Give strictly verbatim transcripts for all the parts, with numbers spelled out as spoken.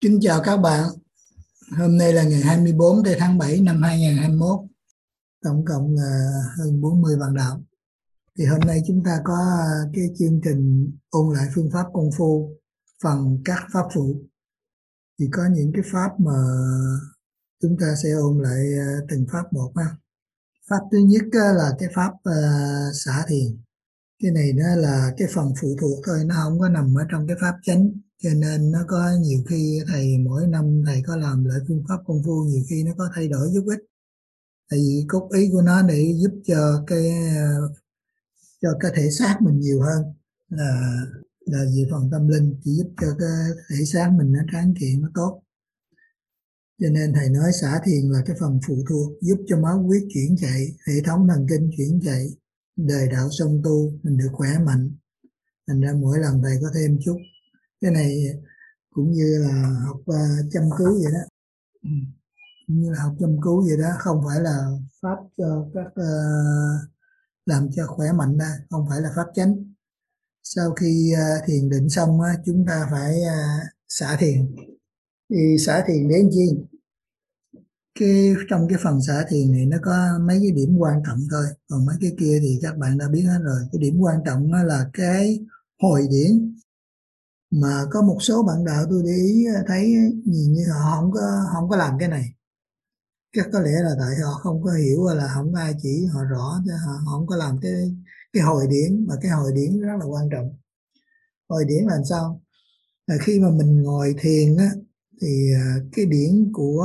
Kính chào các bạn. Hôm nay là ngày hai mươi bốn tháng bảy năm hai nghìn không trăm hai mươi mốt. Tổng cộng là hơn bốn mươi bạn đạo. Thì hôm nay chúng ta có cái chương trình ôn lại phương pháp công phu phần các pháp phụ. Thì có những cái pháp mà chúng ta sẽ ôn lại từng pháp một ha. Pháp thứ nhất là cái pháp uh, xả thiền. Cái này nó là cái phần phụ thuộc thôi, nó không có nằm ở trong cái pháp chánh, cho nên nó có nhiều khi thầy mỗi năm thầy có làm lại phương pháp công phu, nhiều khi nó có thay đổi chút ít, tại vì cốt ý của nó để giúp cho cái cho cái thể xác mình nhiều hơn là là về phần tâm linh, chỉ giúp cho cái thể xác mình nó tráng kiện, nó tốt. Cho nên thầy nói xả thiền là cái phần phụ thuộc giúp cho máu huyết chuyển chạy, hệ thống thần kinh chuyển chạy, đời đạo song tu, mình được khỏe mạnh. Thành ra mỗi lần thầy có thêm chút. Cái này cũng như là học uh, chăm cứu vậy đó. Ừ. Cũng như là học chăm cứu vậy đó, không phải là pháp cho các uh, làm cho khỏe mạnh ra, không phải là pháp chánh. Sau khi uh, thiền định xong uh, chúng ta phải uh, xả thiền. Thì xả thiền đến chi? Cái trong cái phần xả thiền này nó có mấy cái điểm quan trọng thôi, còn mấy cái kia thì các bạn đã biết hết rồi. Cái điểm quan trọng đó là cái hồi điển, mà có một số bạn đạo tôi để ý thấy nhìn như họ không có không có làm cái này. Chắc có lẽ là tại họ không có hiểu, là không có ai chỉ họ rõ, cho họ, họ không có làm cái cái hồi điển, mà cái hồi điển rất là quan trọng. Hồi điển là sao? Là khi mà mình ngồi thiền á, thì cái điển của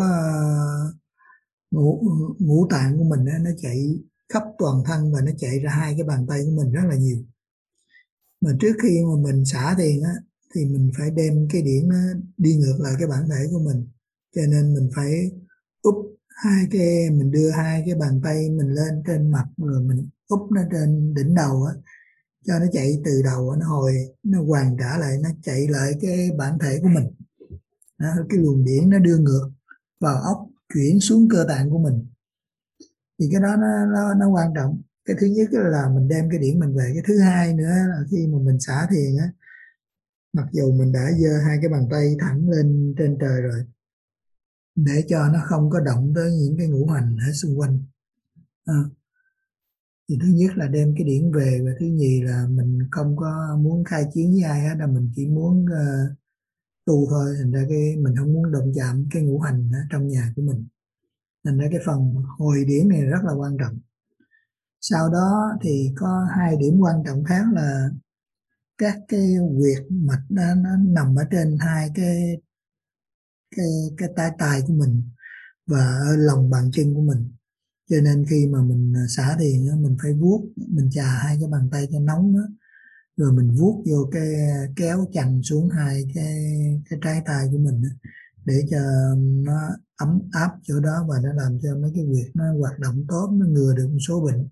ngũ, ngũ tạng của mình á, nó chạy khắp toàn thân và nó chạy ra hai cái bàn tay của mình rất là nhiều. Mà trước khi mà mình xả thiền á, thì mình phải đem cái điển nó đi ngược lại cái bản thể của mình, cho nên mình phải úp hai cái mình đưa hai cái bàn tay mình lên trên mặt, rồi mình úp nó trên đỉnh đầu á, cho nó chạy từ đầu nó hồi nó hoàn trả lại, nó chạy lại cái bản thể của mình đó, cái luồng điển nó đưa ngược vào ốc, chuyển xuống cơ tạng của mình. Thì cái đó nó nó, nó quan trọng. Cái thứ nhất là mình đem cái điển mình về. Cái thứ hai nữa là khi mà mình xả thiền á, mặc dù mình đã giơ hai cái bàn tay thẳng lên trên trời rồi, để cho nó không có động tới những cái ngũ hành ở xung quanh à. Thì thứ nhất là đem cái điển về, và thứ nhì là mình không có muốn khai chiến với ai hết, là mình chỉ muốn uh, tu thôi. Thành ra cái mình không muốn động chạm cái ngũ hành ở trong nhà của mình. Thành ra cái phần hồi điển này rất là quan trọng. Sau đó thì có hai điểm quan trọng khác là các cái huyệt mạch nó, nó nằm ở trên hai cái cái cái tay tài của mình và ở lòng bàn chân của mình. Cho nên khi mà mình xả thiền mình phải vuốt, mình chà hai cái bàn tay cho nóng đó, rồi mình vuốt vô cái kéo chằng xuống hai cái cái trái tay của mình đó, để cho nó ấm áp chỗ đó, và nó làm cho mấy cái huyệt nó hoạt động tốt, nó ngừa được một số bệnh.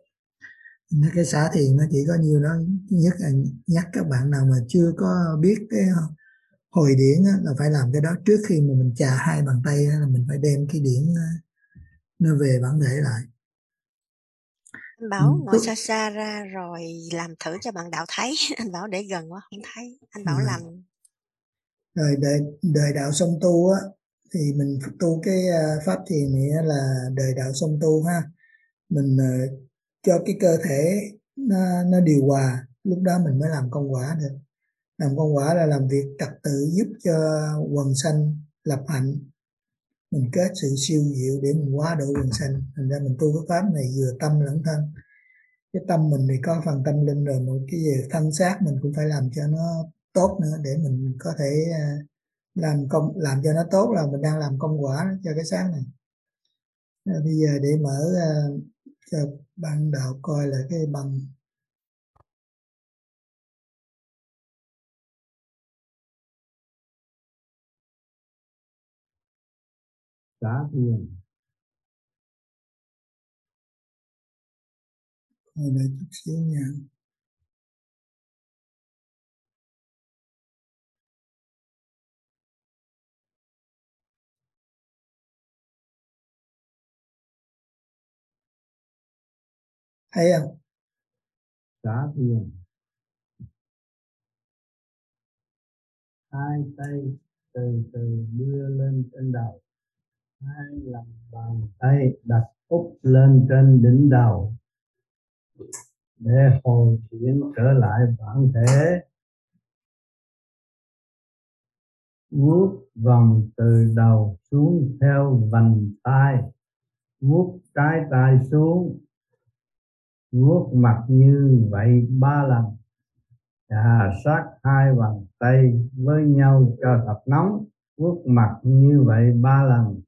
Cái xả thiền nó chỉ có nhiêu đó. Nhất là nhắc các bạn nào mà chưa có biết cái hồi điển á, là phải làm cái đó trước khi mà mình chà hai bàn tay á, là mình phải đem cái điển nó về bản thể lại. Anh Bảo ngồi xa xa ra rồi làm thử cho bạn đạo thấy. Anh Bảo để gần quá không thấy. Anh Bảo làm. Rồi đời, đời đạo song tu á, thì mình tu cái pháp thiền này là đời đạo song tu ha. Mình uh, cho cái cơ thể nó, nó điều hòa, lúc đó mình mới làm công quả được. Làm công quả là làm việc trật tự, giúp cho quần sanh lập hạnh. Mình kết sự siêu diệu để mình hóa độ quần sanh. Thành ra mình tu cái pháp này vừa tâm lẫn thân. Cái tâm mình thì có phần tâm linh rồi, một cái gì thân xác mình cũng phải làm cho nó tốt nữa, để mình có thể làm công làm cho nó tốt, là mình đang làm công quả cho cái xác này. À, bây giờ để mở uh, cho bạn đạo coi là cái bằng xả thiền. Rồi đợi chút xíu nha. Thấy không? Xả thiền. Hai tay từ từ đưa lên trên đầu. Hai lòng bàn tay đặt úp lên trên đỉnh đầu để hồi chuyển trở lại bản thể. Vuốt vòng từ đầu xuống theo vành tay, vuốt trái tay xuống, vuốt mặt như vậy ba lần. Chà sát hai bàn tay với nhau cho thật nóng, vuốt mặt như vậy ba lần.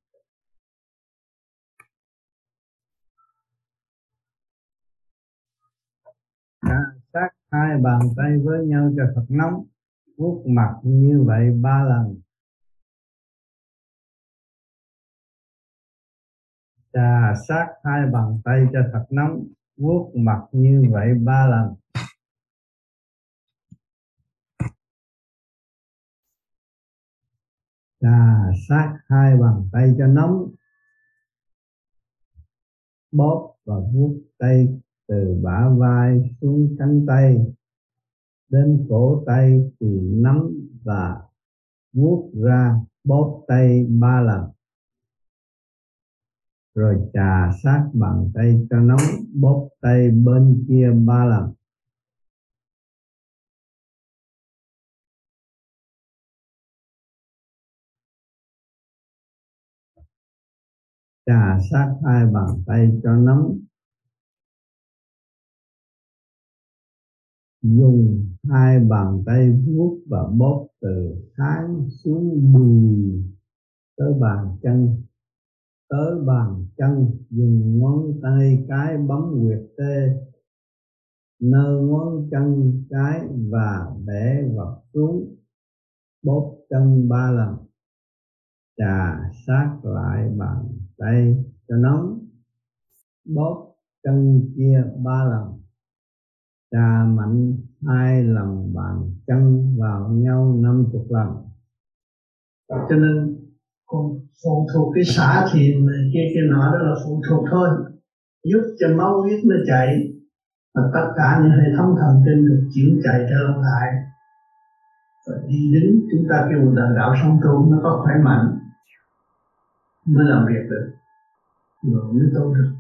Chà sát hai bàn tay với nhau cho thật nóng, vuốt mặt như vậy ba lần. Chà sát hai bàn tay cho thật nóng, vuốt mặt như vậy ba lần. Chà sát hai bàn tay cho nóng, bóp và vuốt tay từ bả vai xuống cánh tay đến cổ tay thì nắm và vuốt ra bóp tay ba lần. Rồi chà sát bàn tay cho nóng, bóp tay bên kia ba lần. Chà sát hai bàn tay cho nóng, dùng hai bàn tay vuốt và bóp từ trán xuống đùi tới bàn chân, tới bàn chân, dùng ngón tay cái bấm huyệt tê nơi ngón chân cái và bẻ vật xuống, bóp chân ba lần. Chà sát lại bàn tay cho nóng, bóp chân kia ba lần. Chà mạnh hai lần bàn chân vào nhau năm chục lần. Cho nên còn phụ thuộc cái xả thiền này kia kia nọ đó là phụ thuộc thôi, giúp cho máu huyết nó chạy và tất cả những hệ thống thần kinh được chuyển chạy trở lại. Và đi đứng chúng ta kêu là đạo sống tu, nó có khỏe mạnh mới làm việc được, rồi mới tu được.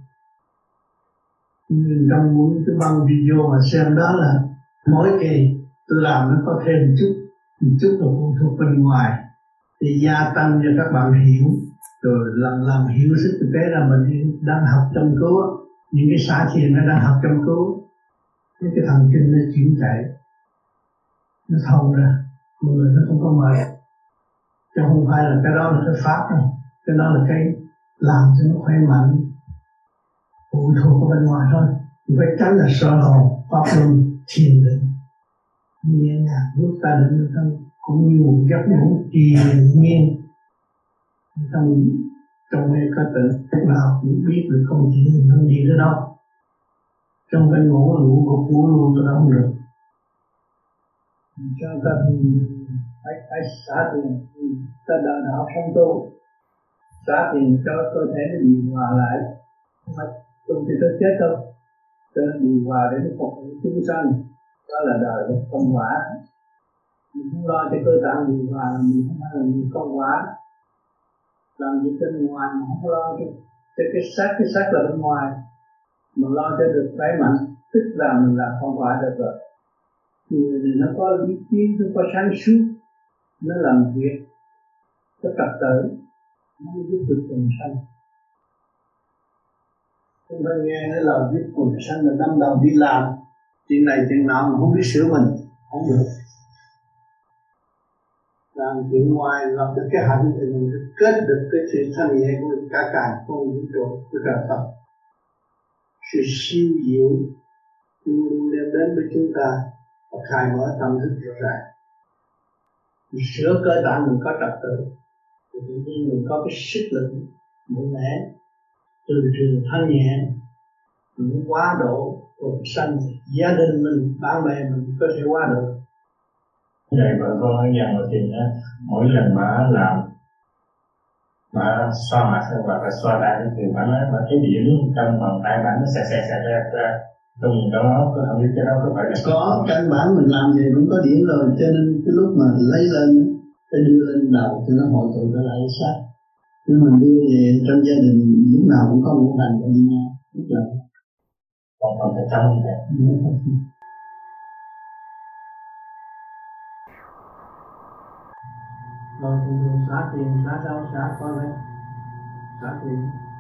Nhưng trong muốn cái băng video mà xem đó là mỗi kỳ tôi làm nó có thêm một chút, một chút là phụ thuộc bên ngoài thì gia tăng cho các bạn hiểu, rồi làm làm hiểu sức thực tế là mình đang học trong cứu, những cái xả thiền nó đang học trong cứu, những cái thần kinh nó chuyển chạy, nó thông ra, người nó không có mệt, chứ không phải là cái đó là cái pháp đâu, cái đó là cái làm cho nó khỏe mạnh, phụ thuộc ở bên ngoài thôi. Phải tránh là sợ hồn, pháp luân, thiền định, nhẹ nhàng lúc ta định thân cũng như một giấc ngủ triền miên. Trong trong mê có tỉnh, lúc nào cũng biết được không chỉ mình không đi tới đâu. Trong bên ngủ là ngủ gục ngủ luôn tới đâu không được. Cho ta phải phải xả thiền, ta đạo đạo không tu, xả thiền cho cơ thể nó điều hòa lại, không phải tu thì tới chết đâu. Cho nên điều hòa để nó phục vụ chúng sanh, đó là đời của công quả. Mình không lo cho cơ tạng điều hòa là mình không phải là người công quả. Làm việc bên ngoài mà không lo cho, cho cái xác, cái xác là bên ngoài, mà lo cho được khỏe mạnh, tức là mình làm công quả được rồi. Người này nó có lý trí, nó có sáng suốt, nó làm việc có trật tự, nó mới giúp được quần sanh. Không phải nghe cái lời giúp quần sanh là đâm đầu đi làm chuyện này chuyện nọ mà không biết sửa mình, không được. Làm chuyện ngoài lập được cái hạnh thì mình kết được cái sự thanh nhẹ của cả càng không vũ trụ của trời Phật. Sự siêu diệu luôn luôn đem đến với chúng ta và khai mở tâm thức rõ ràng. Mình sửa cơ tạng mình có trật tự thì tự nhiên mình có cái sức lực mạnh mẽ, từ trường thanh nhẹ, mình quá độ cuộc sanh, gia đình mình, bạn bè mình có thể qua được. Vậy vợ con ở nhà ngồi thiền á, mỗi lần bà làm bà xoa mặt và bà xoa tay thì bà nói bà cái điểm trong bàn tay bà nó xẹt xẹt xẹt ra ra trong đó, có không biết cái đó có phải là có căn bản mình làm gì cũng có điểm rồi, cho nên cái lúc mà lấy lên phải đưa lên đầu cho nó hội tụ trở lại sát. Nhưng mình đưa về trong gia đình lúc nào cũng có ngũ hành ở đi nhau, rất là còn còn phải trong như vậy. Rồi thường thường xả tiền, xả đâu, xả con đấy, xả tiền.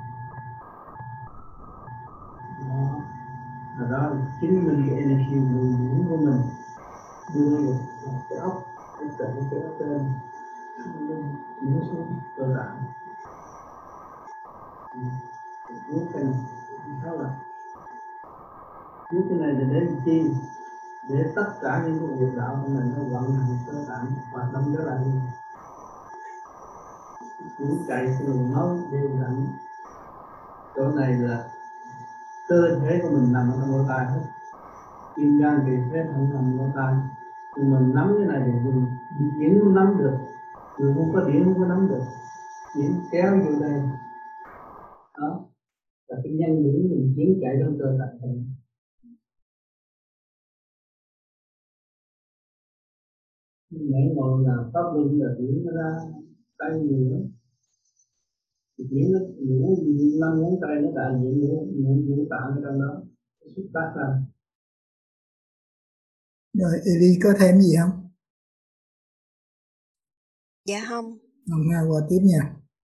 Đó, rồi đó chính mình cái energy nuôi dưỡng của mình đưa được cái ốc, cái tận cái ốc lên, nó xuống cơ bản. Nuốt cái này, sao là nuốt cái này để đến chi? Để tất cả những cái nghiệp đạo của mình nó vận hành cơ bản hoạt động trở lại. Những chạy cái luồng máu đều lạnh. Chỗ này là cơ thể của mình nằm ở trong lỗ tai hết. Kim gan kỳ phế thận nằm lỗ tai. Thì mình nắm cái này thì mình điển không nắm được. Người không có điển không có nắm được. Điển kéo vô đây. Đó. Là cái nhân điển mình chuyển chạy trong cơ thể. Nãy ngồi là pháp luân là điển nó ra tay nhiều lắm. Điển nó ngủ năm ngón tay nó đại diện ngủ ngủ ngủ tạng ở trong đó. Xuất phát ra. Rồi Eli có thêm gì không? Dạ không. Không ha, qua tiếp nha.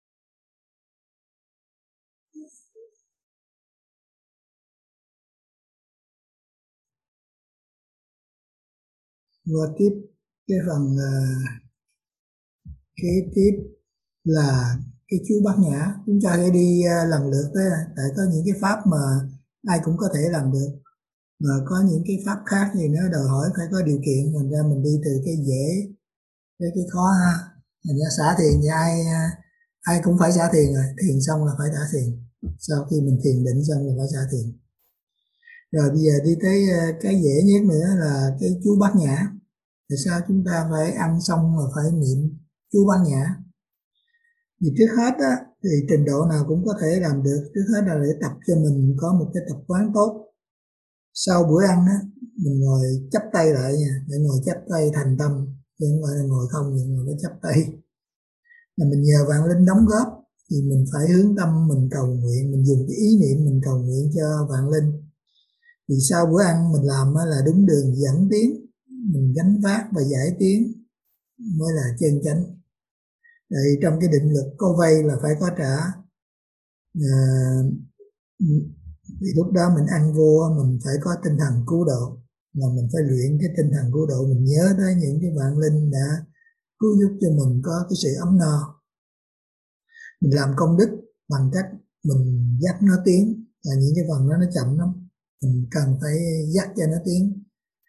Qua tiếp cái phần uh, kế tiếp là cái chú Bát Nhã. Chúng ta sẽ đi uh, lần lượt tới, tại có những cái pháp mà ai cũng có thể làm được, mà có những cái pháp khác thì nó đòi hỏi phải có điều kiện, thành ra mình đi từ cái dễ tới cái khó ha. Thành ra xả thiền thì ai ai cũng phải xả thiền rồi, thiền xong là phải xả thiền, sau khi mình thiền định xong là phải xả thiền. Rồi bây giờ đi tới cái dễ nhất nữa là cái chú Bát Nhã. Tại sao chúng ta phải ăn xong mà phải niệm chú Bát Nhã? Vì trước hết á, thì trình độ nào cũng có thể làm được. Trước hết là để tập cho mình có một cái tập quán tốt. Sau bữa ăn á, mình ngồi chắp tay lại nha, để ngồi chắp tay thành tâm, chứ không phải là ngồi không, nhưng ngồi chắp tay. Mà mình nhờ vạn linh đóng góp thì mình phải hướng tâm mình cầu nguyện, mình dùng cái ý niệm mình cầu nguyện cho vạn linh. Vì sau bữa ăn mình làm là đúng đường dẫn tiến, mình gánh vác và giải tiến mới là chân chánh. Tại trong cái định luật có vay là phải có trả. À, thì lúc đó mình ăn vô mình phải có tinh thần cứu độ, mà mình phải luyện cái tinh thần cứu độ, mình nhớ tới những cái vạn linh đã cứu giúp cho mình có cái sự ấm no. Mình làm công đức bằng cách mình dắt nó tiến, là những cái phần đó nó chậm lắm, mình cần phải dắt cho nó tiến.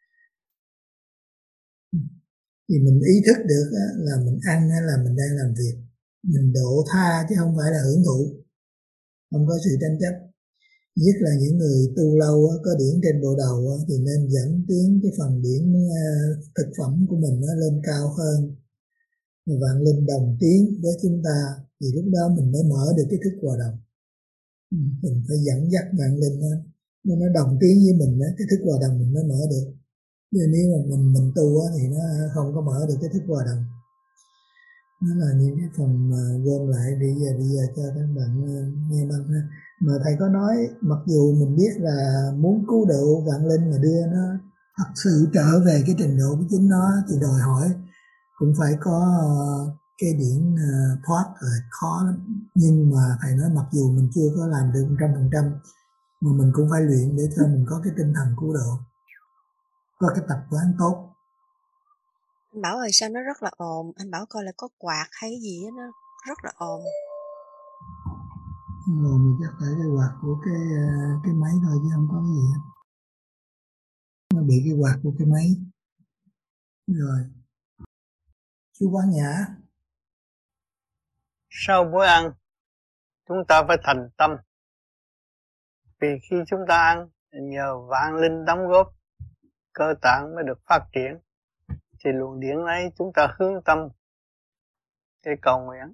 Thì mình ý thức được là mình ăn hay là mình đang làm việc, mình độ tha chứ không phải là hưởng thụ, không có sự tranh chấp. Nhất là những người tu lâu có điển trên bộ đầu thì nên dẫn tiến cái phần điển thực phẩm của mình nó lên cao hơn, vạn linh đồng tiến với chúng ta, thì lúc đó mình mới mở được cái thức hòa đồng. Mình phải dẫn dắt vạn linh nó nó đồng tiến với mình, cái thức hòa đồng mình mới mở được. Nhưng nếu mà mình mình tu thì nó không có mở được cái thức hòa đồng. Nó là những cái phần mà gom lại bây giờ bây giờ cho các bạn nghe bằng. Mà thầy có nói, mặc dù mình biết là muốn cứu độ vạn linh mà đưa nó thật sự trở về cái trình độ của chính nó thì đòi hỏi cũng phải có cái điển thoát rồi, khó lắm. Nhưng mà thầy nói mặc dù mình chưa có làm được một trăm phần trăm mà mình cũng phải luyện để cho mình có cái tinh thần cứu độ, có cái tập quán tốt. Anh Bảo ơi, sao nó rất là ồn? Anh Bảo coi là có quạt hay gì đó, nó rất là ồn. Rồi mình chắc phải cái quạt của cái cái máy thôi chứ không có cái gì hết. Nó bị cái quạt của cái máy. Rồi chú Bát Nhã. Sau bữa ăn chúng ta phải thành tâm, vì khi chúng ta ăn nhờ vạn linh đóng góp cơ tạng mới được phát triển, thì luồng điển ấy chúng ta hướng tâm để cầu nguyện,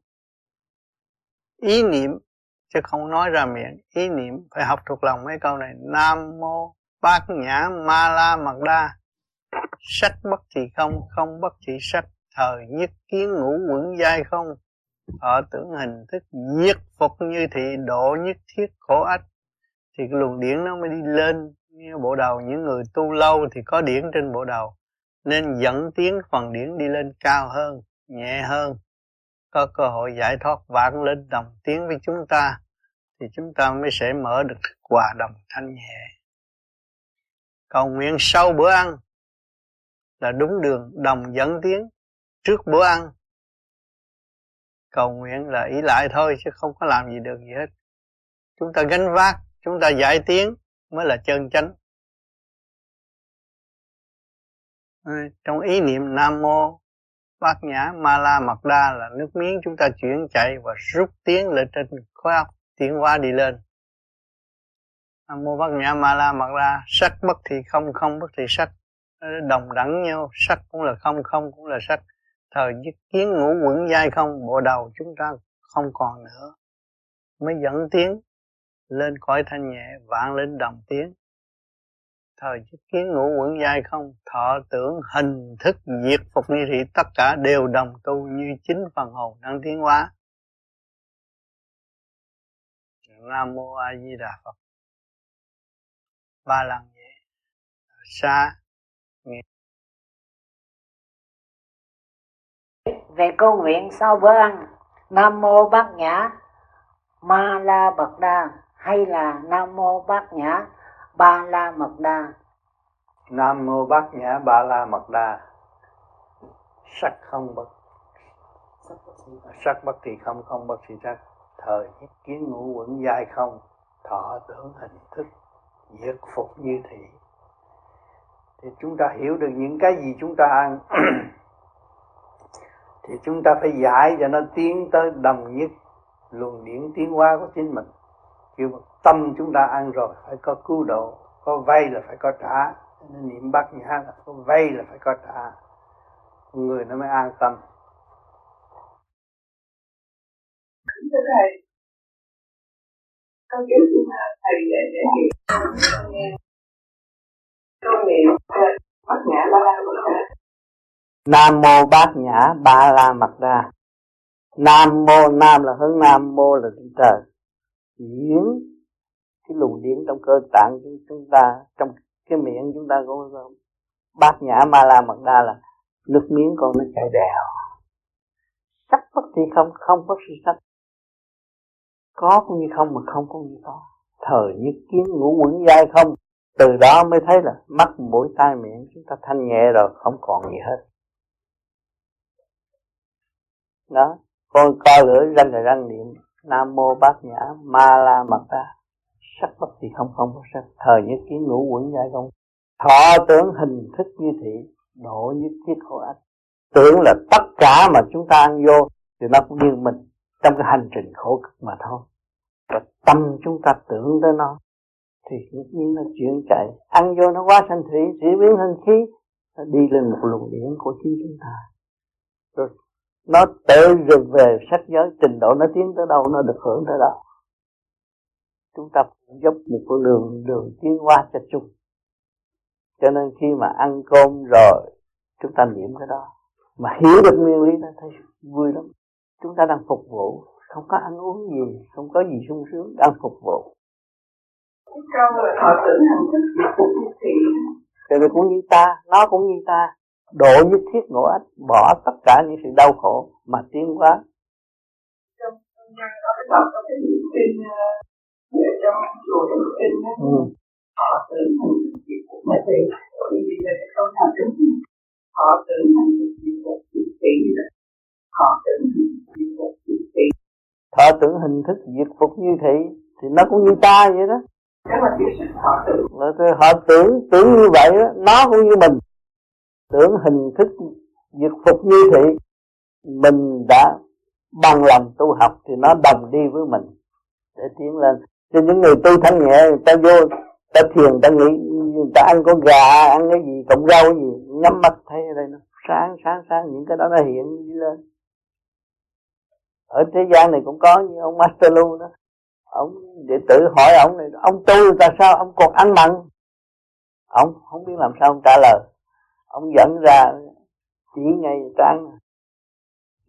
ý niệm chứ không nói ra miệng, ý niệm phải học thuộc lòng mấy câu này: Nam mô Bát Nhã Ma La Mật Đa, sắc bất thì không, không bất thì sắc, thời nhất kiến ngũ quẩn giai không, họ tưởng hình thức diệt phục như thị, độ nhất thiết khổ ách. Thì cái luồng điển nó mới đi lên như bộ đầu. Những người tu lâu thì có điển trên bộ đầu, nên dẫn tiến phần điển đi lên cao hơn, nhẹ hơn, có cơ hội giải thoát vạn linh đồng tiến với chúng ta, thì chúng ta mới sẽ mở được hòa đồng thanh nhẹ. Cầu nguyện sau bữa ăn là đúng đường, đồng dẫn tiến. Trước bữa ăn cầu nguyện là ý lại thôi, chứ không có làm gì được gì hết. Chúng ta gánh vác, chúng ta giải tiến mới là chân chánh. Trong ý niệm Nam Mô Bát Nhã Ma La Mật Đa là nước miếng chúng ta chuyển chạy và rút tiến lên trên khối óc, tiến hóa đi lên. Nam Mô Bát Nhã Ma La Mật Đa, sắc bất thì không, không bất thì sắc, đồng đẳng nhau, sắc cũng là không, không cũng là sắc. Thời nhất kiến ngũ quẩn giai không, bộ đầu chúng ta không còn nữa, mới dẫn tiến lên cõi thanh nhẹ, vạn linh đồng tiến. Thời nhất kiến ngũ quẩn giai không, thọ tưởng hình thức diệt phục như thị, tất cả đều đồng tu như chính phần hồn đang tiến hóa. Nam Mô A Di Đà Phật. Ba lần vậy xa nghe. Về câu nguyện sau bữa ăn, Nam Mô Bát Nhã Ma La Mật Đa hay là Nam Mô Bát Nhã Ba La Mật Đa? Nam Mô Bát Nhã Ba La Mật Đa. Sắc không bất, sắc bất thì không, không bất thì sắc. Thời nhất kiến ngũ quẩn giai không, thọ tưởng hình thức diệt phục như thị. Thì chúng ta hiểu được những cái gì chúng ta ăn thì chúng ta phải giải cho nó tiến tới đồng nhất luồng điển tiến hóa của chính mình. Kiểu tâm chúng ta ăn rồi phải có cứu độ, có vay là phải có trả, nên niệm Bát Nhã là có vay là phải có trả, người nó mới an tâm. Thưa thầy, con kính xin thầy để để hiểu câu niệm Bát Nhã Ba La Mật Đa. Nam Mô Bát Nhã Ba La Mật Đa. Nam Mô, Nam là hướng Nam, Mô là trên trời. Điển, cái luồng điển trong cơ tạng của chúng ta, trong cái miệng chúng ta cũng có. Bát Nhã Ma La Mật Đa là nước miếng con nó chảy đều. Sắc bất thì không, không bất thì sắc. Có cũng như không, mà không cũng như có. Thời nhất kiến ngũ quẩn giai không. Từ đó mới thấy là mắt, mũi, tai, miệng chúng ta thanh nhẹ rồi, không còn gì hết. Đó, con co lưỡi răng rồi răng niệm Nam Mô Bát Nhã Ma La Mật Đa. Sắc bất thì không, không có sắc. Thời nhất kiến ngũ quẩn giai không. Thọ tưởng hình thức như thị, độ nhất thiết khổ ách. Tưởng là tất cả mà chúng ta ăn vô thì nó cũng như mình trong cái hành trình khổ cực mà thôi. Và tâm chúng ta tưởng tới nó thì tất nhiên nó chuyển chạy, ăn vô nó quá sanh thủy, chuyển biến thành khí, nó đi lên một luồng điển của chính chúng ta. Rồi nó tự rồi về sắc giới, trình độ nó tiến tới đâu nó được hưởng tới đó. Chúng ta giúp một con đường đường tiến hóa cho chung. Cho nên khi mà ăn cơm rồi chúng ta niệm cái đó, mà hiểu được nguyên lý đó thấy vui lắm. Chúng ta đang phục vụ, không có ăn uống gì, không có gì sung sướng, đang phục vụ. Cái câu là thọ tưởng hành thức diệt phục như thị. Thì nó cũng như ta, nó cũng như ta. Độ nhất thiết ngộ ách, bỏ tất cả những sự đau khổ mà tiến hóa. Trong văn có cái đọc trong cái niệm kinh ở trong chùa trong kinh đó, thọ tưởng hành thức diệt phục như thị. Bởi vì là cái câu nào đúng thọ tưởng hành thức diệt phục như thị. Thọ tưởng hành thức diệt phục như thị. Thọ tưởng hình thức diệt phục như thị thì nó cũng như ta vậy đó. Đó là cái sự thọ tưởng. Họ tưởng tưởng như vậy đó, nó cũng như mình. Tưởng hình thức diệt phục như thị, mình đã bằng lòng tu học thì nó đồng đi với mình để tiến lên. Cho những người tu thanh nhẹ, người ta vô, ta thiền, ta nghĩ, người ta ăn con gà, ăn cái gì, cộng rau gì, nhắm mắt thấy ở đây nó sáng, sáng, sáng, những cái đó nó hiện đi lên. Ở thế gian này cũng có như ông Master Lu đó, ông đệ tử hỏi ông này, ông tu tại sao ông còn ăn mặn? Ông không biết làm sao ông trả lời. Ông dẫn ra chỉ ngay trán,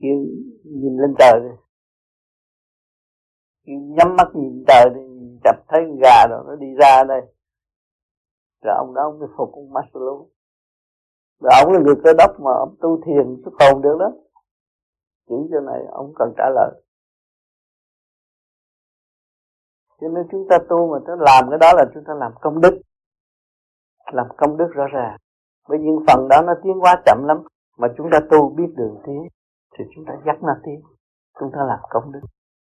kêu nhìn lên trời đi, kêu nhắm mắt nhìn trời đi, chập thấy con gà rồi nó đi ra đây. Rồi ông đó ông mới phục ông Maslow. Rồi ông là người Cơ Đốc mà ông tu thiền xuất hồn được đó. Chỉ cho này ông cần trả lời. Cho nên chúng ta tu mà chúng ta làm cái đó là chúng ta làm công đức. Làm công đức rõ ràng. Bởi những phần đó nó tiến hóa chậm lắm. Mà chúng ta tu biết đường tiến thì chúng ta dắt nó tiến. Chúng ta làm công đức.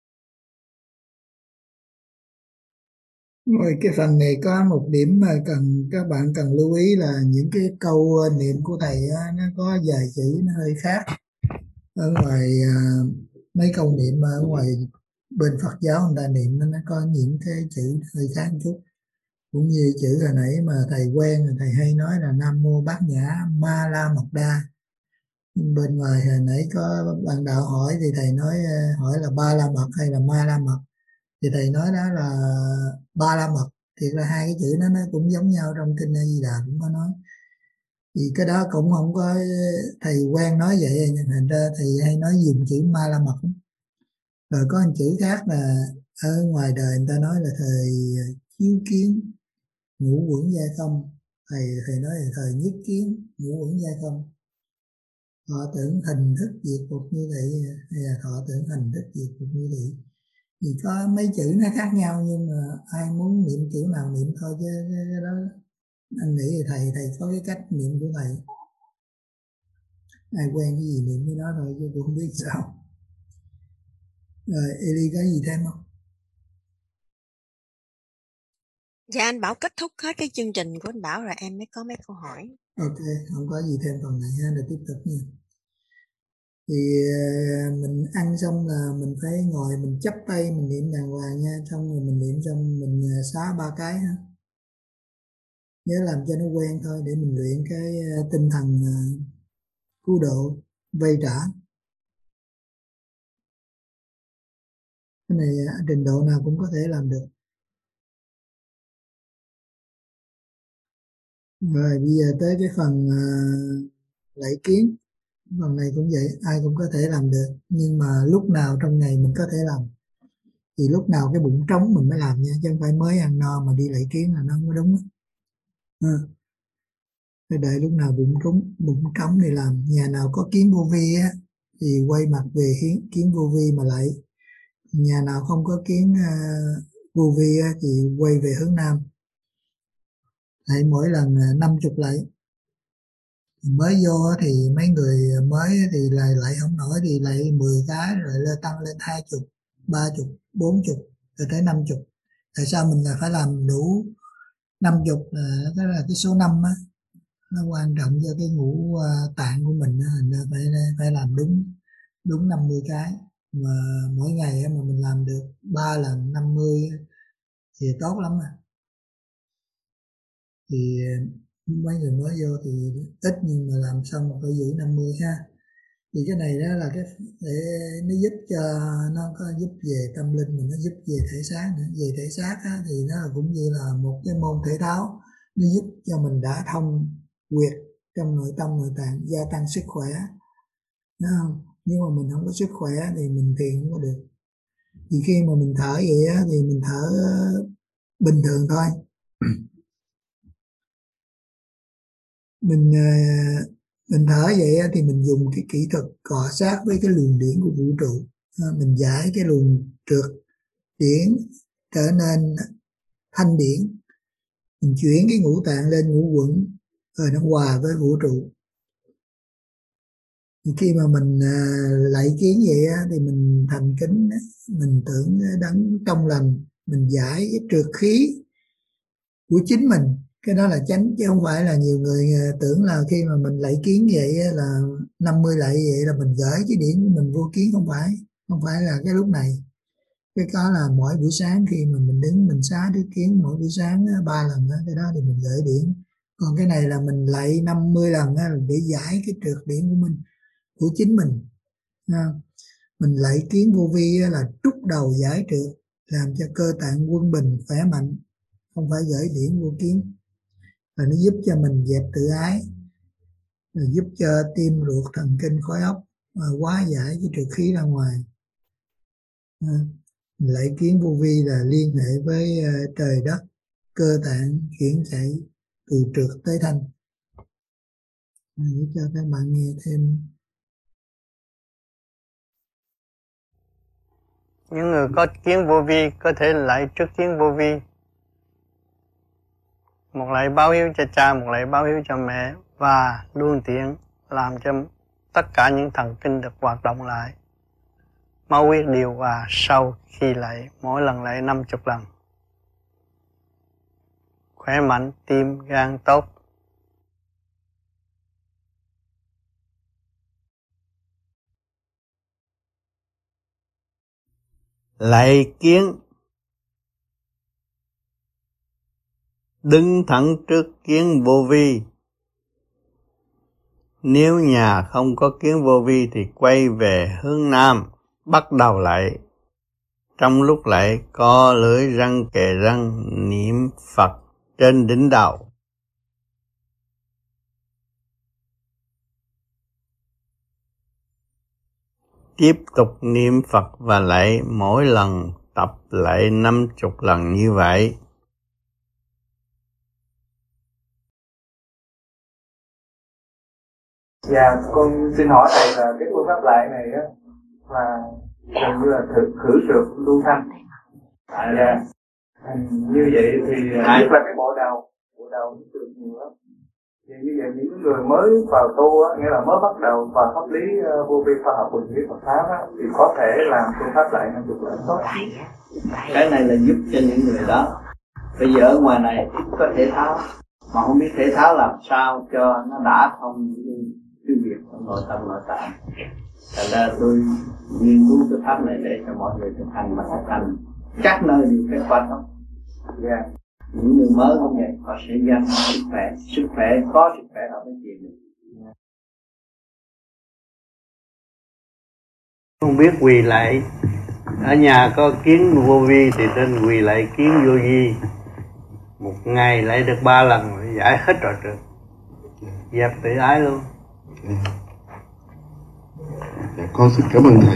Rồi cái phần này có một điểm mà cần các bạn cần lưu ý là những cái câu niệm của thầy á, nó có vài chữ nó hơi khác. Ở ngoài à, mấy câu niệm ở ngoài bên Phật giáo người ta niệm nó có những cái chữ hơi khác một chút. Cũng như chữ hồi nãy mà thầy quen thầy hay nói là Nam Mô Bát Nhã Ma La Mật Đa. Nhưng bên ngoài hồi nãy có bạn đạo hỏi thì thầy nói hỏi là Ba La Mật hay là Ma La Mật. Thì thầy nói đó là Ba La Mật. Thiệt là hai cái chữ đó nó cũng giống nhau, trong kinh A Di Đà cũng có nói. Thì cái đó cũng không có thầy quen nói vậy, nhưng thành ra thầy hay nói dùng chữ Ma La Mật. Rồi có một chữ khác là ở ngoài đời người ta nói là thời chiếu kiến ngũ uẩn giai không. Thầy thầy nói là thời nhất kiến ngũ uẩn giai không. Thọ tưởng hình thức diệt phục như vậy, hay là thọ tưởng hình thức diệt phục như vậy. Thì có mấy chữ nó khác nhau, nhưng mà ai muốn niệm chữ nào niệm thôi, chứ cái đó anh nghĩ thì thầy thầy có cái cách niệm của thầy. Ai quen cái gì niệm cái đó thôi, chứ cũng không biết sao. Rồi Eli có gì thêm không? Dạ anh Bảo kết thúc hết cái chương trình của anh Bảo rồi em mới có mấy câu hỏi. Ok, không có gì thêm phần này ha, để tiếp tục nha. Thì mình ăn xong là mình phải ngồi mình chắp tay mình niệm đàng hoàng nha. Xong rồi mình niệm xong mình xá ba cái ha. Nhớ làm cho nó quen thôi, để mình luyện cái tinh thần cứu độ vay trả. Cái này trình độ nào cũng có thể làm được. Rồi bây giờ tới cái phần uh, lạy kiến. Phần này cũng vậy, ai cũng có thể làm được, nhưng mà lúc nào trong ngày mình có thể làm. Thì lúc nào cái bụng trống mình mới làm nha, chứ không phải mới ăn no mà đi lạy kiến là nó không có đúng. À, phải đợi lúc nào bụng trống, bụng trống thì làm. Nhà nào có kiến vô vi á, thì quay mặt về kiến, kiến vô vi mà lạy. Nhà nào không có kiến uh, vô vi á, thì quay về hướng nam. Lạy mỗi lần năm chục lạy. Mới vô thì mấy người mới thì lại lại không nổi thì lại mười cái, rồi lên tăng lên hai chục, ba chục, bốn chục, rồi tới năm chục. Tại sao mình lại phải làm đủ năm chục? Là cái là cái số năm á, nó quan trọng cho cái ngũ tạng của mình, mình phải phải làm đúng đúng năm mươi cái. Mà mỗi ngày mà mình làm được ba lần năm mươi thì tốt lắm mà. Thì mấy người mới vô thì ít, nhưng mà làm xong phải giữ năm mươi ha. Thì cái này đó là cái để nó giúp cho nó có giúp về tâm linh mình, nó giúp về thể xác nữa. Về thể xác á, thì nó cũng như là một cái môn thể thao, nó giúp cho mình đã thông huyệt trong nội tâm nội tạng, gia tăng sức khỏe. Đúng không? Nhưng mà mình không có sức khỏe thì mình thiền không có được. Thì khi mà mình thở vậy á, thì mình thở bình thường thôi. Mình mình thở vậy thì mình dùng cái kỹ thuật cọ sát với cái luồng điển của vũ trụ. Mình giải cái luồng trượt điển trở nên thanh điển. Mình chuyển cái ngũ tạng lên ngũ quẩn, rồi nó hòa với vũ trụ. Thì khi mà mình lạy kiến vậy thì mình thành kính, mình tưởng đấng trong lành, mình giải cái trượt khí của chính mình. Cái đó là chánh, chứ không phải là nhiều người tưởng là khi mà mình lạy kiến vậy là năm mươi lạy vậy là mình gửi cái điển của mình vô kiến. Không phải, không phải là cái lúc này. Cái đó là mỗi buổi sáng khi mà mình đứng mình xá đứa kiến mỗi buổi sáng ba lần đó, cái đó thì mình gửi điển. Còn cái này là mình lạy năm mươi lần đó, để giải cái trượt điển của mình, của chính mình. Mình lạy kiến vô vi là trút đầu giải trượt, làm cho cơ tạng quân bình khỏe mạnh, không phải gửi điển vô kiến. Và nó giúp cho mình dẹp tự ái, rồi giúp cho tim ruột thần kinh khối óc à, hóa giải cái trượt khí ra ngoài. À, Lạy kiến vô vi là liên hệ với uh, trời đất, cơ tạng chuyển chạy từ trượt tới thanh. À, để cho các bạn nghe thêm. Những người có kiến vô vi có thể lạy trước kiến vô vi. Một lạy báo hiếu cho cha, một lạy báo hiếu cho mẹ, và luôn tiện làm cho tất cả những thần kinh được hoạt động lại. Máu huyết điều hòa sau khi lạy, mỗi lần lạy năm mươi lần. Khỏe mạnh, tim, gan tốt. Lạy kiến, đứng thẳng trước kiến vô vi. Nếu nhà không có kiến vô vi thì quay về hướng nam, bắt đầu lạy. Trong lúc lạy có lưỡi răng kề răng niệm Phật trên đỉnh đầu. Tiếp tục niệm Phật và lạy, mỗi lần tập lạy năm mươi lần như vậy. Dạ, con xin hỏi thầy là cái phương pháp lạy này á là gần như là thử khử trượt lưu thanh. Dạ. Như vậy thì nhất là cái bộ đầu, bộ đầu nó trượt nhiều lắm. Thì như vậy những người mới vào tu á, nghĩa là mới bắt đầu vào pháp lý uh, vô vi khoa học bình lý Phật pháp á, thì có thể làm phương pháp lạy năm mươi lần tốt. Cái này là giúp cho những người đó. Bây giờ ở ngoài này ít có thể tháo, mà không biết thể tháo làm sao cho nó đã thông cái việc của nội tâm nội tạng. Thành ra tôi nghiên cứu cái pháp này để cho mọi người thực hành, mà thực hành các nơi đều kết quả tốt. Yeah. Những người mới không vậy, họ sẽ dành sức khỏe, sức khỏe có sức khỏe họ mới chịu được. Yeah. Không biết quỳ lại, ở nhà có kiến vô vi thì tên quỳ lại kiến vô vi. Một ngày lại được ba lần giải hết rồi trường, dẹp tự ái luôn. Dạ, con xin cảm ơn thầy.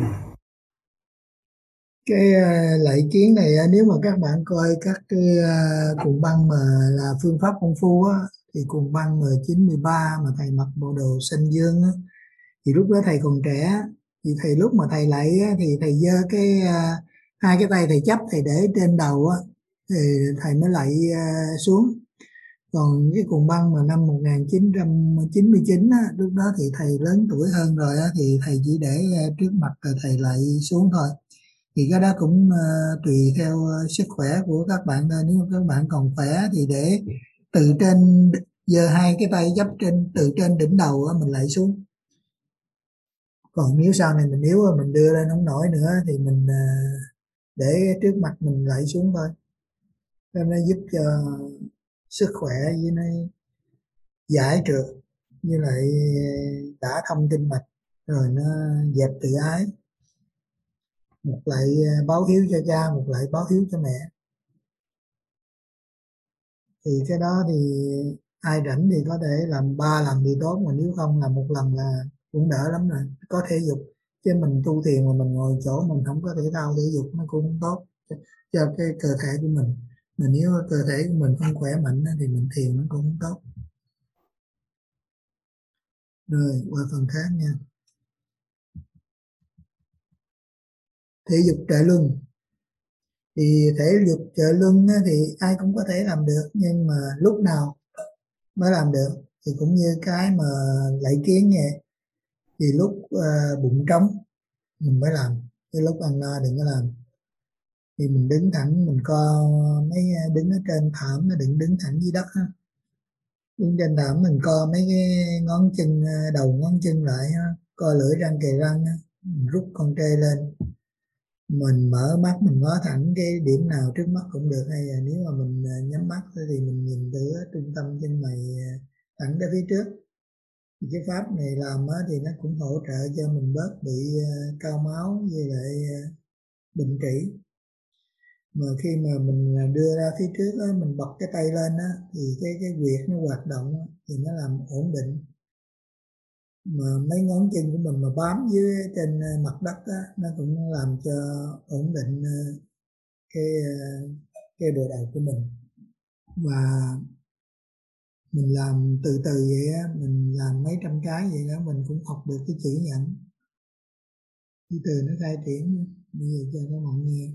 Cái uh, lạy kiến này uh, nếu mà các bạn coi các cái uh, cuộn băng mà là phương pháp công phu á, thì cuộn băng mà chín mươi ba mà thầy mặc bộ đồ xanh dương á, thì lúc đó thầy còn trẻ, thì thầy lúc mà thầy lạy á, thì thầy giơ cái uh, hai cái tay thầy chấp, thầy để trên đầu á, thì thầy mới lạy uh, xuống. Còn cái cuộn băng mà năm một nghìn chín trăm chín mươi chín á, lúc đó thì thầy lớn tuổi hơn rồi á, thì thầy chỉ để uh, trước mặt rồi thầy lạy xuống thôi. Thì cái đó cũng uh, tùy theo uh, sức khỏe của các bạn thôi. Nếu các bạn còn khỏe thì để từ trên, giơ hai cái tay chấp trên, từ trên đỉnh đầu uh, mình lạy xuống. Còn nếu sau này mình nếu mình đưa lên không nổi nữa thì mình uh, để trước mặt mình lạy xuống thôi. Cho nó giúp cho sức khỏe với nó giải trượt, như lại đã thông kinh mạch, rồi nó dẹp tự ái. Một lại báo hiếu cho cha, một lại báo hiếu cho mẹ. Thì cái đó thì ai rảnh thì có thể làm ba lần thì tốt, mà nếu không làm một lần là cũng đỡ lắm rồi. Có thể dục, chứ mình tu thiền mà mình ngồi chỗ mình không có thể thao thể dục nó cũng không tốt cho cái cơ thể của mình. Mà nếu cơ thể của mình không khỏe mạnh thì mình thiền nó cũng không tốt. Rồi qua phần khác nha. Thể dục trợ luân. Thì thể dục trợ luân thì ai cũng có thể làm được, nhưng mà lúc nào mới làm được thì cũng như cái mà lạy kiến vậy, thì lúc uh, bụng trống mình mới làm, cái lúc ăn no đừng có làm. Thì mình đứng thẳng, mình co mấy, đứng ở trên thảm, nó đừng đứng thẳng dưới đất ha. Đứng trên thảm mình co mấy cái ngón chân, đầu ngón chân lại ha, co lưỡi răng kề răng ha. Mình rút con trê lên, mình mở mắt mình ngó thẳng cái điểm nào trước mắt cũng được, hay là nếu mà mình nhắm mắt thì mình nhìn từ trung tâm chân mày thẳng ra phía trước. Thì cái pháp này làm thì nó cũng hỗ trợ cho mình bớt bị cao máu với lại bệnh trĩ. Mà khi mà mình đưa ra phía trước á, mình bật cái tay lên á, thì cái cái huyệt nó hoạt động á, thì nó làm ổn định. mà mấy ngón chân của mình mà bám dưới trên mặt đất đó, nó cũng làm cho ổn định cái cái bộ đầu của mình. Và mình làm từ từ vậy á, mình làm mấy trăm cái vậy đó, mình cũng học được cái chữ nhận. Từ từ nó khai triển. Bây giờ cho các bạn nghe.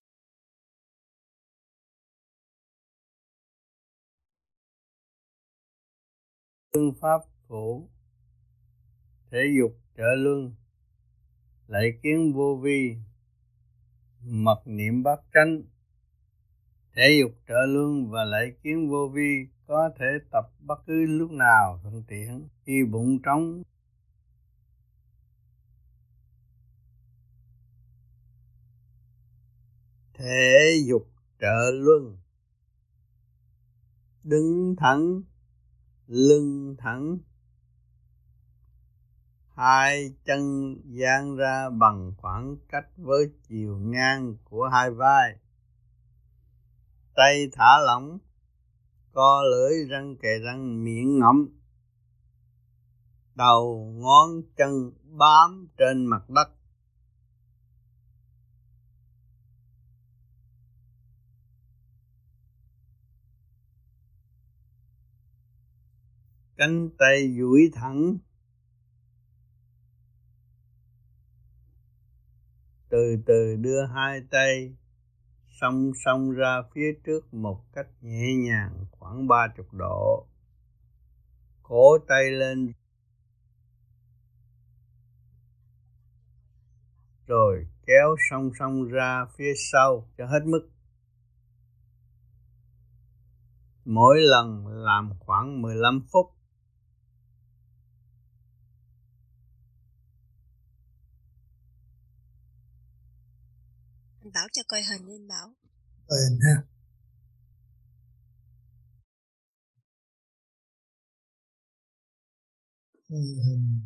Phương pháp phổ, thể dục trợ luân, lạy kiến vô vi, mật niệm bát chánh. Thể dục trợ luân và lạy kiến vô vi có thể tập bất cứ lúc nào thuận tiện khi bụng trống. Thể dục trợ luân, đứng thẳng, lưng thẳng, hai chân dang ra bằng khoảng cách với chiều ngang của hai vai, tay thả lỏng, co lưỡi răng kề răng miệng ngậm, đầu ngón chân bám trên mặt đất. Cánh tay duỗi thẳng, từ từ đưa hai tay song song ra phía trước một cách nhẹ nhàng khoảng ba mươi độ. Cổ tay lên rồi kéo song song ra phía sau cho hết mức. Mỗi lần làm khoảng mười lăm phút. Anh Bảo cho coi hình đi anh Bảo. Coi hình ha. Coi hình.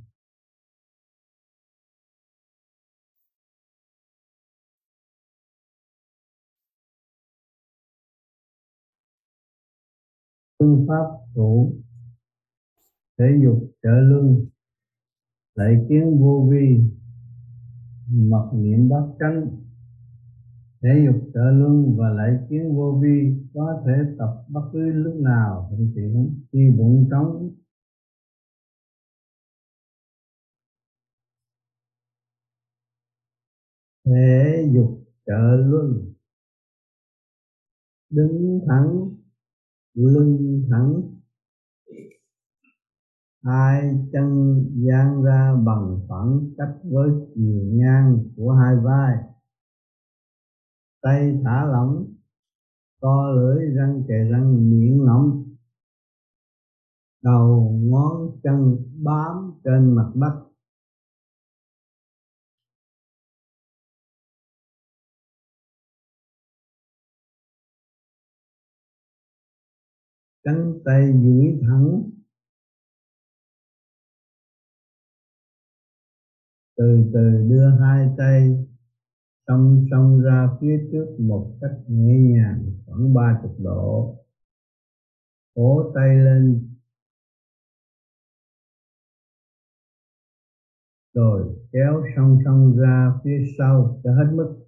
Phương pháp thủ, thể dục trợ luân, lạy kiến vô vi, mật niệm bát chánh. Thể dục trợ luân và lạy kiến vô vi có thể tập bất cứ lúc nào thuận tiện khi bụng trống. Thể dục trợ luân, đứng thẳng, lưng thẳng, hai chân dang ra bằng khoảng cách với chiều ngang của hai vai, tay thả lỏng, co lưỡi răng kề răng miệng ngậm, đầu ngón chân bám trên mặt đất. Cánh tay duỗi thẳng, từ từ đưa hai tay song song ra phía trước một cách nhẹ nhàng khoảng ba mươi độ. Cổ tay lên rồi kéo song song ra phía sau cho hết mức.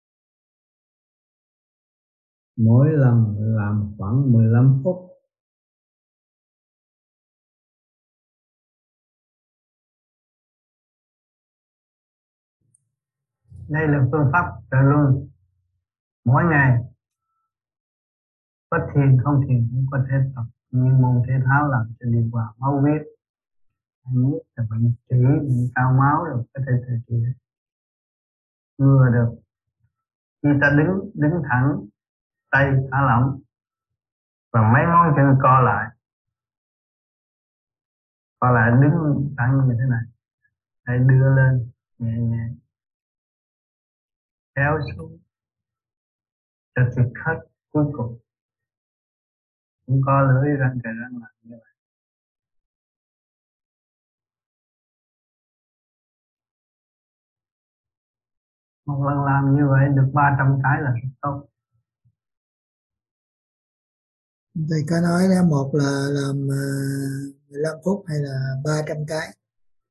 Mỗi lần làm khoảng mười lăm phút. Đây là phương pháp trợ luân. Mỗi ngày có thiền không thiền cũng có thể tập những môn thể thao làm cho đi qua máu huyết. Anh biết là bệnh trĩ, bệnh cao máu rồi có thể tự trị ngừa được. Khi ta đứng đứng thẳng, tay thả lỏng và mấy ngón chân co lại, co lại đứng thẳng như thế này, tay đưa lên nhẹ nhẹ, kéo xuống cho thiệt hết cuối cùng. Cũng co lưỡi răng kề răng lại như vậy. Một lần làm như vậy được ba trăm cái là rất tốt. Thầy có nói đó, một là làm mười lăm phút hay là ba trăm cái?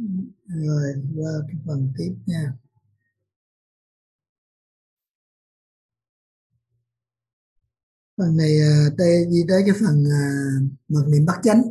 Rồi qua cái phần tiếp nha. Phần này tới đi tới cái phần uh, mật niệm bắt chánh.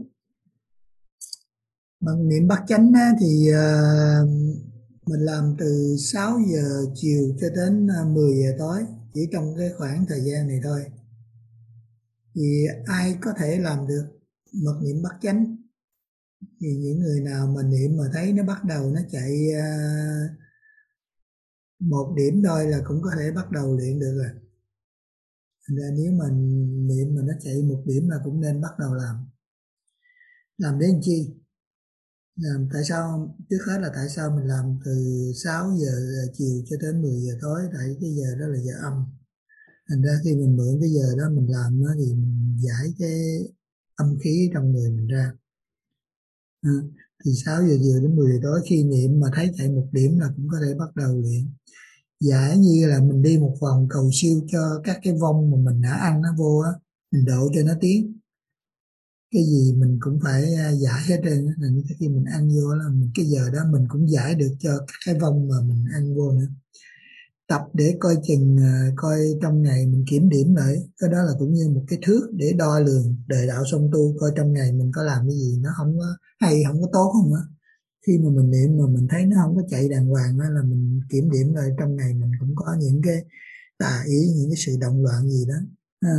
Mật niệm bắt chánh á, thì uh, mình làm từ sáu giờ chiều cho đến mười giờ tối, chỉ trong cái khoảng thời gian này thôi. Thì ai có thể làm được mật niệm bắt chánh? Thì những người nào mà niệm mà thấy nó bắt đầu nó chạy uh, một điểm thôi là cũng có thể bắt đầu luyện được rồi. Nên nếu mà niệm mà nó chạy một điểm là cũng nên bắt đầu làm. Làm đến chi? Làm tại sao? Trước hết là tại sao mình làm từ sáu giờ chiều cho đến mười giờ tối? Tại cái giờ đó là giờ âm. Thành ra khi mình mượn cái giờ đó mình làm đó, thì mình giải cái âm khí trong người mình ra. À, từ sáu giờ chiều đến mười giờ tối, khi niệm mà thấy chạy một điểm là cũng có thể bắt đầu luyện. Giải như là mình đi một vòng cầu siêu cho các cái vong mà mình đã ăn nó vô á, mình độ cho nó tiến. Cái gì mình cũng phải giải hết trơn á, nên khi mình ăn vô là mình cái giờ đó mình cũng giải được cho các cái vong mà mình ăn vô nữa. Tập để coi chừng, coi trong ngày mình kiểm điểm lại, cái đó là cũng như một cái thước để đo lường đời đạo song tu, coi trong ngày mình có làm cái gì nó không có hay, không có tốt không á. Khi mà mình niệm mà mình thấy nó không có chạy đàng hoàng đó, là mình kiểm điểm lại trong ngày mình cũng có những cái tà ý, những cái sự động loạn gì đó ha.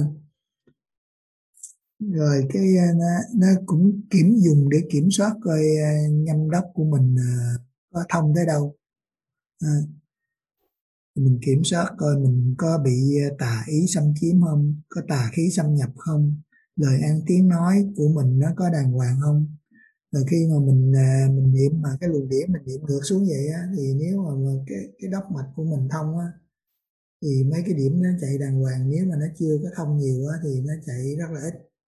Rồi cái nó, nó cũng kiểm dùng để kiểm soát coi nhâm đốc của mình có thông tới đâu à, mình kiểm soát coi mình có bị tà ý xâm chiếm không, có tà khí xâm nhập không, lời ăn tiếng nói của mình nó có đàng hoàng không. Rồi khi mà mình mình niệm mà cái luồng điển mình niệm ngược xuống vậy á, thì nếu mà, mà cái cái đốc mạch của mình thông á, thì mấy cái điểm nó chạy đàng hoàng. Nếu mà nó chưa có thông nhiều á, thì nó chạy rất là ít.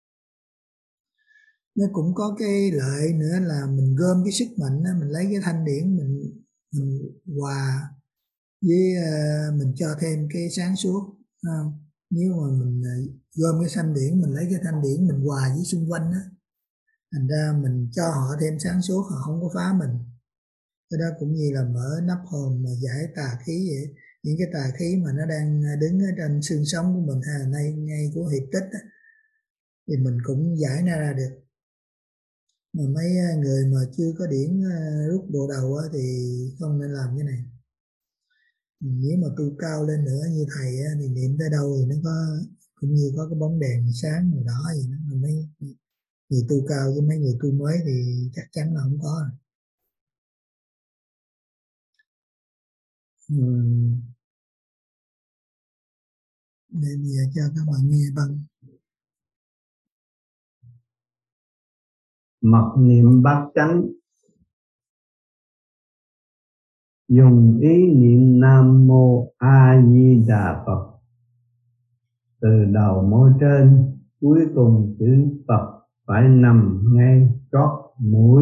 Nó cũng có cái lợi nữa là mình gom cái sức mạnh á, mình lấy cái thanh điển mình mình hòa với uh, mình cho thêm cái sáng suốt. Uh, nếu mà mình uh, gom cái thanh điển, mình lấy cái thanh điển mình hòa với xung quanh á, thành ra mình cho họ thêm sáng suốt, họ không có phá mình. Cái đó cũng như là mở nắp hồn mà giải tà khí vậy. Những cái tà khí mà nó đang đứng ở trên xương sống của mình hay là ngay, ngay của hiệp tích á, thì mình cũng giải nó ra được. Mà mấy người mà chưa có điển rút bộ đầu á, thì không nên làm cái này. Nếu mà tu cao lên nữa như thầy á, thì niệm tới đâu thì nó có cũng như có cái bóng đèn sáng màu đỏ gì đó. Mà mấy người tu cao với mấy người tu mới thì chắc chắn là không có. Uhm. Để bây giờ cho các bạn nghe bằng mật niệm bát chánh. Dùng ý niệm Nam Mô A Di Đà Phật từ đầu môi trên cuối cùng chữ Phật phải nằm ngay trót mũi.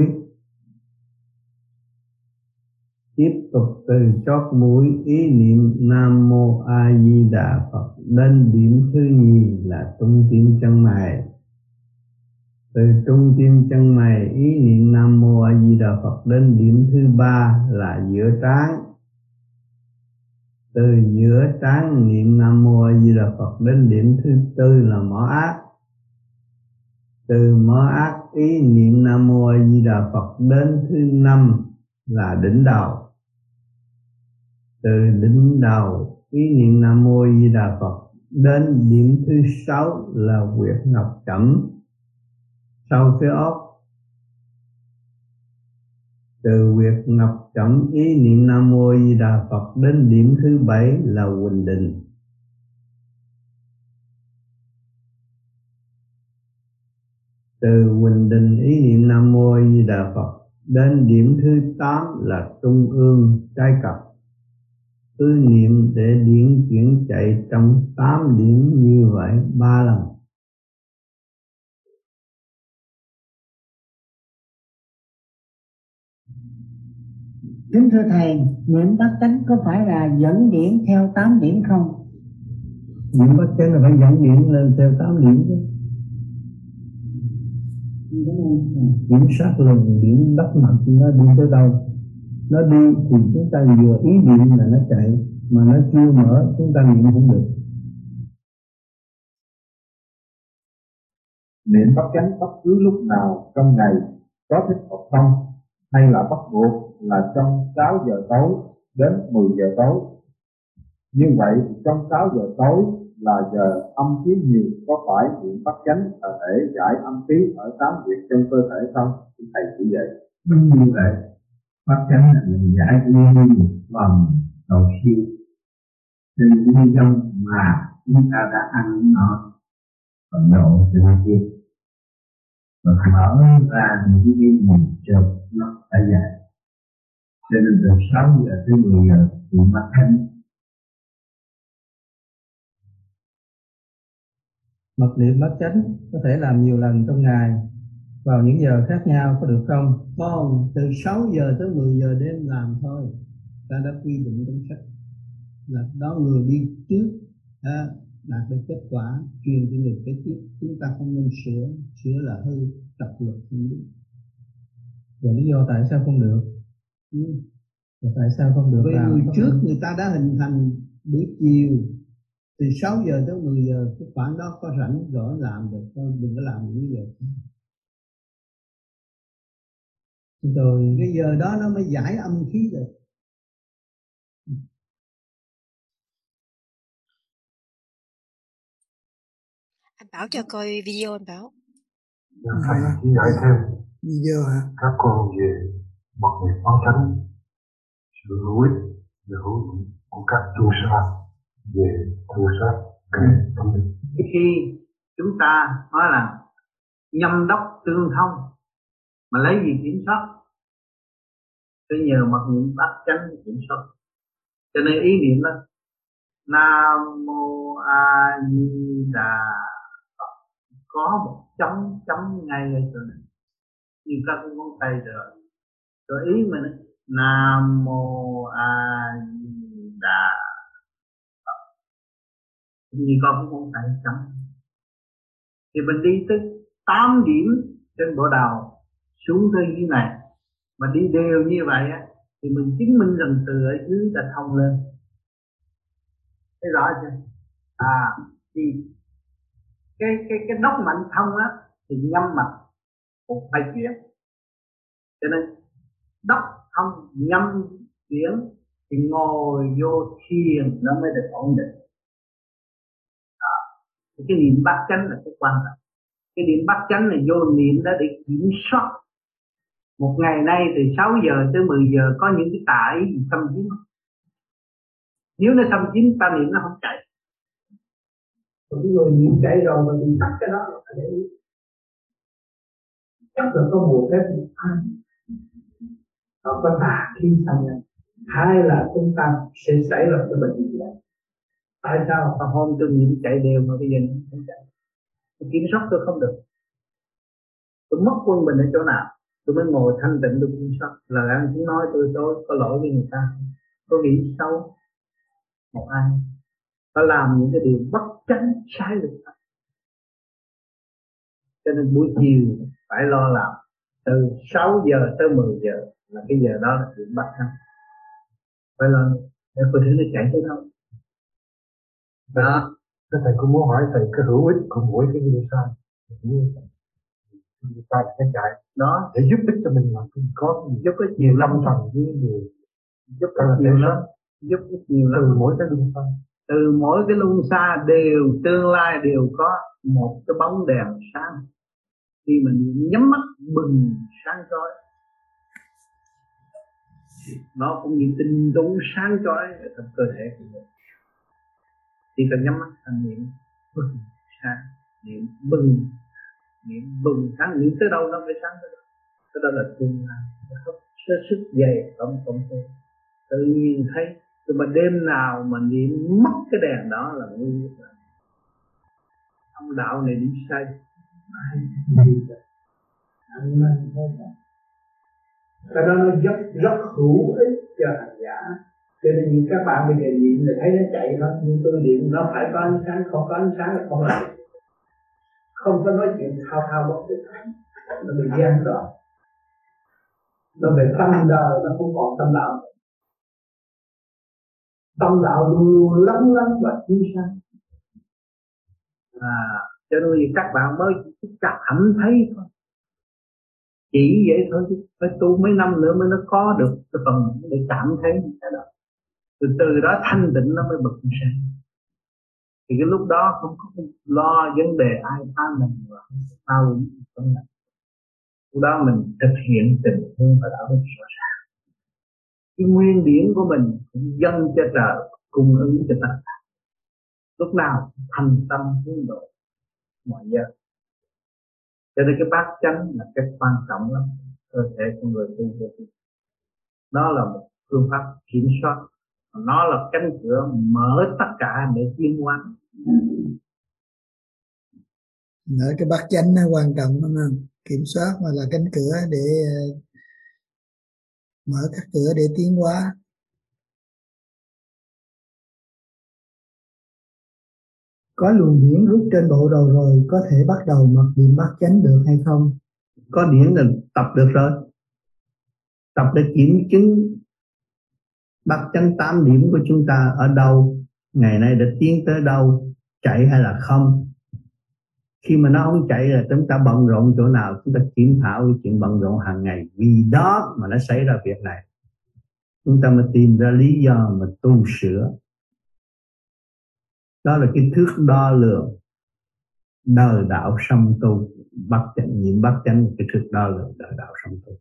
Tiếp tục từ chót mũi ý niệm Nam Mô A Di Đà Phật đến điểm thứ nhì là trung tim chân mày. Từ trung tim chân mày ý niệm Nam Mô A Di Đà Phật đến điểm thứ ba là giữa trán. Từ giữa trán niệm Nam Mô A Di Đà Phật đến điểm thứ tư là mỏ ác. Từ mỏ ác ý niệm Nam Mô A Di Đà Phật đến thứ năm là đỉnh đầu. Từ đỉnh đầu ý niệm Nam Mô A Di Đà Phật đến điểm thứ sáu là huyệt ngọc chẩm sau cái óc. Từ huyệt ngọc chẩm ý niệm Nam Mô A Di Đà Phật đến điểm thứ bảy là huỳnh đình. Từ huỳnh đình ý niệm Nam Mô A Di Đà Phật đến điểm thứ tám là trung ương trái cặp. Cứ niệm để điển chuyển chạy trong tám điểm như vậy ba lần. Kính thưa Thầy, niệm bát chánh có phải là dẫn điển theo tám điểm không? Niệm bát chánh là phải dẫn điển lên theo tám điểm chứ. Kiểm soát luồng điển đốc mạch nó đi tới đâu, nó đi thì chúng ta vừa ý niệm là nó chạy, mà nó chưa mở chúng ta niệm không được. Niệm bắt chánh bất cứ lúc nào trong ngày có thích hoặc không, hay là bắt buộc là trong sáu giờ tối đến mười giờ tối? Như vậy trong sáu giờ tối là giờ âm khí nhiều, có phải niệm bắt chánh là để giải âm khí ở tám huyệt trong cơ thể không? Thầy chỉ vậy. Như vậy bắt chánh là mình giải nguyên một phần đầu siêu trên nguyên nhân mà chúng ta đã ăn nó phần độ từ kia, và mở ra những cái gì chợt nó đã giải. Cho nên từ sáu giờ tới mười giờ thì bắt chánh. Mật niệm bắt chánh có thể làm nhiều lần trong ngày vào những giờ khác nhau, có được không? Không, từ sáu giờ tới mười giờ đêm làm thôi. Ta đã quy định trong sách là đó người đi trước à, đạt được kết quả truyền cho người kế tiếp. Chúng ta không nên sửa, sửa là hư, tập luật không đúng. Vậy lý do tại sao không được? Ừ. Tại sao không được? Vì người trước được. Người ta đã hình thành buổi chiều từ sáu giờ tới mười giờ, cái khoảng đó có rảnh rỗi làm được thôi, đừng có làm những giờ. Rồi cái giờ đó nó mới giải âm khí được. Anh Bảo cho coi video anh Bảo. Thầy chỉ dạy thêm video hả? các con về một niệm quán chánh, sự hữu ích và hữu dụng của các tu sa về tu sát cái tâm linh. Khi chúng ta nói là nhâm đốc tương thông mà lấy gì kiểm soát? Tôi nhờ mật niệm bát chánh kiểm soát. Cho nên ý niệm đó Nam Mô A Di Đà Phật, có một chấm chấm ngay ở chỗ này như các ngón tay rồi. Rồi ý mình Nam Mô A Di Đà Phật, như con ngón tay chấm. Thì mình đi tới tám điểm trên bộ đầu xuống tới dưới này, mà đi đều như vậy á, thì mình chứng minh rằng từ ở dưới đã thông lên. Thấy rõ chưa? À, thì cái cái cái đốc mạnh thông á thì nhâm mạch cũng phải chuyển. Cho nên đốc thông nhâm chuyển thì ngồi vô thiền nó mới được ổn định. À, thì cái niệm bát chánh là cái quan trọng. Cái niệm bát chánh là vô niệm đó để kiểm soát. Một ngày nay từ sáu giờ tới mười giờ có những cái tà ý gì xâm chiếm không? Nếu nó xâm chiếm ta niệm nó không chạy. Còn cái người niệm chạy rồi mà mình tắt cái đó là phải để ý. Chắc là có một cái nó có tà khí xâm nhập. Hai là chúng ta sẽ xảy ra cái bệnh gì đó. Tại sao? Mà hôm tôi niệm chạy đều mà bây giờ nó không chạy. Tôi kiểm soát tôi không được. Tôi mất quân bình ở chỗ nào? Tôi mới ngồi thanh tịnh tôi kiểm soát. Là anh chỉ nói tôi tôi có lỗi với người ta. Tôi nghĩ xấu một ai có làm những cái điều bất chánh sai lệch. Cho nên buổi chiều phải lo làm. Từ sáu giờ tới mười giờ là cái giờ đó là chuyện bắt chánh. Phải lo để coi thử nó chạy tới đâu. Đó. Thế thầy cũng muốn hỏi thầy cái hữu ích của mỗi cái điều sai. Ta sẽ chạy đó để giúp ích cho mình làm có giúp ích nhiều lắm phần với người giúp ích nhiều lắm giúp ích nhiều lắm từ mỗi cái luân xa từ mỗi cái luân xa đều tương lai đều có một cái bóng đèn sáng. Khi mình nhắm mắt bừng sáng chói, nó cũng như tinh tú sáng chói ở trong cơ thể của mình. Chỉ cần nhắm mắt thành niệm bừng sáng, niệm bừng, niệm bừng sáng, niệm tới đâu nó phải sáng tới đó. Cái đó là tương lai, nó rất sức dày trong tâm thế. Tự nhiên thấy, nhưng mà đêm nào mà niệm mất cái đèn đó là nguy hiểm. Ông đạo này đi sai. Cái đó nó rất rất hữu ích cho hành giả. Cho nên các bạn bây giờ niệm thì thấy nó chạy thôi, nhưng tôi niệm nó phải có ánh sáng, không có ánh sáng là không lại. Không có nói chuyện thao thao bất tuyệt. nó bị gian rồi, nó về tâm đời, nó không còn tâm đạo. Tâm đạo luôn luôn lắng lắng và chiếu sáng. À, cho nên vì các bạn mới cảm thấy thôi, chỉ vậy thôi chứ phải tu mấy năm nữa mới nó có được cái phần để cảm thấy cái đó. Từ từ đó thanh định nó mới bật sáng. Thì cái lúc đó không có lo vấn đề ai phá mình và sao cũng không. Lúc đó mình thực hiện tình thương và đạo đức rõ ràng. Cái nguyên điển của mình cũng dâng cho trời, cung ứng cho tất cả. Lúc nào thành tâm hướng độ mọi giờ. Cho nên cái bát chánh là cái quan trọng lắm. Cơ thể của người tu vô vi. Nó là một phương pháp kiểm soát. Nó là cánh cửa mở tất cả để tiến hóa. Mở cái bát chánh nó quan trọng lắm. Kiểm soát mà là cánh cửa để mở các cửa để tiến hóa. Có luồng điển rút trên bộ đầu rồi, có thể bắt đầu mặc niệm bát chánh được hay không? Có điển là tập được rồi. Tập để kiểm chứng bát chánh tám điểm của chúng ta ở đâu, ngày nay đã tiến tới đâu, chạy hay là không. Khi mà nó không chạy là chúng ta bận rộn chỗ nào, chúng ta kiểm thảo cái chuyện bận rộn hàng ngày. Vì đó mà nó xảy ra việc này. Chúng ta mới tìm ra lý do mà tu sửa. Đó là cái thước đo lường đời đạo song tu. Bát chánh, niệm bát chánh cái thước đo lường đời đạo song tu.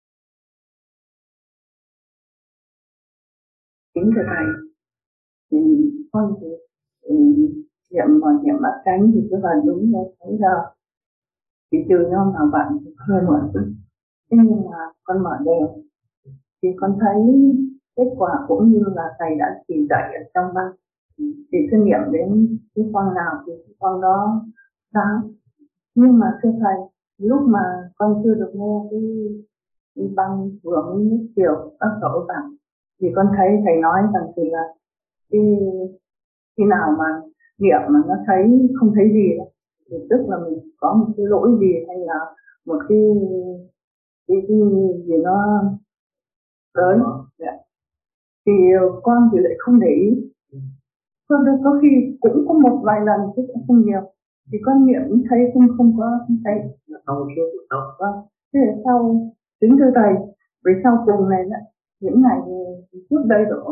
Kính thưa thầy, thì con thì niệm mà niệm bát chánh thì cứ vào đúng như thấy giờ, thì trừ nhau nào bạn hơi muộn chút. Thế nhưng mà con mở đều thì con thấy kết quả cũng như là thầy đã chỉ dạy ở trong băng. Thì cứ niệm đến cái khoang nào thì cái khoang đó sáng. Nhưng mà thưa thầy, lúc mà con chưa được nghe cái, cái băng vừa mới chiều bác sổ bảng, thì con thấy thầy nói rằng thì là khi, khi nào mà niệm mà nó thấy không thấy gì đó, thì tức là mình có một cái lỗi gì hay là một cái cái, cái gì nó tới. Dạ. Thì con thì lại không để ý. Có, có khi cũng có một vài lần chứ cũng không nhiều. Thì con niệm thấy không không có không thấy. Không không. Vâng. Thế là sau kính thưa thầy, vì sau cùng này đó, những ngày trước đây độ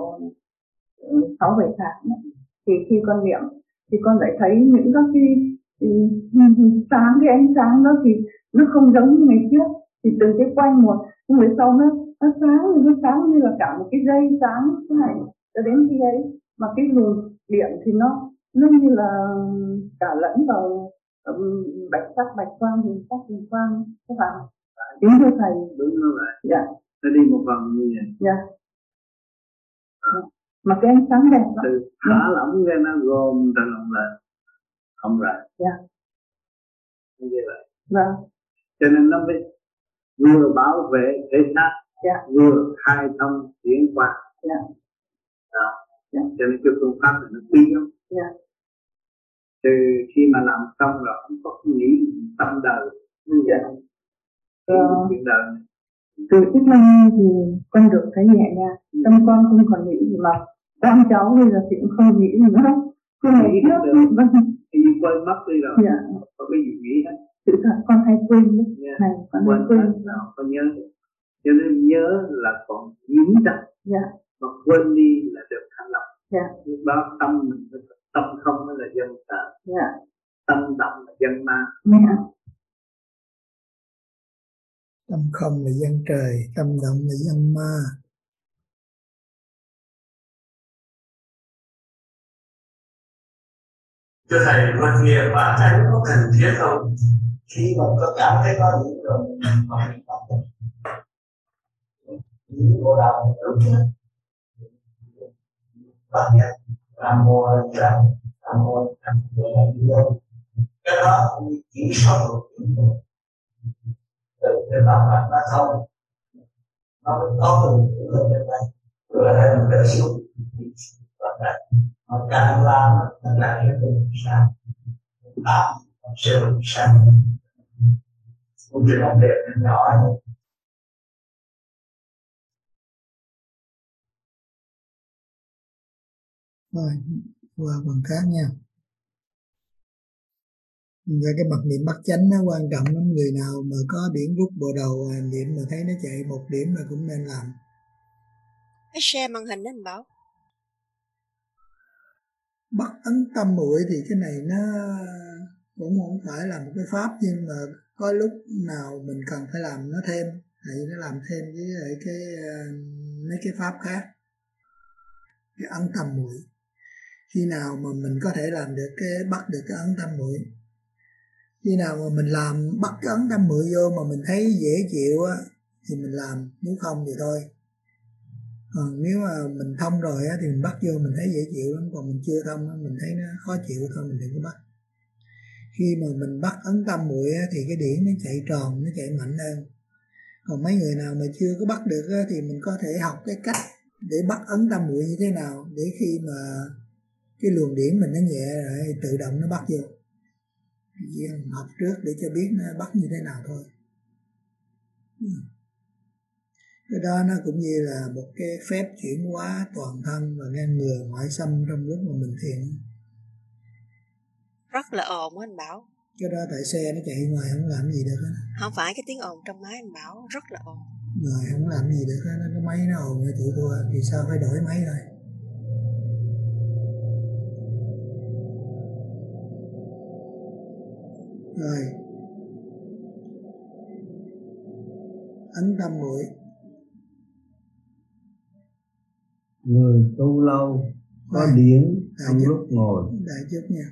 sáu bảy tháng ấy, thì khi con niệm thì con lại thấy những các cái sáng, cái ánh sáng đó thì nó không giống như ngày trước. Thì từ cái quanh một, nhưng về sau nó nó sáng, nó sáng như là cả một cái dây sáng thế này cho đến khi ấy, mà cái luồng điện thì nó nó như là cả lẫn vào um, bạch sắc bạch quang, hình sắc hình quang các bạn. Kính thưa thầy. Đúng rồi vậy. Dạ. Nó đi một vòng như vậy. Dạ. À. Mà cái ánh sáng đẹp lắm. Từ thả lỏng ra nó gom ra lỏng lại, không ra. Dạ. Như vậy. Vâng. Cho nên nó mới vừa bảo vệ thể xác, dạ. vừa khai thông chuyển qua. Dạ. Đó. Dạ. Cho nên cái phương pháp này nó quý lắm. Dạ. Từ khi mà làm xong rồi không có nghĩ tâm đời như vậy. Ờ, từ ít năm thì con được thấy nhẹ nhàng, tâm con không còn nghĩ gì mà con cháu bây giờ thì cũng không nghĩ gì nữa. Con nghĩ trước vâng. Thì quên mất đi rồi. Dạ. Có cái gì nghĩ hết. Sự thật con hay quên lúc yeah. này con quên hay quên. Nào con nhớ. Cho nên nhớ là còn dính chặt. Dạ. Mà quên đi là được thanh lọc. Dạ. Lúc đó tâm mình tâm không mới là dân sợ. Dạ. Tâm động là dân ma. Dạ. Tâm không là dân trời, tâm động là dân ma. Thưa thầy, quan niệm bát chánh có cần thiết không? Khi mà có cảm thấy có những rồi, những bộ đạo lúc trước, bát chánh, nam mô a di đà, nam mô a di đà, cái đó chỉ soát được từ cái đó mà nó không, nó mới có được cái lên trên đây, rồi đây mình để xuống, mà càng làm nó càng hiện được sáng, áp sẽ được sáng. Một cái bóng đèn nhỏ. Rồi, qua phần khác nha. Về cái bậc niệm bắt chánh nó quan trọng lắm. Người nào mà có điển rút bộ đầu niệm mà thấy nó chạy một điểm là cũng nên làm. Cái share màn hình đó anh Bảo. Bắt ấn tâm muội thì cái này nó cũng không phải là một cái pháp, nhưng mà có lúc nào mình cần phải làm nó thêm, thì nó làm thêm với lại cái mấy cái pháp khác. Cái ấn tâm muội, khi nào mà mình có thể làm được cái bắt được cái ấn tâm muội, khi nào mà mình làm bắt cái ấn tâm muội vô mà mình thấy dễ chịu á thì mình làm, nếu không thì thôi. Còn nếu mà mình thông rồi á thì mình bắt vô mình thấy dễ chịu lắm, còn mình chưa thông á mình thấy nó khó chịu thôi mình đừng có bắt. Khi mà mình bắt ấn tâm muội á thì cái điển nó chạy tròn, nó chạy mạnh hơn. Còn mấy người nào mà chưa có bắt được á thì mình có thể học cái cách để bắt ấn tâm muội như thế nào, để khi mà cái luồng điển mình nó nhẹ rồi tự động nó bắt vô. Chỉ học trước để cho biết nó bắt như thế nào thôi. Cái đó nó cũng như là một cái phép chuyển hóa toàn thân và ngăn ngừa ngoại xâm trong lúc mà mình thiền. Rất là ồn anh Bảo. Cái đó tại xe nó chạy ngoài không làm gì được hết. Không phải cái tiếng ồn trong máy anh Bảo, rất là ồn. Rồi không làm gì được hết, cái máy nó ồn rồi chịu thua, thì sao phải đổi máy rồi. Rồi. Ấn tâm muội. Người tu lâu có Rồi. điển Đại trong chút. lúc ngồi. Đại chút nha.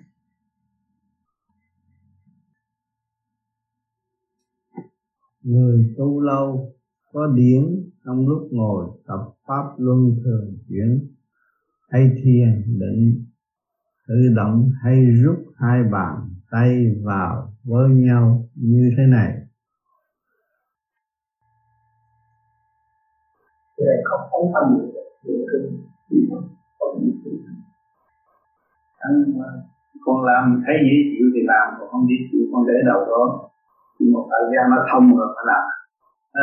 Người tu lâu có điển trong lúc ngồi tập pháp luân thường chuyển, hay thiền định tự động hay rút hai bàn tay vào với nhau như thế này. Để không không tâm anh con làm thấy dễ chịu thì làm, còn không dễ chịu con để đầu đó, một thời gian nó thông rồi phải làm. À,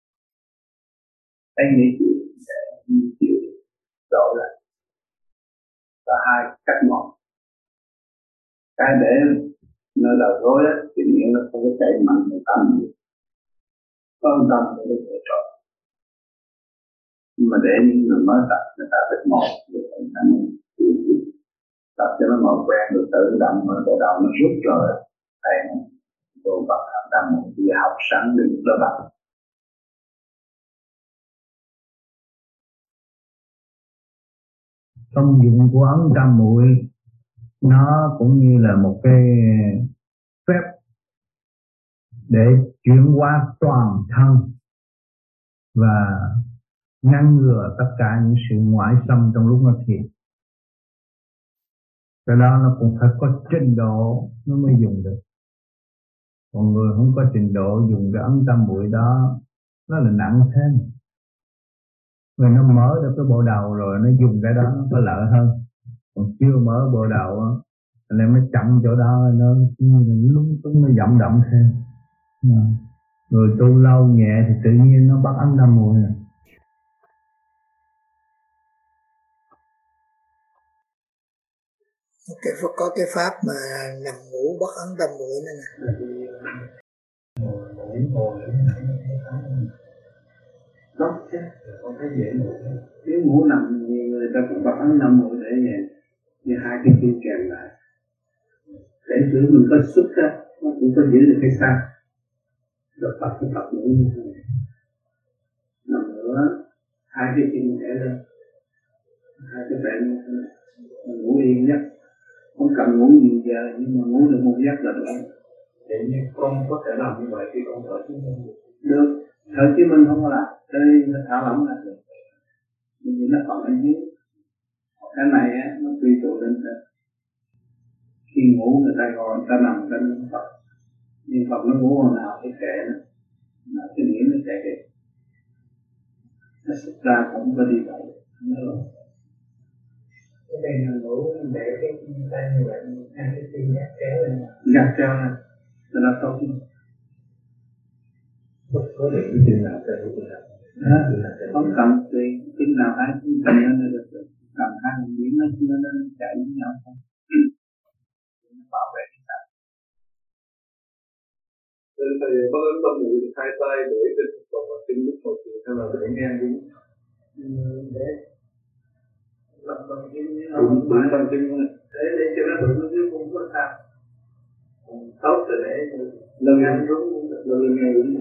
thấy dễ chịu để dễ chịu đổi lại. Và hai cách một, cái để nơi đầu gối á thì nghĩa là không có chạy mạnh người tâm, có tâm để nó chạy trội. Nhưng mà để những người mới tập, người ta biết một để thành mình tập cho nó ngồi quen được tự động mà tự động nó rút rồi thầy tôi bật học đăng một gì học sẵn được đó bạn. Công dụng của ấn trăm muội nó cũng như là một cái phép để chuyển hóa toàn thân và ngăn ngừa tất cả những sự ngoại xâm trong lúc nó thiền. Cái đó nó cũng phải có trình độ nó mới dùng được. Còn người không có trình độ dùng cái ấn tâm muội đó nó là nặng thêm. Người nó mở được cái bộ đầu rồi nó dùng cái đó nó có lợi hơn. Còn chưa mở bộ đầu á, nên nó chậm chỗ đó nó lúng túng, nó vọng động thêm. Người tu lâu nhẹ thì tự nhiên nó bắt ấn tâm muội. Cái, có cái pháp mà nằm ngủ bắt ấn tâm muội này nè. Đó chứ, con thấy dễ ngủ. Nếu ngủ nằm nhiều người ta cũng bắt ấn tâm muội để vậy, như hai cái chân kèm lại. Để giữ mình có sức á, nó cũng có giữ được cái xác. Rồi tập cái tập ngủ như thế này. Nằm nữa, hai cái chân để lên, hai cái bẹn như thế này. Mình ngủ yên nhất, không cần ngủ nhiều giờ nhưng mà ngủ được một giấc là được. Vậy nhưng con có thể làm như vậy khi con thở chứ không được. Được, thở chứ mình không có làm, đây nó thả lỏng là được. Vì nó còn ở dưới. Cái này á, nó tùy tụ lên trên. Khi ngủ người ta ngồi, người ta nằm, người ta nằm Phật. Nhưng Phật nó ngủ hồi nào thì kệ nó. Mà cái nghĩa nó chạy kịp. Nó xuất ra cũng có đi vậy. Nó lộn. Cái này là ngủ để cái tay như vậy, hai cái chân gác kéo lên. Gác kéo lên, cho nó tốt. có được cái tin nào cái tin nào không cần tùy tin nào hai tin cần nên được cần hai điểm nó chưa nên chạy với nhau không bảo vệ cái sao thầy có đến tâm nguyện hai tay để trên còn là tin lúc một chuyện hay là để nghe đúng để làm bằng chân đúng đúng bằng chân để để cho nó đúng chứ không có sao tốt rồi để lần ngang đúng lần ngang đúng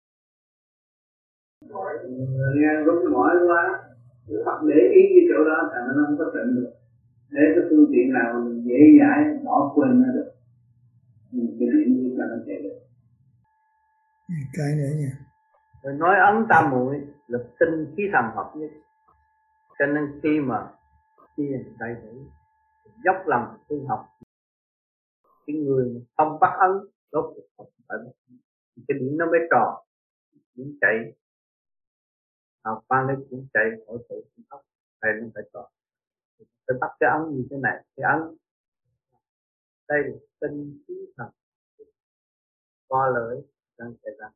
mỏi ngang đúng mỏi quá hoặc để ý cái chỗ đó thằng nó không có tịnh được để cái phương tiện nào dễ dãi bỏ quên nó được cái điểm như là nó chạy được cái nữa nha. Rồi nói ấn tam muội là tinh khí thần hợp nhất, cho nên khi mà thiền đầy đủ dốc lòng tu học, cái người không bắt ấn rốt cuộc không phải bắt ấn. Cái điểm nó mới tròn, điểm chạy học ban lên cũng chạy hội tụ cũng ốc hay nó phải tròn. Phải bắt cái ấn như thế này, cái ấn đây là tinh khí thần qua lưỡi đang chạy ra.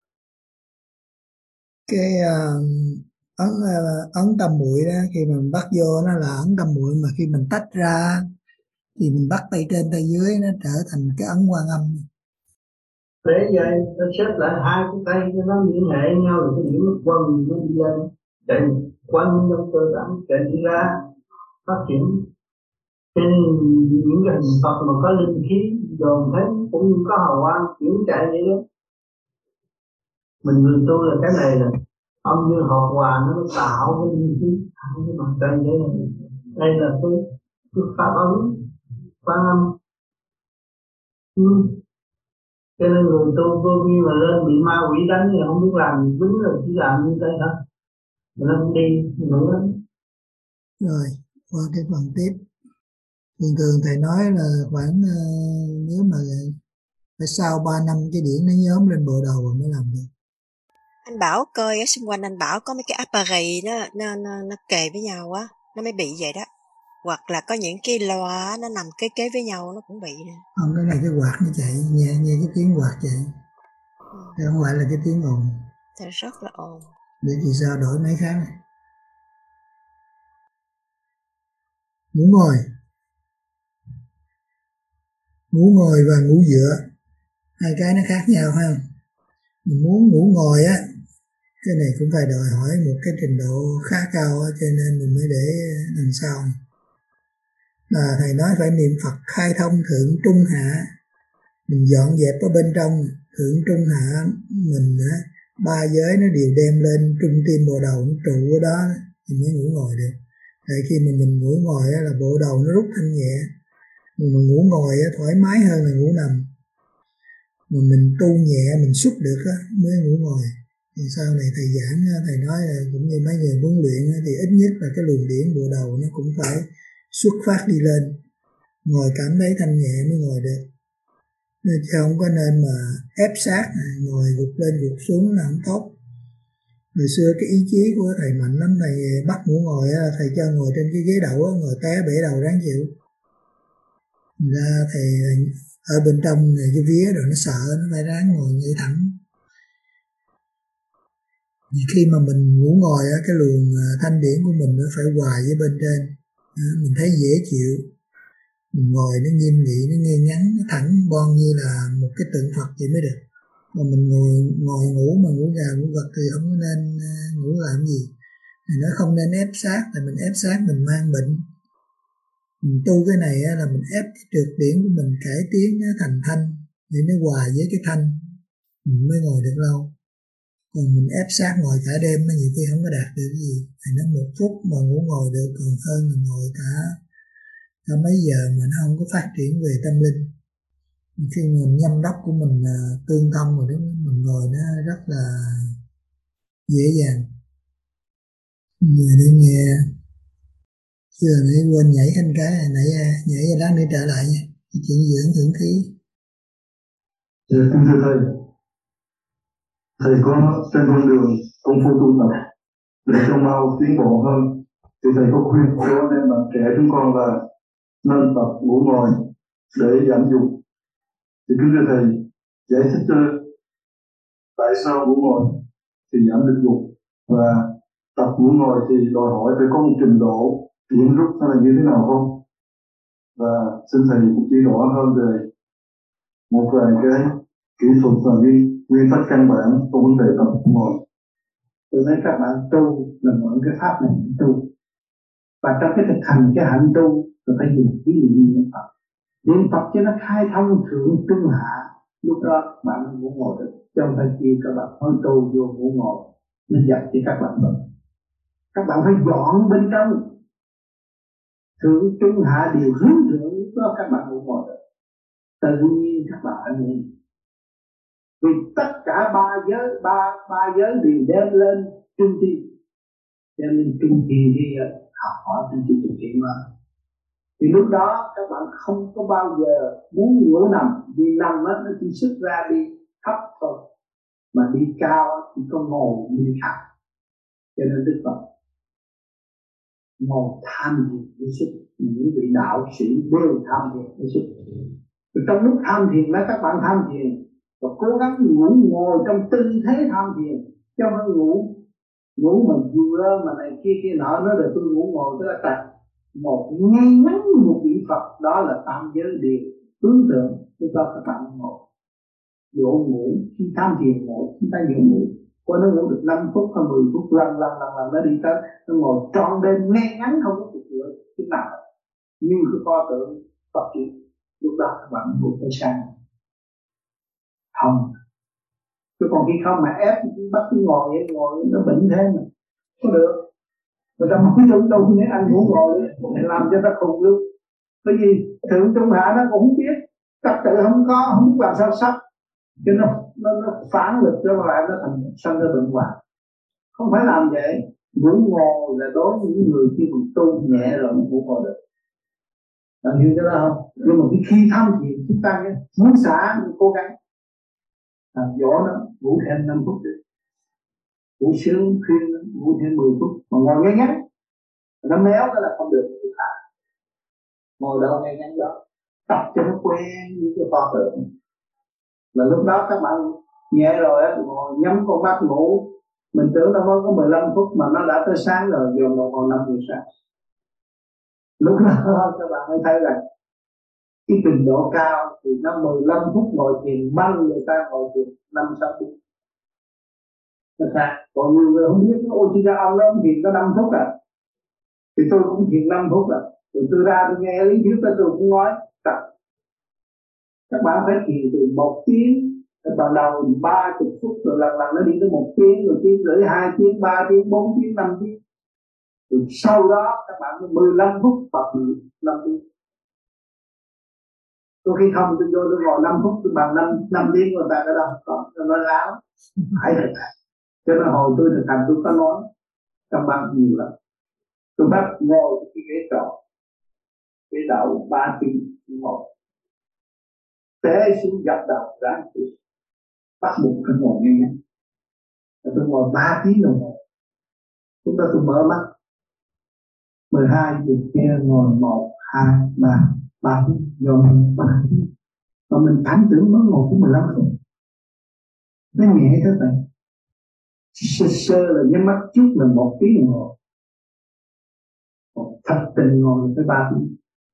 Cái uh, ấn uh, ấn tam muội đó, khi mình bắt vô nó là ấn tam muội, mà khi mình tách ra thì mình bắt tay trên tay dưới nó trở thành cái ấn Quan Âm. Để vậy nó xếp lại hai cái tay cho nó liên hệ nhau rồi cái điểm nó quần nó đi lên chạy quanh trong cơ bản chạy đi ra phát triển. Trên những cái hình Phật mà có linh khí đồn thấy cũng như có hào quang chuyển chạy vậy đó. Mình người tu là cái này là âm như hợp hòa nó mới tạo cái linh khí hai cái mặt trời vậy này. Đây là cái cái pháp ấn Quan Âm. Ừ. Cho nên người tu vô vi mà lên bị ma quỷ đánh thì không biết làm gì, đúng rồi chỉ làm như thế thôi. Mà nó không đi nữa lắm. Rồi qua cái phần tiếp. Thường thường thầy nói là khoảng uh, nếu mà phải sau ba năm cái điển nó nhóm lên bộ đầu rồi mới làm được. Anh Bảo coi ở xung quanh anh Bảo có mấy cái appareil nó, nó, nó, nó kề với nhau á, nó mới bị vậy đó. Hoặc là có những cái loa nó nằm kế kế với nhau nó cũng bị nè. Không, cái này cái quạt nó chạy, nghe, nghe cái tiếng quạt chạy. Ừ. Không phải là cái tiếng ồn. Thì rất là ồn. Để chị sao đổi máy khác này. Ngủ ngồi. Ngủ ngồi và ngủ dựa. Hai cái nó khác nhau phải không? Mình muốn ngủ ngồi á, cái này cũng phải đòi hỏi một cái trình độ khá cao á, cho nên mình mới để đằng sau. Là thầy nói phải niệm Phật khai thông thượng trung hạ. Mình dọn dẹp ở bên trong thượng trung hạ mình á, ba giới nó đều đem lên trung tim bộ đầu, nó trụ ở đó thì mới ngủ ngồi được. Tại khi mà mình ngủ ngồi á, là bộ đầu nó rút thanh nhẹ, mà mình ngủ ngồi á, thoải mái hơn là ngủ nằm. Mà mình tu nhẹ mình xuất được á, mới ngủ ngồi. Còn sau này thầy giảng thầy nói là cũng như mấy người huấn luyện thì ít nhất là cái luồng điển bộ đầu nó cũng phải xuất phát đi lên, ngồi cảm thấy thanh nhẹ mới ngồi được. Nên chứ không có nên mà ép sát, ngồi gục lên gục xuống là không tốt. Hồi xưa cái ý chí của thầy mạnh lắm, thầy bắt ngủ ngồi á, thầy cho ngồi trên cái ghế đậu á, ngồi té bể đầu ráng chịu. Ra thầy ở bên trong này cái vía rồi nó sợ, nó phải ráng ngồi ngay thẳng. Vì khi mà mình ngủ ngồi á, cái luồng thanh điển của mình nó phải hòa với bên trên, mình thấy dễ chịu. Mình ngồi nó nghiêm nghị, nó ngay ngắn, nó thẳng bon như là một cái tượng Phật vậy mới được. Mà mình ngồi ngồi ngủ mà ngủ gà ngủ gật thì không nên ngủ làm gì. Mình nói không nên ép sát, tại mình ép sát mình mang bệnh. Mình tu cái này là mình ép cái trượt điển của mình cải tiến nó thành thanh để nó hòa với cái thanh, mình mới ngồi được lâu. Còn mình ép sát ngồi cả đêm nó nhiều khi không có đạt được cái gì. Thì nó một phút mà ngủ ngồi được còn hơn là ngồi cả cả mấy giờ mà nó không có phát triển về tâm linh. Khi mình nhâm đốc của mình tương thông rồi đó, mình ngồi nó rất là dễ dàng. Giờ để nghe chưa nãy quên nhảy anh cái này, nãy nhảy ra lát nữa trở lại nha. Cái chuyện dưỡng thưởng khí. Dạ, kính thưa thầy, thầy có trên con đường công phu tu tập để cho mau tiến bộ hơn, thì thầy có khuyên của anh em bạn trẻ chúng con là nên tập ngủ ngồi để giảm dục. Thì kính thưa thầy giải thích cho Tại sao ngủ ngồi thì giảm được dục, và tập ngủ ngồi thì đòi hỏi phải có một trình độ điểm rút hay là như thế nào không? Và xin thầy chỉ rõ hơn về một vài cái kỹ thuật và nguyên nguyên tắc căn bản của vấn đề tập ngủ ngồi. Tôi thấy các bạn tu là mượn cái pháp này để tu, và trong cái thực hành cái hạnh tu tôi phải dùng ý niệm niệm Phật, niệm Phật cho nó khai thông thượng trung hạ, lúc đó bạn ngủ ngồi được. Trong thời kỳ các bạn hơi tu vô ngủ ngồi nên dạy cho các bạn được. Các bạn phải dọn bên trong thượng trung hạ đều hướng thượng, lúc đó các bạn ngủ ngồi được. Tự nhiên các bạn phải nghĩ, vì tất cả ba giới ba ba giới đều đem lên trung thiên, đem lên trung thiên đi học hỏi trên sự thực hiện mà. Thì lúc đó các bạn không có bao giờ muốn ngủ nằm, vì nằm đó, nó chỉ xuất ra đi thấp thôi, mà đi cao chỉ có ngồi đi thẳng. Cho nên Đức Phật ngồi tham thiền để sức, những vị đạo sĩ đều tham thiền để sức. Trong lúc tham thiền đó các bạn tham thiền và cố gắng ngủ ngồi trong tư thế tham thiền, chứ không phải ngủ ngủ mà vừa mà này kia kia nọ nó để tôi ngủ ngồi tức là trật. Một ngay ngắn một vị Phật đó là tam giới điều hướng thượng, chúng ta các bạn ngồi độ ngủ. Khi tham thiền ngồi chúng ta nhớ ngủ, coi nó ngủ được năm phút hay mười phút, lần lần lần lần nó đi tới, nó ngồi trọn đêm ngay ngắn không có cuộc nữa cái nào như cái pho tượng Phật chỉ. Lúc đó các bạn ngủ tới sáng không. Chứ còn khi không mà ép bắt cứ ngồi vậy, ngồi nó bệnh thế mà có được. Người ta nói chung đâu nghe anh ngủ ngồi để làm cho ta khùng luôn. Bởi vì thượng trung hạ nó cũng không biết, trật tự không có, không biết làm sao sắp, cho nó nó, nó phản lực cho lại nó thành sanh ra bệnh hoạn. Không phải làm vậy. Ngủ ngồi là đối với những người khi mà tu nhẹ rồi ngủ ngồi được. Bạn hiểu cái đó không? Nhưng mà khi tham thiền chúng ta nhé, muốn xả mình cố gắng à, dỗ nó ngủ thêm năm phút được, ngủ sướng khuyên nó ngủ thêm mười phút, mà ngồi ngay ngắn nó méo đó là không được. Ngồi đâu ngay ngắn đó, tập cho nó quen như cái pho tượng là lúc đó các bạn nhẹ rồi á, ngồi nhắm con mắt ngủ, mình tưởng nó mới có mười lăm phút mà nó đã tới sáng rồi, giờ một còn năm giờ sáng. Lúc đó các bạn mới thấy rằng cái trình độ cao thì nó mười lăm phút ngồi thiền bằng người ta ngồi thiền năm sáu phút. Nó khác. Còn nhiều người không biết, ôi chỉ ra ông đó thiền có năm phút à, thì tôi cũng thiền năm phút à, rồi tôi ra tôi nghe lý thuyết tôi cũng nói tập. Các bạn phải thiền từ một tiếng, ban đầu ba chục phút, rồi lần lần nó đi tới một tiếng, rồi tiếng rưỡi, hai tiếng, ba tiếng, bốn tiếng, năm tiếng. Rồi sau đó các bạn có mười lăm phút hoặc mười lăm tiếng. Tôi khi không tôi vô tôi ngồi năm phút tôi bằng năm năm tiếng người ta ở đâu còn tôi nói láo. Phải thực hành. Cho nên hồi tôi thực hành tôi có nói trong ban nhiều lắm. Tôi bắt ngồi cái ghế trò, cái đầu ba tiếng ngồi, té xuống dập đầu ra, bắt buộc phải ngồi ngay ngắn. Tôi ngồi ba tiếng đồng hồ. Lúc đó tôi mở mắt mười hai giờ kia ngồi một, hai, ba, ba tiếng, rồi ba tiếng. Và mình cảm tưởng nó ngồi cũng mười lăm phút. Nó nhẹ thế vậy. Sơ sơ là nhắm mắt chút là một tiếng đồng hồ. Thật tình ngồi tới ba tiếng.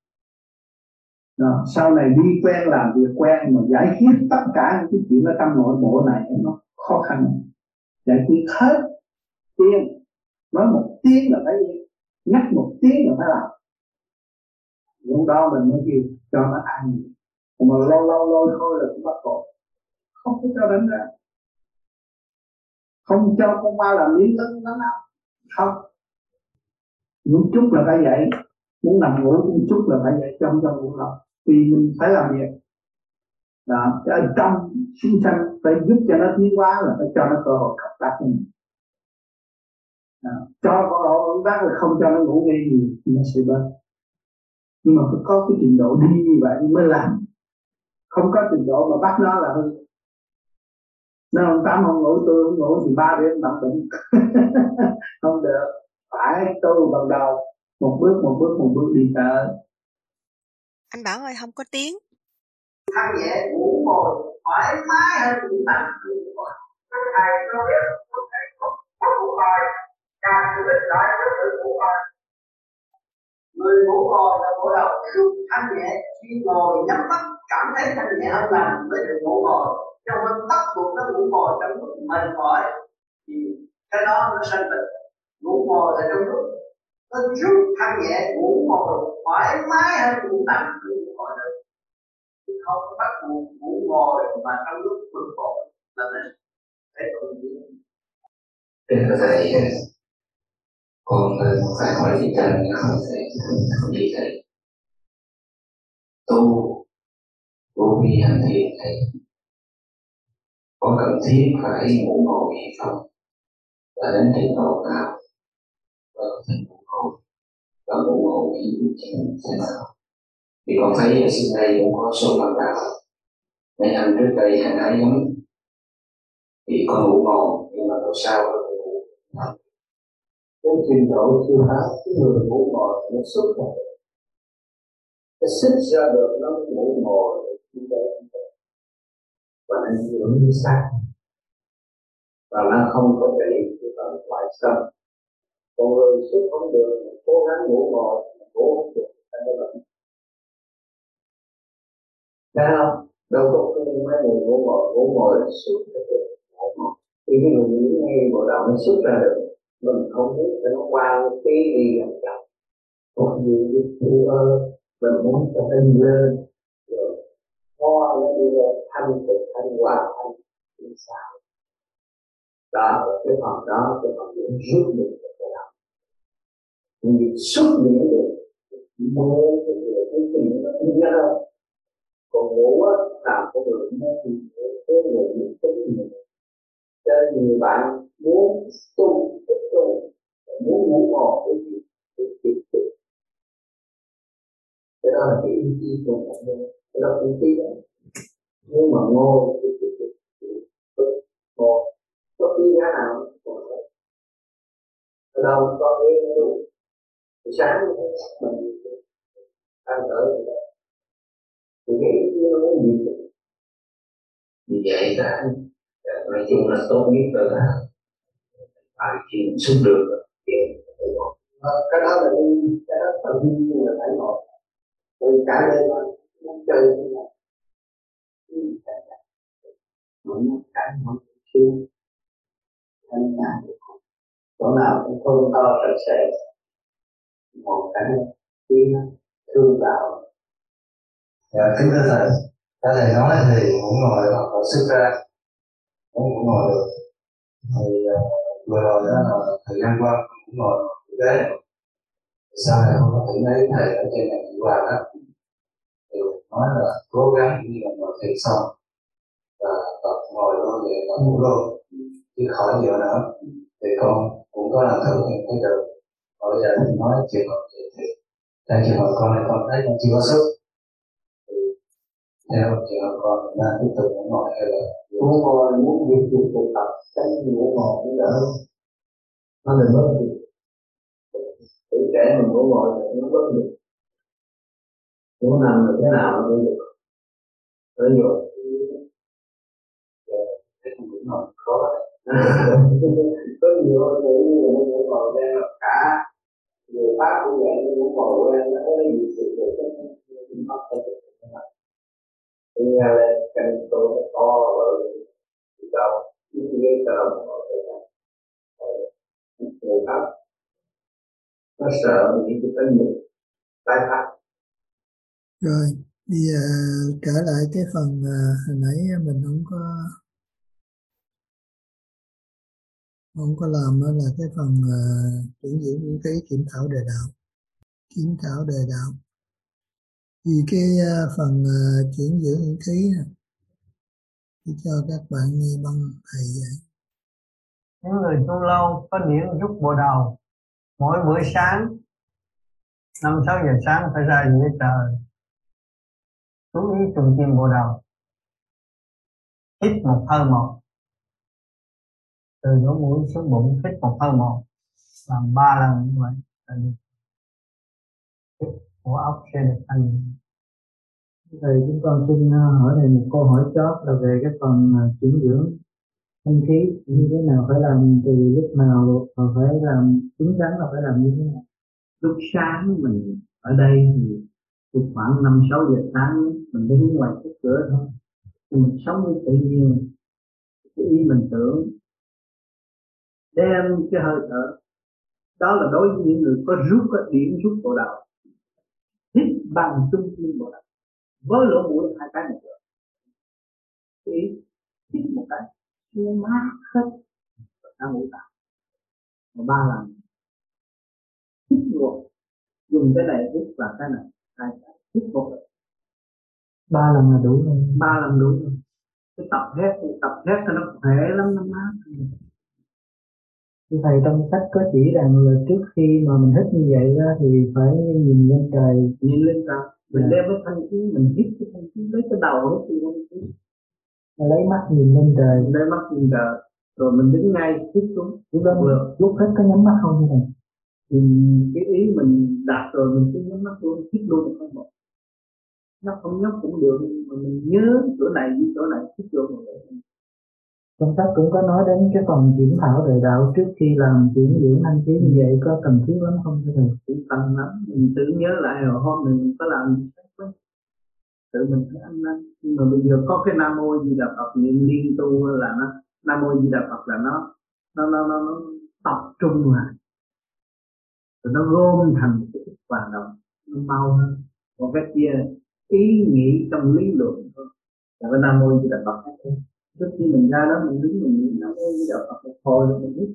Đó, sau này đi quen làm việc quen mà giải quyết tất cả những cái chuyện ở trong nội bộ này nó khó khăn. Giải quyết hết tiếng, nói một tiếng là phải nhắc một tiếng là phải làm. Lúc đó mình mới kêu cho nó ăn, còn mà lâu lâu lâu thôi là cũng bắt cột, không có cho đánh ra, không cho con ma làm miếng lớn lắm nào, không. Muốn chút là phải vậy, muốn nằm ngủ cũng chút là phải vậy, trong trong ngủ đâu, vì mình phải làm việc. Đó, ở trong sinh sanh phải giúp cho nó tiến hóa là phải cho nó cơ hội hợp tác với mình. Đó, cho cơ hội hợp tác là không cho nó ngủ ngay nhiều thì nó sẽ bớt. Nhưng mà phải có cái trình độ đi như vậy mới làm. Không có trình độ mà bắt nó là hư. Nó không tám không ngủ, tôi không ngủ thì ba đêm nằm bệnh. Không được. Phải tu bằng đầu, một bước một bước một bước đi tới. Anh Bảo ơi, không có tiếng. Thanh nhẹ ngủ ngồi thoải mái hơn chúng ta. thầy nó biết thầy có ngủ ngồi càng tự định lại nó tự ngủ ngồi. Người ngủ ngồi là bộ đầu lúc thanh nhẹ, khi ngồi nhắm mắt cảm thấy thanh nhẹ hơn là mới được ngủ ngồi. Trong mình bắt buộc nó ngủ ngồi trong lúc mệt mỏi thì cái đó nó sanh bệnh. Ngủ ngồi là trong lúc nó rút thanh nhẹ, ngủ ngồi thoải mái hơn ngủ nằm ngủ ngồi được. Chứ không có bắt buộc ngủ ngồi mà trong lúc bực bội là mình phải tự nhiên. Thưa thầy, con phải hỏi gì cần hỏi thầy không gì thầy tu vô vi hành thiền thầy có cần thiết phải ngủ ngồi hay không, và đến trình độ nào và có thể ngủ ngồi và ngủ ngồi thì thế nào? Vì con thấy ở xung đây cũng có số bạn đạo mấy năm trước đây hành ái lắm thì con ngủ ngồi nhưng mà độ sau nó ngủ đến trình độ siêu thoát, cái người ngủ ngồi nó xuất ra được, cái xích ra được nó ngủ ngồi như vậy và nó ảnh hưởng đến xác và nó không có bị cái phần ngoại xâm. Còn người xuất không được, cố gắng ngủ ngồi, ngủ không được, anh có bệnh. Thấy không? Đâu có mấy người ngủ ngồi, ngủ ngồi là xuất ra được. Khi cái người nghĩ ngay bộ đầu nó xuất ra được, mình không biết phải nó qua một cái gì làm chậm. Còn nhiều cái thua ơ, mình muốn cho nó lên, rồi hoa nó đi lên, thanh thực, thanh hòa, thanh thì sao? Đó là cái phần đó, cái phần điểm rút được cái đó. Việc xuất điểm được, mơ cái điều cái gì nó không nhớ đâu. Còn ngủ á, làm có được nó thì cái người biết cái gì. Cho nên nhiều bạn muốn tu, thích tu, muốn ngủ ngồi cái gì, cái gì, cái gì. Cái đó là cái ý chí của mình, cái đó là ý chí đó. Nhưng mà ngồi, cái gì, cái gì, cái gì, ngồi, có ý giá nào không có. Ở đâu có cái đủ. Sáng mình ăn tới thì cái ý chí nó muốn gì. Vì vậy ta nói chung là tốt nhất là phải kiểm soát được thì cái đó là đi cái đó tự nhiên là phải ngồi từ cả đêm mà muốn chơi như này muốn cảnh muốn chiêu thanh nhàn chỗ nào cũng thôn to sạch sẽ một cảnh tiếng thương đạo. Dạ, kính thưa thầy, các thầy nói thì ngủ ngồi hoặc là xuất ra muốn ngủ ngồi được thì uh, vừa rồi đó là thời gian qua ngủ ngồi thực tế sau này không có thể lấy thầy ở trên này đi qua đó thì nói là cố gắng như là ngồi thiền xong và tập ngồi luôn vậy và ngủ luôn chứ khỏi giờ nữa thì con cũng có làm thử thì thấy được. Bây giờ thì nói chuyện hợp thì thì theo trường hợp con này con thấy con chưa có sức thì theo trường hợp con thì đang tiếp tục ngủ ngồi hay là ngủ ngồi muốn việc việc thực tập tránh ngủ ngồi cũng đỡ nó đừng bớt được để trẻ mình ngủ ngồi nó bớt được ngủ nằm là thế nào nó cũng được tới rồi thì cũng cũng ngồi khó có nhiều người như là ngủ ngồi ra cả người pháp cũng vậy ngủ ngồi ra nó có cái gì sự được cái mất cái thì nhà lên cái tôi to rồi thì đâu những cái tờ ngồi ra người pháp nó sợ những cái tên mình tai phát. Rồi bây giờ trở lại cái phần uh, hồi nãy mình không có không có làm đó là cái phần uh, chuyển dưỡng vũ khí kiểm thảo đề đạo kiểm thảo đề đạo vì cái uh, phần uh, chuyển dưỡng vũ khí thì cho các bạn nghe bằng thầy vậy. Những người tu lâu có điểm rút bộ đầu mỗi buổi sáng năm sáu giờ sáng phải ra dưới trời chú ý trùng kim bộ đầu, hít một hơi một từ lỗ mũi xuống bụng, hít một hơi một làm ba lần như vậy là được. Của óc sẽ được thanh. Thầy chúng con xin hỏi thầy một câu hỏi chót là về cái phần chuyển dưỡng thanh khí như thế nào, phải làm từ lúc nào, và phải làm cứng rắn là phải làm như thế nào? Lúc sáng mình ở đây thì từ khoảng năm sáu giờ sáng mình đứng ngoài cái cửa thôi, thì mình sống với tự nhiên. Cái ý mình tưởng đem cái hơi thở đó là đối với những người có rút cái điểm rút bộ đầu, hít bằng trung tim bộ đầu với lỗ mũi hai cái một lượt, ý hít một cái nó mát hết cả mũi ta, và ba lần hít một, dùng cái này hít và cái này hai cái hít một lần, ba lần là đủ rồi. ba lần đủ rồi. Cái tập hết tập hết cho nó khỏe lắm, nó mát. Thì thầy trong sách có chỉ rằng là trước khi mà mình hít như vậy đó thì phải nhìn lên trời, nhìn lên trời, mình đem cái thanh khí, mình hít cái thanh khí, lấy cái đầu hết thì thanh khí, lấy mắt nhìn lên trời, lấy mắt nhìn trời, rồi mình đứng ngay hít xuống. Lúc đó lúc hít có nhắm mắt không thầy? Thì cái ý mình đạt rồi mình cứ nhắm mắt luôn, hít luôn một không một, nhấp không nhấp cũng được, mà mình nhớ chỗ này với chỗ này hít vô một vậy. Trong sách cũng có nói đến cái phần kiểm thảo đời đạo trước khi làm chuyển dưỡng thanh khí như vậy có cần thiết lắm không thưa thầy? Cũng cần lắm, mình tự nhớ lại rồi hôm nay mình có làm gì đó, tự mình phải ăn năn. Nhưng mà bây giờ có cái Nam Mô Di Đà Phật niệm liên tu là nó Nam Mô Di Đà Phật là nó nó nó nó, nó tập trung lại, rồi nó gom thành cái hoạt động, nó mau hơn. Còn cái kia ý nghĩ trong lý luận thôi, là cái Nam Mô Di Đà Phật thôi. Trước khi mình ra đó mình đứng mình niệm Nam Mô Di Đà Phật một hồi rồi mình biết,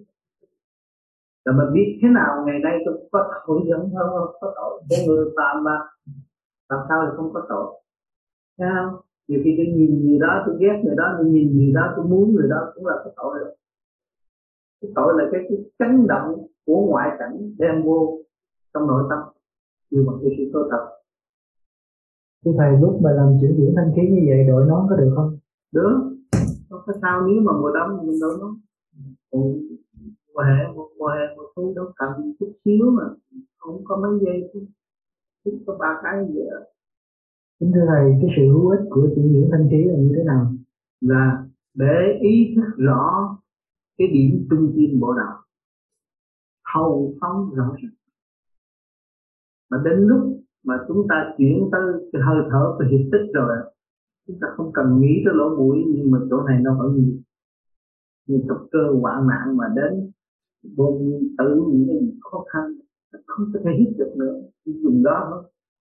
rồi mình biết thế nào ngày nay tôi có tội giống không, có tội cái người phạm mà làm sao thì không có tội, thấy không? Nhiều khi tôi nhìn người đó, tôi ghét người đó, tôi nhìn người đó, tôi muốn người đó cũng là cái tội rồi. Cái tội là cái, cái chấn động của ngoại cảnh đem vô trong nội tâm, như bằng cái sự cơ thật. Thưa thầy, lúc mà làm chuyển dưỡng thanh khí như vậy đội nón có được không? Được, không có sao. Nếu mà mùa đông mình đội nón, mùa hè mùa hè mùa thu đâu cần chút xíu mà không có mấy giây thôi, chỉ có ba cái gì đó. Kính thưa thầy, cái sự hữu ích của chuyển dưỡng thanh khí là như thế nào? Là để ý thức rõ cái điểm trung tâm bộ đầu, thâu phóng rõ ràng. Mà đến lúc mà chúng ta chuyển tới cái hơi thở và hiệp tích rồi, chúng ta không cần nghĩ tới lỗ mũi, nhưng mà chỗ này nó vẫn nhiều, như trục cơ hoạn nạn mà đến vô tự những cái khó khăn không có thể hít được nữa, dùng đó thôi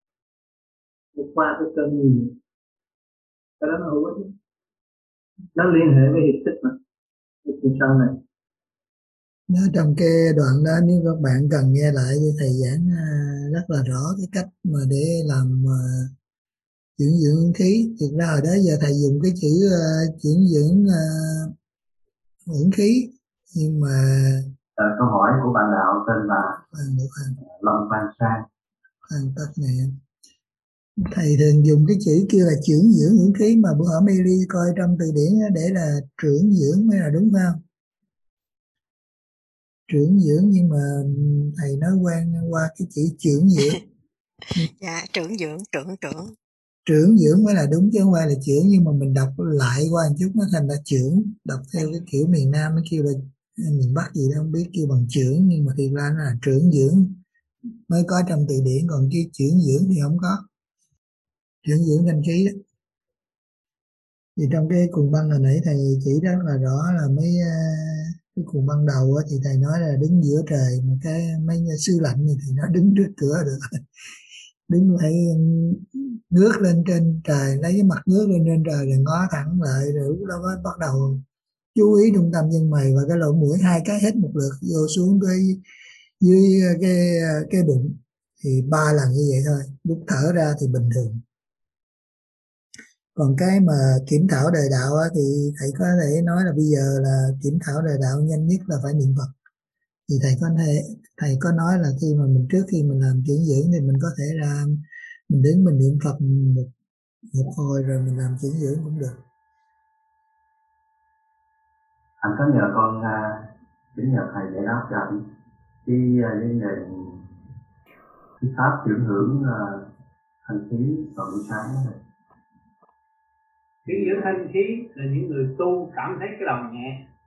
vượt qua cái cơn nhiều, cái đó nó hữu ích, nó liên hệ với hiệp tích mà. Thì sau này Nếu trong cái đoạn đó nếu các bạn cần nghe lại thì thầy giảng rất là rõ cái cách mà để làm uh, chuyển dưỡng khí. Thực ra hồi đó giờ thầy dùng cái chữ uh, chuyển dưỡng uh, dưỡng khí, nhưng mà à, câu hỏi của bạn đạo tên là Lâm Phan Sang. Khoan tắt này, thầy thường dùng cái chữ kia là chuyển dưỡng dưỡng khí, mà bữa ở Mary coi trong từ điển để là trưởng dưỡng mới là đúng không? Trưởng dưỡng, nhưng mà thầy nói quen qua cái chữ trưởng dưỡng. Dạ, trưởng dưỡng, trưởng trưởng. Trưởng dưỡng mới là đúng chứ không phải là trưởng, nhưng mà mình đọc lại qua một chút nó thành là trưởng. Đọc theo cái kiểu miền Nam nó kêu là, miền Bắc gì đó không biết kêu bằng trưởng, nhưng mà thì ra nó là trưởng dưỡng mới có trong từ điển, còn cái trưởng dưỡng thì không có. Trưởng dưỡng thanh khí đó. Thì trong cái cuồng băng hồi nãy thầy chỉ rất là rõ là mấy cái cuồng băng đầu á, thì thầy nói là đứng giữa trời, mà cái mấy sư lạnh này thì nó đứng trước cửa được. Đứng phải ngước lên trên trời, lấy cái mặt ngước lên trên trời rồi ngó thẳng lại, rồi lúc đó mới bắt đầu chú ý trung tâm chân mày và cái lỗ mũi hai cái hết một lượt vô xuống tới dưới cái cái bụng, thì ba lần như vậy thôi. Lúc thở ra thì bình thường. Còn cái mà kiểm thảo đời đạo á, thì thầy có thể nói là bây giờ là kiểm thảo đời đạo nhanh nhất là phải niệm Phật. Thì thầy có thể thầy có nói là khi mà mình trước khi mình làm chuyển dưỡng thì mình có thể ra mình đứng mình niệm Phật một, một hồi rồi mình làm chuyển dưỡng cũng được. Anh có nhờ con uh, kính nhờ thầy giải đáp cho anh cái vấn đề cái pháp chuyển dưỡng uh, thanh khí vào buổi sáng này. Chuyển dưỡng thanh khí là những người tu cảm thấy cái đầu nhẹ,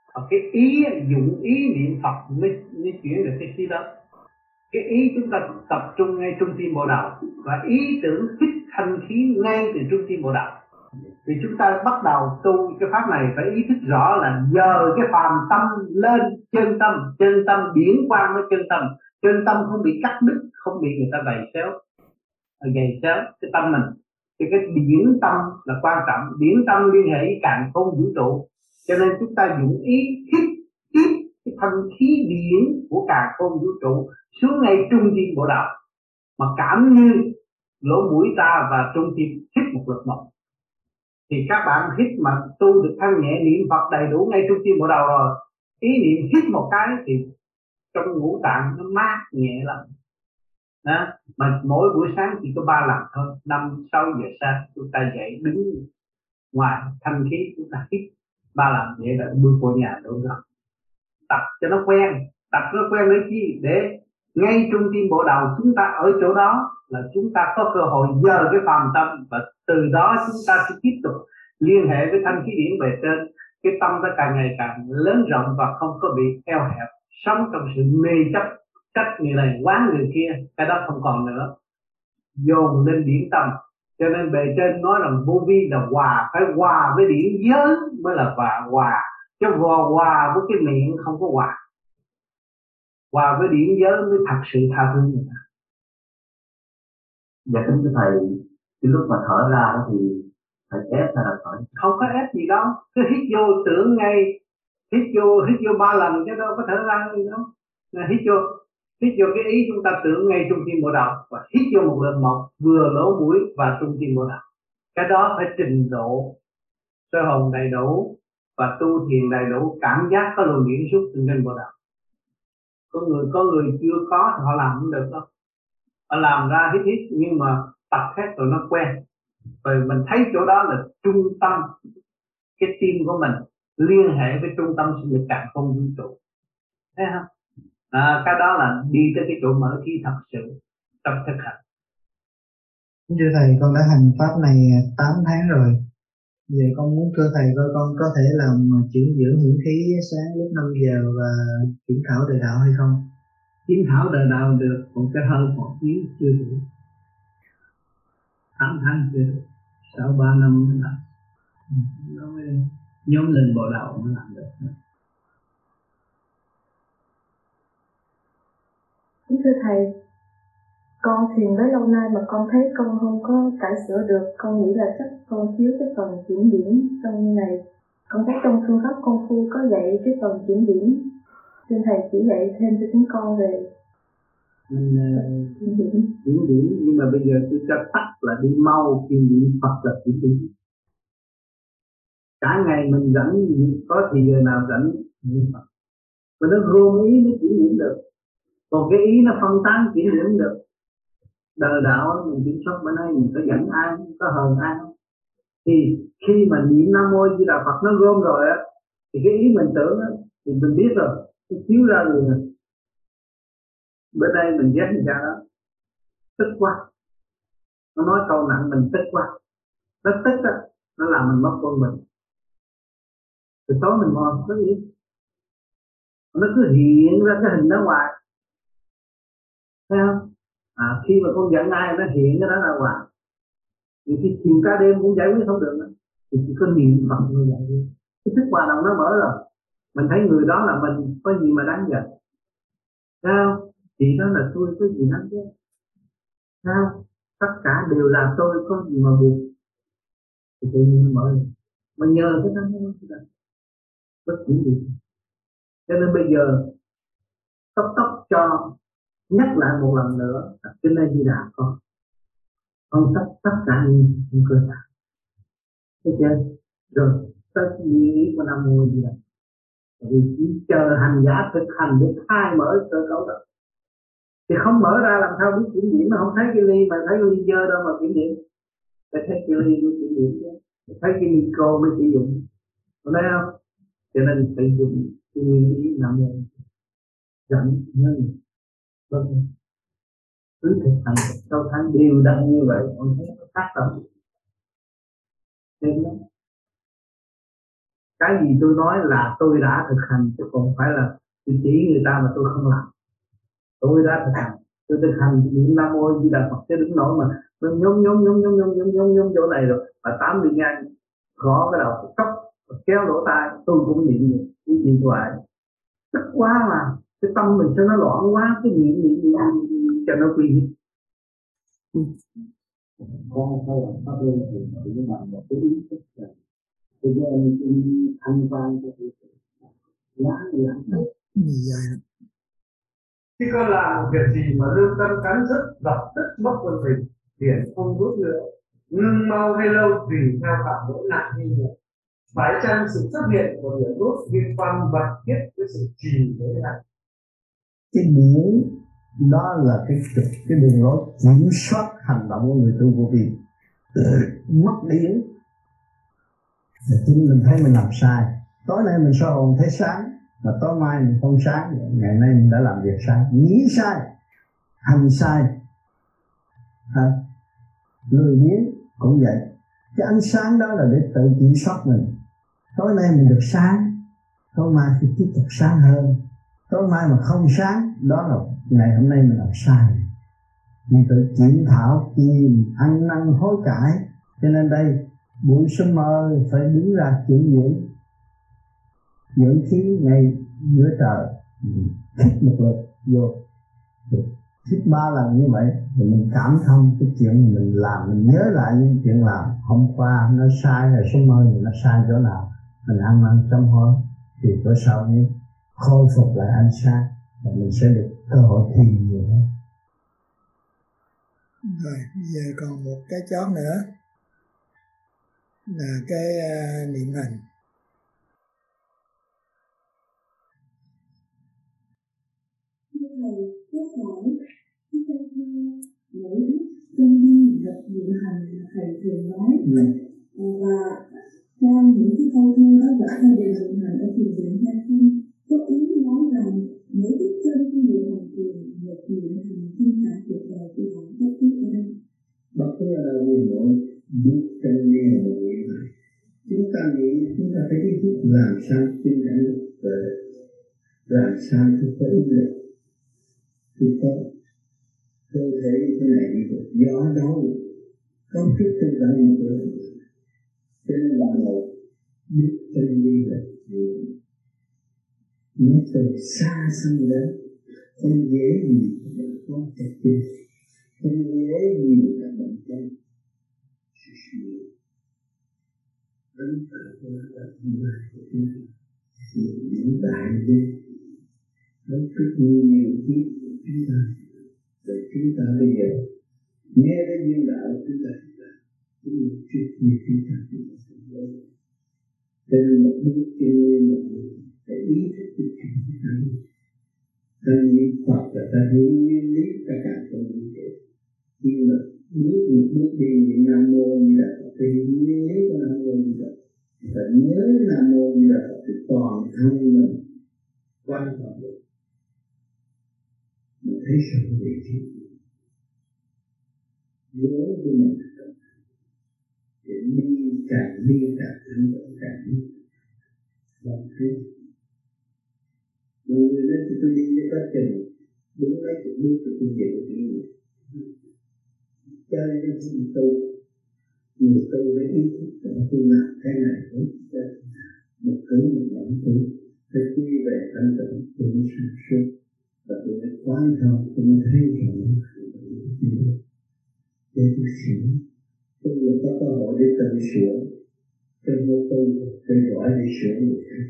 Và cái ý dụng ý niệm Phật mới, mới chuyển được cái khí đó. Cái ý chúng ta tập trung ngay trung tim bộ đầu và ý tưởng hít thanh khí ngay từ trung tim bộ đầu. Thì chúng ta bắt đầu tu cái pháp này phải ý thức rõ là giờ cái phàm tâm lên chân tâm, chân tâm điển quang với chân tâm, chân tâm không bị cắt đứt, không bị người ta vầy xéo, vầy xéo cái tâm mình. Thì cái điển tâm là quan trọng, điển tâm liên hệ với càn khôn vũ trụ, cho nên chúng ta dùng ý hít hít cái thanh khí điển của càn khôn vũ trụ xuống ngay trung tim bộ đầu, mà cảm như lỗ mũi ta và trung tim hít một lượt một. Thì các bạn hít mà tu được thanh nhẹ niệm Phật đầy đủ ngay trung tim bộ đầu rồi, ý niệm hít một cái thì trong ngũ tạng nó mát nhẹ lắm. Đó. Mà mỗi buổi sáng chỉ có ba lần thôi, năm sáu giờ sáng chúng ta dậy đứng ngoài thanh khí chúng ta hít ba lần vậy là bước vô nhà đủ rồi. Tập cho nó quen, tập nó quen để chi? Để ngay trung tim bộ đầu chúng ta ở chỗ đó là chúng ta có cơ hội dời cái phàm tâm, và từ đó chúng ta sẽ tiếp tục liên hệ với thanh khí điển về trên. Cái tâm ta càng ngày càng lớn rộng và không có bị eo hẹp, sống trong sự mê chấp, trách người này quán người kia, cái đó không còn nữa, dồn lên điển tâm. Cho nên bề trên nói rằng vô vi là hòa, phải hòa với điển giới mới là hòa, hòa chứ hòa, hòa với cái miệng không có hòa. Hòa với điển giới mới thật sự tha thứ người ta. Dạ kính thưa thầy, cái lúc mà thở ra thì phải ép hay là thở? Không có ép gì đâu, cứ hít vô tưởng ngay, hít vô hít vô ba lần chứ đâu có thở ra gì đâu. Hít vô hít vô cái ý chúng ta tưởng ngay trung tim bộ đầu và hít vô một lượt một, vừa lỗ mũi và trung tim bộ đầu. Cái đó phải trình độ sơ hồn đầy đủ và tu thiền đầy đủ, cảm giác có luồng điển xuất từ trên bộ đầu. Có người có người chưa có thì họ làm không được đâu. Họ làm ra hít hít nhưng mà tập hết rồi nó quen. Rồi mình thấy chỗ đó là trung tâm cái tim của mình liên hệ với trung tâm sinh lực càn khôn vũ trụ. Thấy không? À, cái đó là đi tới cái chỗ mở khí thật sự trong thực hành. Thưa thầy, con đã hành pháp này tám tháng rồi. Vậy con muốn thưa thầy coi con có thể làm chuyển dưỡng hưởng khí sáng lúc năm giờ và kiểm thảo đời đạo hay không? Kiểm thảo đời đạo được, còn cái hơi một tiếng chưa đủ. tám tháng chưa đủ, sau ba năm mới làm. Nó mới nhóm lên bộ đầu mới làm được. Kính thưa thầy, con thiền bấy lâu nay mà con thấy con không có cải sửa được. Con nghĩ là chắc con thiếu cái phần chuyển điển trong này. Con thấy trong phương pháp công phu có dạy cái phần chuyển điển. Xin thầy chỉ dạy thêm cho chúng con về mình chuyển điển. Chuyển điển nhưng mà bây giờ tôi cho tắt là đi mau chuyển điển Phật là chuyển điển. Cả ngày mình rảnh, có thì giờ nào rảnh niệm Phật. Mà nó gom ý mới chuyển điển được. Còn cái ý nó phân tán chuyển điển được. Đời đạo mình kiểm soát bữa nay mình có dẫn ai, có hờn ai không? Thì khi mà niệm Nam Mô Di Đà Phật nó gom rồi á, thì cái ý mình tưởng á, thì mình biết rồi, nó chiếu ra rồi. Bữa nay mình ghét người ta đó, tức quá. Nó nói câu nặng mình tức quá. Nó tức á, nó làm mình mất quân mình. Từ tối mình mòn, có gì? Nó cứ hiện ra cái hình đó ngoài. Thấy không? À, khi mà con giận ai nó hiện cái đó ra ngoài. Thì khi tìm cả đêm cũng giải quyết không được nữa. Thì chỉ có niệm Phật như vậy. Cái thức hòa đồng nó mở rồi. Mình thấy người đó là mình có gì mà đáng giận. Thấy không? Chị đó là tôi có gì đáng giận. Thấy không? Tất cả đều là tôi có gì mà buồn. Thì tự nhiên nó mở rồi. Mà nhờ cái đó nó mở. Bất chỉ gì. Cho nên bây giờ tóc tóc cho nhắc lại một lần nữa cho nên Di Đà con con tất tất cả những những cơ thể. Thấy chưa? Rồi tới ý của Nam Mô Di Đà. Vì chỉ chờ hành giả thực hành để khai mở cơ cấu đó. Thì không mở ra làm sao biết kiểm điểm, mà không thấy cái ly mà thấy ly dơ đâu mà kiểm điểm. Phải thấy cái ly mới kiểm điểm chứ. Thấy cái micro mới sử dụng. Có thấy không? Cho nên phải dùng cái nguyên lý Nam Mô dẫn nhân. Vâng. Cứ thực hành sau tháng đều đặn như vậy, con thấy nó khác rồi. Nên đó. Cái gì tôi nói là tôi đã thực hành, chứ không phải là tôi chỉ người ta mà tôi không làm. Tôi đã thực hành, tôi thực hành niệm Nam Mô Di Đà Phật cho đến nỗi mà nó nhúng nhúng nhúng nhúng nhúng nhúng nhúng nhúng chỗ này rồi, và tám đi ngang gõ cái đầu cốc kéo lỗ tai, tôi cũng niệm được cái điện thoại. Tức quá mà cái tâm mình sao nó loạn quá, cái niệm niệm niệm cho nó quy. Con phải làm pháp luân thường tự với bạn một cái ý thức rằng tôi với anh ăn quan cho tôi lá lãng dài. Khi con làm một việc gì mà lương tâm cắn rứt, dập tức mất quân bình, tiền không rút nữa, ngưng mau hay lâu tùy theo phạm lỗi nặng hay nhẹ. Phải chăng sự xuất hiện của điểm rút liên quan mật thiết với sự trì với này? Cái điểm đó là cái cái đường lối kiểm soát hành động của người tu vô vi. Mất điểm là chính mình thấy mình làm sai. Tối nay mình soi hồn thấy sáng, mà tối mai mình không sáng, ngày nay mình đã làm việc sai, nghĩ sai, hành sai. À, người biến cũng vậy. Cái ánh sáng đó là để tự kiểm soát mình. Tối nay mình được sáng, tối mai thì tiếp tục sáng hơn. Tối mai mà không sáng, đó là ngày hôm nay mình làm sai. Mình tự kiểm thảo, chìm, ăn năn hối cải. Cho nên đây, buổi sớm mơ phải đứng ra chuyển dưỡng, dưỡng khí ngay giữa trời, hít một lượt vô, hít ba lần như vậy, rồi mình cảm thông cái chuyện mình làm, mình nhớ lại những chuyện làm hôm qua nó sai, rồi sớm mơ thì nó sai chỗ nào, mình ăn năn sám hối, thì bữa sau mới khôi phục lại ánh sáng, và mình sẽ được cơ hội thiền nhiều hơn. Rồi, bây giờ còn một cái chót nữa là cái uh, niệm hành. Thầy có hỏi, chúng ta mỗi lúc chân đi gặp niệm hành là thầy thường nói, ừ. Và trong những cái câu thơ đó đã ra đề niệm hành ở thiền viện hay không, có ý nói rằng mỗi lúc chân đi niệm hành thì một niệm hành trong cả cuộc đời của họ bất cứ ở đâu. Bất cứ ở đâu như mỗi lúc chân đi là một niệm hành. Chúng ta nghĩ chúng ta phải ý thức làm sao tinh thần về, làm sao chúng ta ý được. Thì có cơ thể như thế này đi được, gió đâu có chút tinh thần như thế. Cho nên là một biết chân đi là nhớ từ xa xăm đến, không dễ gì mà có thể chết, không dễ gì mà bệnh chân. Ấn tượng của nó là tương lai của chúng ta, những đại đế ấn tượng nhiều kiếp của chúng ta, để chúng ta bây giờ nghe đến duyên đạo chúng ta cũng như trước như chúng ta chúng ta sẽ lớn. Cho nên một bước trên nguyên một bước phải ý thức được chúng ta. Ta niệm Phật và ta hiểu nguyên lý ta càng không lý解. Nhưng mà bước một bước đi niệm Nam Mô Di Đà Phật thì nguyên lý của Nam Mô Di Đà Phật. Phải nhớ Nam Mô Di Đà Phật thì toàn thân mình quan trọng được. Mình thấy sự vị trí. Nhớ của mình để đi càng đi càng thắng lợi càng đi. Không thấy. Rồi người nói tôi đi với quá trình đúng mấy chục bước thì tôi về được cái gì. Chơi nó không tu. Người tu với ý thức rằng tôi làm cái này cũng chơi. Một thứ một bản tu. Phải quy về thanh tịnh tôi mới sáng suốt. Và tôi mới quán thông, tôi mới thấy rằng để tôi sửa. Tôi vừa có cơ hội để tự sửa. Tôi vô tu, tôi gọi để sửa người khác.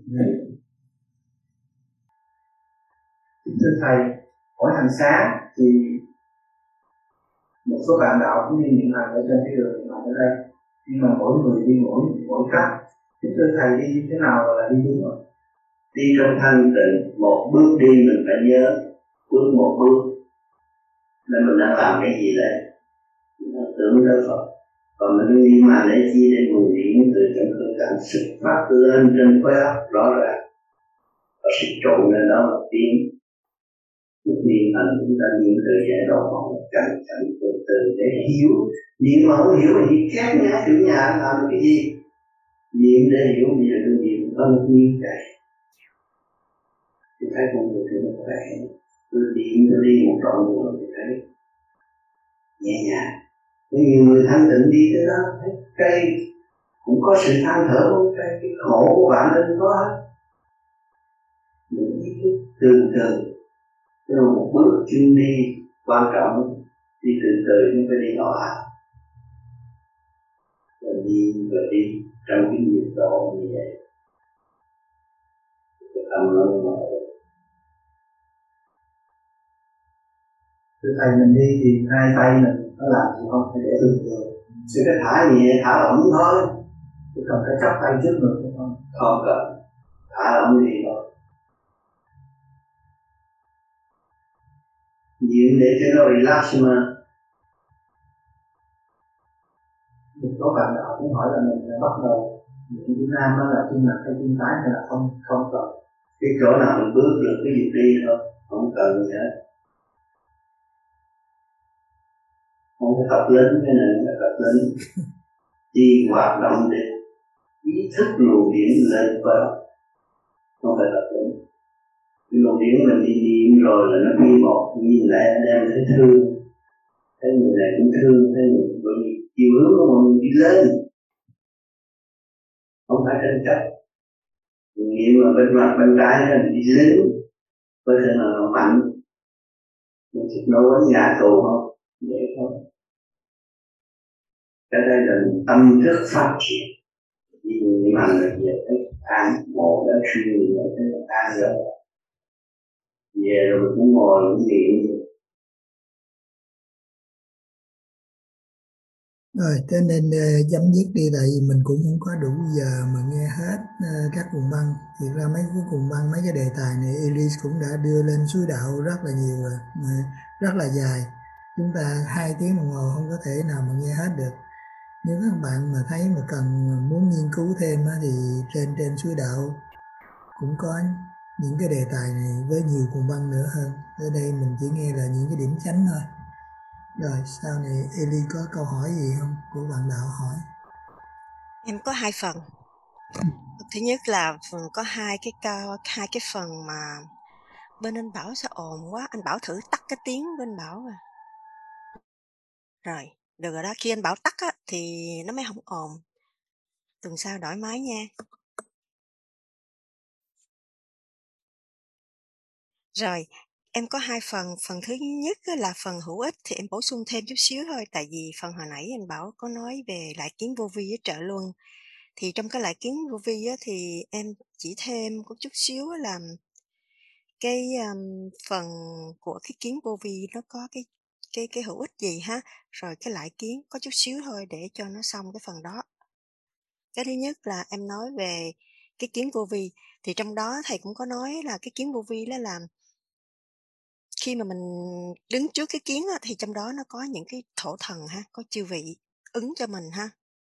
Thưa Thầy, hỏi hành sáng thì một số bạn đạo cũng như những hành ở trên cái đường mà ở đây, nhưng mà mỗi người đi mỗi mỗi cách. Thưa Thầy đi như thế nào là đi đúng rồi? Đi trong thanh tịnh, một bước đi mình phải nhớ, bước một bước là mình đang làm cái gì đấy, mình tưởng tới Phật. Còn mình niệm mà lấy chi để nguồn điển từ trong cơ cảnh xuất phát lên trên khối óc rõ ràng và sự trộn lên đó một tiếng. Một niệm hành chúng ta niệm từ giải độ một cảnh cảnh từ từ để hiểu. Niệm mà không hiểu thì khét nhá, chủ nhà làm cái gì? Niệm để hiểu, bây giờ tôi niệm có một nhiêu chạy thì thấy con người thì nó khỏe, tôi đi tôi đi một đoạn đường thì thấy nhẹ nhàng. Nếu nhiều người thanh tịnh đi tới đó thấy cây cũng có sự than thở của cây, cái khổ của bạn nên có hết. Những cái từ từ, tức là một bước chân đi quan trọng, đi từ từ chúng ta đi nhỏ hạt, và đi và đi trong cái nhiệt độ như vậy. Cái tâm nó mở. Thưa thầy, mình đi thì hai tay mình nó làm gì không phải để thường thường. Sự cái thả nhẹ, thả lỏng thôi. Chứ không phải chắp tay trước ngực không? Không cần, thả lỏng gì thôi. Diễn để cho nó relax mà. Một số bạn đạo cũng hỏi là mình đã bắt đầu những Việt Nam đó là chân mặt hay chân trái hay là không không cần. Cái chỗ nào mình bước được cái việc đi thôi, không cần gì hết. Không có tập lính, cái này không phải tập lính. Đi hoạt động để ý thức luồng điển lên vào, không phải tập lính. Cái luồng điển mình đi niệm rồi là nó đi một, nhìn lại đem thấy thương, thấy người này cũng thương, thấy người bởi vì chiều hướng của mình đi lên, không phải tranh chấp. Mình niệm mà bên mặt bên trái là mình đi lính, có thể là nó mạnh, mình thích nấu bánh nhà tù không? Vậy thôi. Cái đây là tâm thức phát triển. Nhưng mà là về cái an ngộ đã suy nghĩ là cái an rồi. Về rồi mình cũng ngồi cũng niệm. Rồi, thế nên uh, chấm dứt đi, tại vì mình cũng không có đủ giờ mà nghe hết uh, các cuồng băng. Thực ra mấy cái cuồng băng, mấy cái đề tài này Elise cũng đã đưa lên suối đạo rất là nhiều rồi, uh, rất là dài. Chúng ta hai tiếng đồng hồ không có thể nào mà nghe hết được. Nếu các bạn mà thấy mà cần muốn nghiên cứu thêm á, thì trên trên suối đạo cũng có những cái đề tài này với nhiều cuồng băng nữa hơn. Ở đây mình chỉ nghe là những cái điểm chánh thôi. Rồi sau này Eli có câu hỏi gì không của bạn đạo hỏi? Em có hai phần. Thứ nhất là phần có hai cái cao hai cái phần mà bên anh Bảo sao ồn quá, anh Bảo thử tắt cái tiếng bên anh Bảo rồi. Rồi, được rồi đó, khi anh Bảo tắt á thì nó mới không ồn. Tuần sau đổi máy nha. Rồi, em có hai phần. Phần thứ nhất là phần hữu ích thì em bổ sung thêm chút xíu thôi. Tại vì phần hồi nãy anh Bảo có nói về lại kiến vô vi với trợ luân. Thì trong cái lại kiến vô vi á, thì em chỉ thêm có chút xíu là cái um, phần của cái kiến vô vi nó có cái cái cái hữu ích gì ha. Rồi cái lại kiến có chút xíu thôi để cho nó xong cái phần đó. Cái thứ nhất là em nói về cái kiến vô vi. Thì trong đó thầy cũng có nói là cái kiến vô vi đó là khi mà mình đứng trước cái kiến á, thì trong đó nó có những cái thổ thần ha, có chư vị ứng cho mình ha.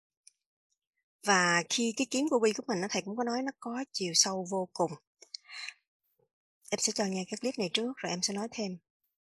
Và khi cái kiến vô vi của mình á, thầy cũng có nói nó có chiều sâu vô cùng. Em sẽ cho nghe cái clip này trước rồi em sẽ nói thêm.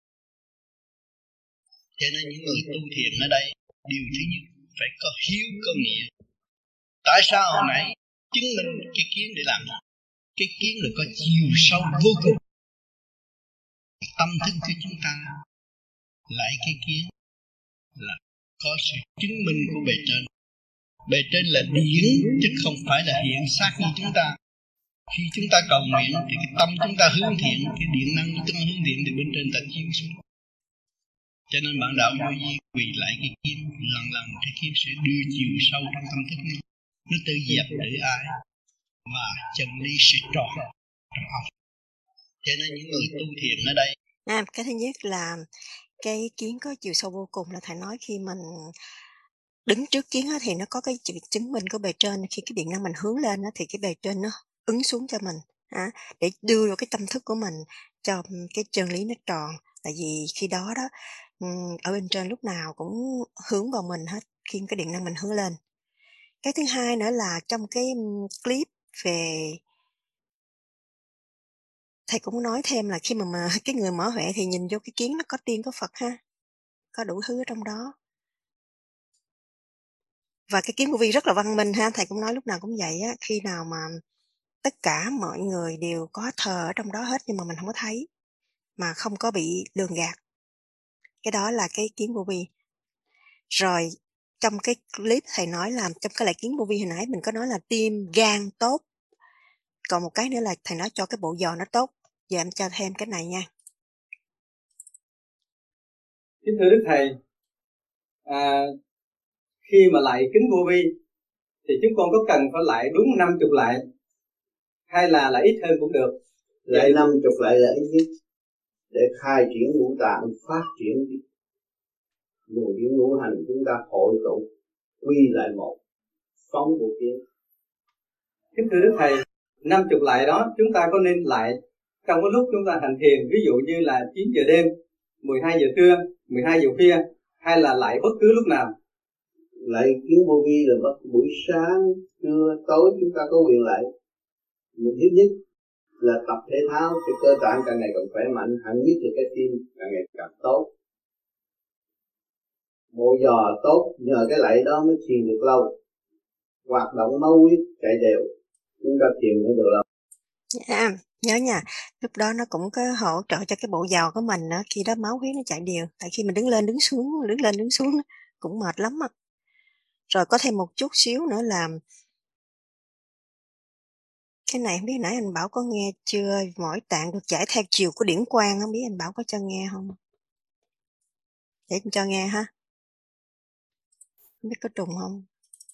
Cho nên những người tu thiền ở đây, điều thứ nhất phải có hiếu có nghĩa. Tại sao hồi nãy chứng minh cái kiến để làm gì? Cái kiến là có chiều sâu vô cùng. Tâm thức của chúng ta lại cái kiến là có sự chứng minh của bề trên. Bề trên là điển chứ không phải là hiện xác như chúng ta. Khi chúng ta cầu nguyện thì cái tâm chúng ta hướng thiện, cái điện năng của chúng ta hướng thiện thì bên trên ta chiếu xuống. Cho nên bạn đạo vô vi quỳ lại cái kiến, lần lần cái kiến sẽ đưa chiều sâu trong tâm thức nó. Nó tự dẹp để ai và chân lý sẽ tròn trong óc. Cho nên những người tu thiền ở đây. À, cái thứ nhất là cái kiến có chiều sâu vô cùng là thầy nói khi mình đứng trước kiến á, thì nó có cái chữ chứng minh của bề trên. Khi cái điện năng mình hướng lên á, thì cái bề trên nó ứng xuống cho mình à, để đưa vào cái tâm thức của mình cho cái chân lý nó tròn. Tại vì khi đó đó ở bên trên lúc nào cũng hướng vào mình hết khi cái điện năng mình hướng lên. Cái thứ hai nữa là trong cái clip về thầy cũng nói thêm là khi mà, mà cái người mở huệ thì nhìn vô cái kiến nó có tiên có Phật ha, có đủ thứ ở trong đó. Và cái kiến vô vi rất là văn minh ha, thầy cũng nói lúc nào cũng vậy á, khi nào mà tất cả mọi người đều có thờ ở trong đó hết nhưng mà mình không có thấy, mà không có bị lường gạt. Cái đó là cái kiến vô vi. Rồi trong cái clip thầy nói là trong cái lại kiến vô vi hồi nãy mình có nói là tim gan tốt, còn một cái nữa là thầy nói cho cái bộ giò nó tốt. Giờ em cho thêm cái này nha. Kính thưa Đức Thầy, à, khi mà lại kính vô vi thì chúng con có cần phải lại đúng năm chục lại hay là lại ít hơn cũng được? Lại năm chục lại là ít nhất để khai triển ngũ tạng, phát triển luồng điển ngũ hành, chúng ta hội tụ quy lại một phóng vô kiến. Kính thưa Đức Thầy, năm chục lại đó chúng ta có nên lại trong cái lúc chúng ta hành thiền, ví dụ như là chín giờ đêm, mười hai giờ trưa, mười hai giờ khuya, hay là lại bất cứ lúc nào? Lại kiến vô vi là bất buổi sáng, trưa, tối chúng ta có quyền lại. Một thứ nhất là tập thể thao cho cơ tạng càng ngày càng khỏe mạnh, hẳn nhất là cái tim càng ngày càng tốt. Bộ giò tốt, nhờ cái lạy đó mới thiền được lâu. Hoạt động máu huyết chạy đều, chúng ta thiền mới được lâu. À, nhớ nha, lúc đó nó cũng có hỗ trợ cho cái bộ giò của mình đó, khi đó máu huyết nó chạy đều. Tại khi mình đứng lên đứng xuống, đứng lên đứng xuống cũng mệt lắm á. Rồi có thêm một chút xíu nữa là cái này không biết nãy anh Bảo có nghe chưa, mỗi tạng được giải theo chiều của điển quang, không biết anh Bảo có cho nghe không? Để em cho nghe ha. Không biết có trùng không?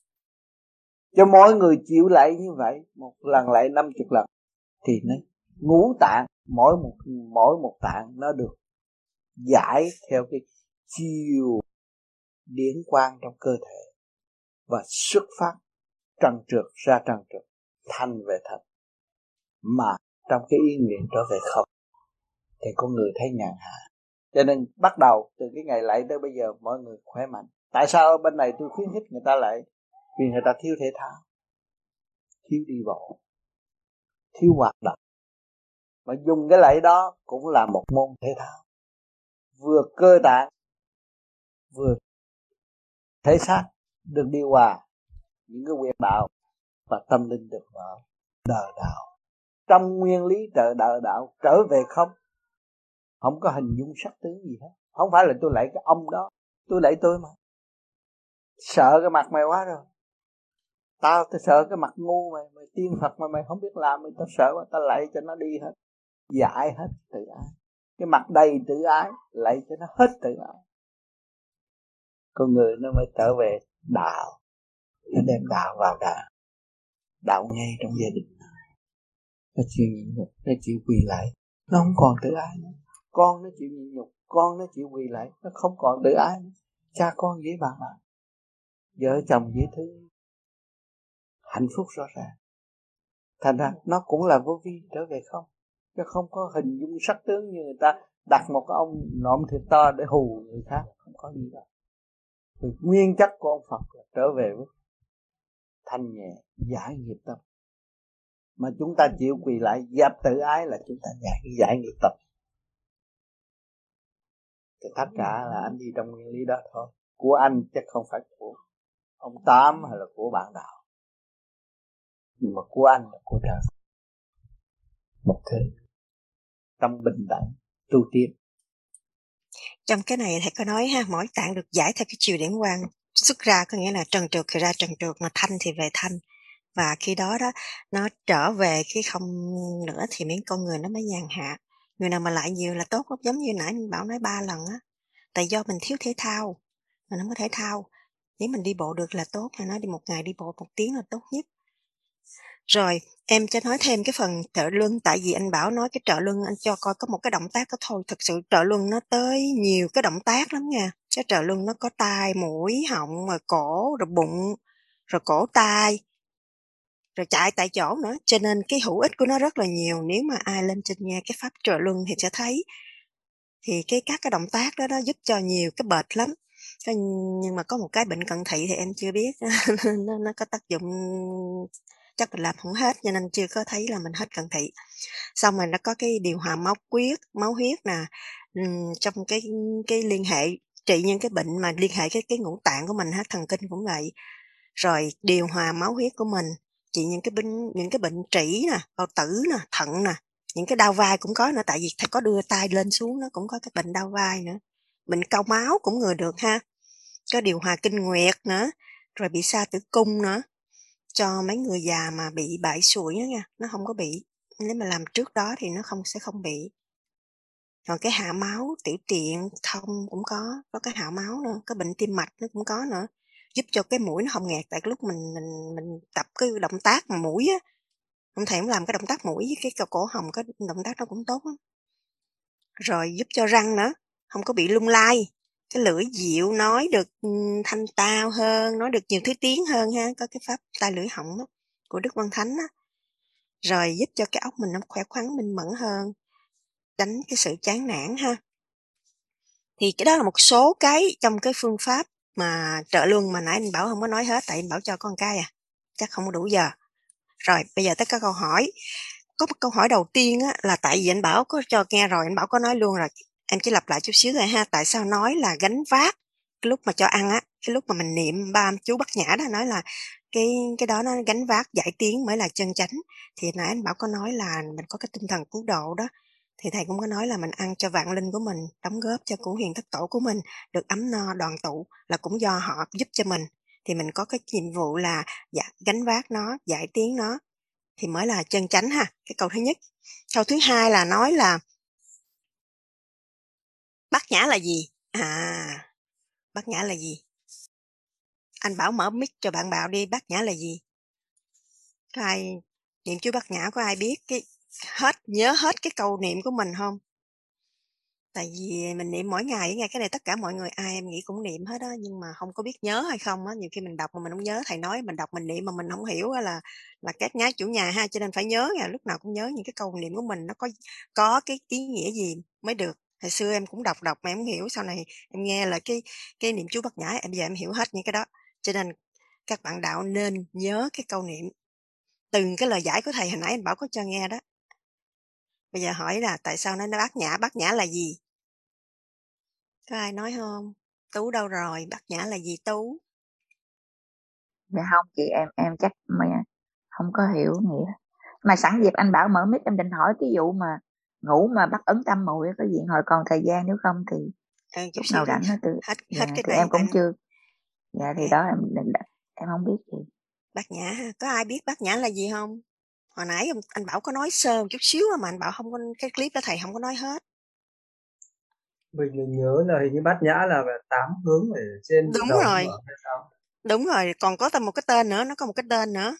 Cho mỗi người chịu lại như vậy, một lần lại năm chục lần, thì nó ngũ tạng, mỗi một mỗi một tạng nó được giải theo cái chiều điển quang trong cơ thể và xuất phát trần trượt ra trần trượt, thanh về thanh, mà trong cái ý nguyện trở về không thì con người thấy nhàn hạ. Cho nên bắt đầu từ cái ngày lại tới bây giờ mọi người khỏe mạnh. Tại sao ở bên này tôi khuyến khích người ta lại? Vì người ta thiếu thể thao, thiếu đi bộ, thiếu hoạt động, mà dùng cái lạy đó cũng là một môn thể thao, vừa cơ tạng vừa thể xác được điều hòa, những cái quyệt đạo và tâm linh được mở, đời đạo trong nguyên lý trợ đời đạo trở về không, không có hình dung sắc tướng gì hết. Không phải là tôi lạy cái ông đó, tôi lạy tôi mà. Sợ cái mặt mày quá rồi, tao tôi sợ cái mặt ngu mày, mày tiên Phật mà mày không biết làm, mày tao sợ quá, tao lạy cho nó đi hết, giải hết tự ái. Cái mặt đầy tự ái, lạy cho nó hết tự ái, con người nó mới trở về đạo. Nó đem đạo vào đạo, đạo ngay trong gia đình, nó chịu nhịn nhục, nó chịu quỳ lại, nó không còn tự ái nữa. Con nó chịu nhịn nhục, con nó chịu quỳ lại, nó không còn tự ái nữa. Cha con dễ bàn bạc, vợ chồng dễ thương, hạnh phúc rõ ràng. Thành ra nó cũng là vô vi trở về không, chứ không có hình dung sắc tướng như người ta đặt một cái ông nộm thiệt to để hù người khác, không có gì đâu. Vì nguyên chất của ông Phật là trở về với thanh nhẹ, giải nghiệp tâm. Mà chúng ta chịu quỳ lại dẹp tự ái là chúng ta giải, giải nghiệp tâm. Thì tất cả là anh đi trong nguyên lý đó thôi. Của anh chắc không phải của ông Tám hay là của bạn đạo, nhưng mà của anh là của trời. Một thế tâm bình đẳng tu tiên. Trong cái này thầy có nói ha, mỗi tạng được giải theo cái chiều điển quang xuất ra, có nghĩa là trần trượt thì ra trần trượt, mà thanh thì về thanh. Và khi đó đó nó trở về cái không nữa thì miễn con người nó mới nhàn hạ. Người nào mà lại nhiều là tốt lắm, giống như nãy anh Bảo nói ba lần á. Tại do mình thiếu thể thao, mình không có thể thao. Nếu mình đi bộ được là tốt, mà nói đi một ngày đi bộ một tiếng là tốt nhất. Rồi em cho nói thêm cái phần trợ luân, tại vì anh Bảo nói cái trợ luân, anh cho coi có một cái động tác đó thôi. Thực sự trợ luân nó tới nhiều cái động tác lắm nha. Cái trợ luân nó có tai, mũi, họng, rồi cổ, rồi bụng, rồi cổ tai, rồi chạy tại chỗ nữa. Cho nên cái hữu ích của nó rất là nhiều. Nếu mà ai lên trên nghe cái pháp trợ luân thì sẽ thấy thì cái các cái động tác đó đó giúp cho nhiều cái bệnh lắm. Nhưng mà có một cái bệnh cận thị thì em chưa biết nó, nó có tác dụng, chắc mình làm không hết cho nên chưa có thấy là mình hết cận thị. Xong rồi nó có cái điều hòa máu huyết, máu huyết nè, uhm, trong cái cái liên hệ trị những cái bệnh mà liên hệ cái cái ngũ tạng của mình hết, thần kinh cũng vậy. Rồi điều hòa máu huyết của mình, trị những cái bệnh những cái bệnh trĩ nè, bao tử nè, thận nè, những cái đau vai cũng có nữa, tại vì thầy có đưa tay lên xuống nó cũng có cái bệnh đau vai nữa. Bệnh cao máu cũng ngừa được ha. Có điều hòa kinh nguyệt nữa, rồi bị sa tử cung nữa. Cho mấy người già mà bị bại sụi đó nha, nó không có bị. Nếu mà làm trước đó thì nó không sẽ không bị. Rồi cái hạ máu, tiểu tiện, thông cũng có, có cái hạ máu nữa, có bệnh tim mạch nó cũng có nữa. Giúp cho cái mũi nó không nghẹt, tại cái lúc mình mình mình tập cái động tác mà mũi á, không thèm làm cái động tác mũi với cái cổ họng, cái động tác nó cũng tốt lắm. Rồi giúp cho răng nữa, không có bị lung lay, cái lưỡi dịu, nói được thanh tao hơn, nói được nhiều thứ tiếng hơn ha, có cái pháp tai lưỡi họng á, của Đức Văn Thánh á. Rồi giúp cho cái óc mình nó khỏe khoắn, minh mẫn hơn, tránh cái sự chán nản ha. Thì cái đó là một số cái trong cái phương pháp mà trợ luân mà nãy anh Bảo không có nói hết, tại anh Bảo cho con cái à, chắc không có đủ giờ. Rồi bây giờ tới các câu hỏi. Có một câu hỏi đầu tiên á, là tại vì anh Bảo có cho nghe rồi, anh Bảo có nói luôn rồi, em chỉ lặp lại chút xíu thôi ha. Tại sao nói là gánh vác cái lúc mà cho ăn á, cái lúc mà mình niệm ba chú Bát Nhã đó, nói là cái cái đó nó gánh vác giải tiến mới là chân chánh. Thì nãy anh Bảo có nói là mình có cái tinh thần cứu độ đó, thì thầy cũng có nói là mình ăn cho vạn linh của mình, đóng góp cho cửu huyền thất tổ của mình được ấm no đoàn tụ, là cũng do họ giúp cho mình. Thì mình có cái nhiệm vụ là dạ, gánh vác nó, giải tiến nó, thì mới là chân chánh ha. Cái câu thứ nhất. Câu thứ hai là nói là Bát Nhã là gì? À, Bát Nhã là gì? Anh Bảo mở mic cho bạn Bảo đi. Bát Nhã là gì? Có ai niệm chú Bát Nhã, có ai biết cái hết nhớ hết cái câu niệm của mình không? Tại vì mình niệm mỗi ngày, nghe cái này tất cả mọi người ai em nghĩ cũng niệm hết đó, nhưng mà không có biết nhớ hay không á. Nhiều khi mình đọc mà mình không nhớ, thầy nói mình đọc mình niệm mà mình không hiểu là là két nhái chủ nhà ha, cho nên phải nhớ nha, lúc nào cũng nhớ những cái câu niệm của mình nó có có cái ý nghĩa gì mới được. Hồi xưa em cũng đọc đọc mà em không hiểu, sau này em nghe là cái cái niệm chú Bát Nhã, em giờ em hiểu hết những cái đó. Cho nên các bạn đạo nên nhớ cái câu niệm, từng cái lời giải của thầy hồi nãy anh Bảo có cho nghe đó. Bây giờ hỏi là tại sao nó nói Bát Nhã, Bát Nhã là gì? Có ai nói không? Tú đâu rồi? Bát Nhã là gì Tú? Dạ không chị, em em chắc mà không có hiểu nghĩa. Mà sẵn dịp anh Bảo mở mic, em định hỏi cái vụ mà ngủ mà bắt ấn tâm muội, có diện hồi còn thời gian, nếu không thì ừ, lúc nào rảnh nó từ hết dạ, hết cái thì này em cũng bạn... chưa. Dạ thì okay. đó em định em không biết gì. Bát Nhã ha, có ai biết Bát Nhã là gì không? Hồi nãy anh Bảo có nói sơ một chút xíu mà anh Bảo không có, cái clip đó thầy không có nói hết. Mình mình nhớ là hình như Bát Nhã là tám hướng ở trên Đúng đầu rồi. hay sao? Đúng rồi, còn có một cái tên nữa, nó có một cái tên nữa.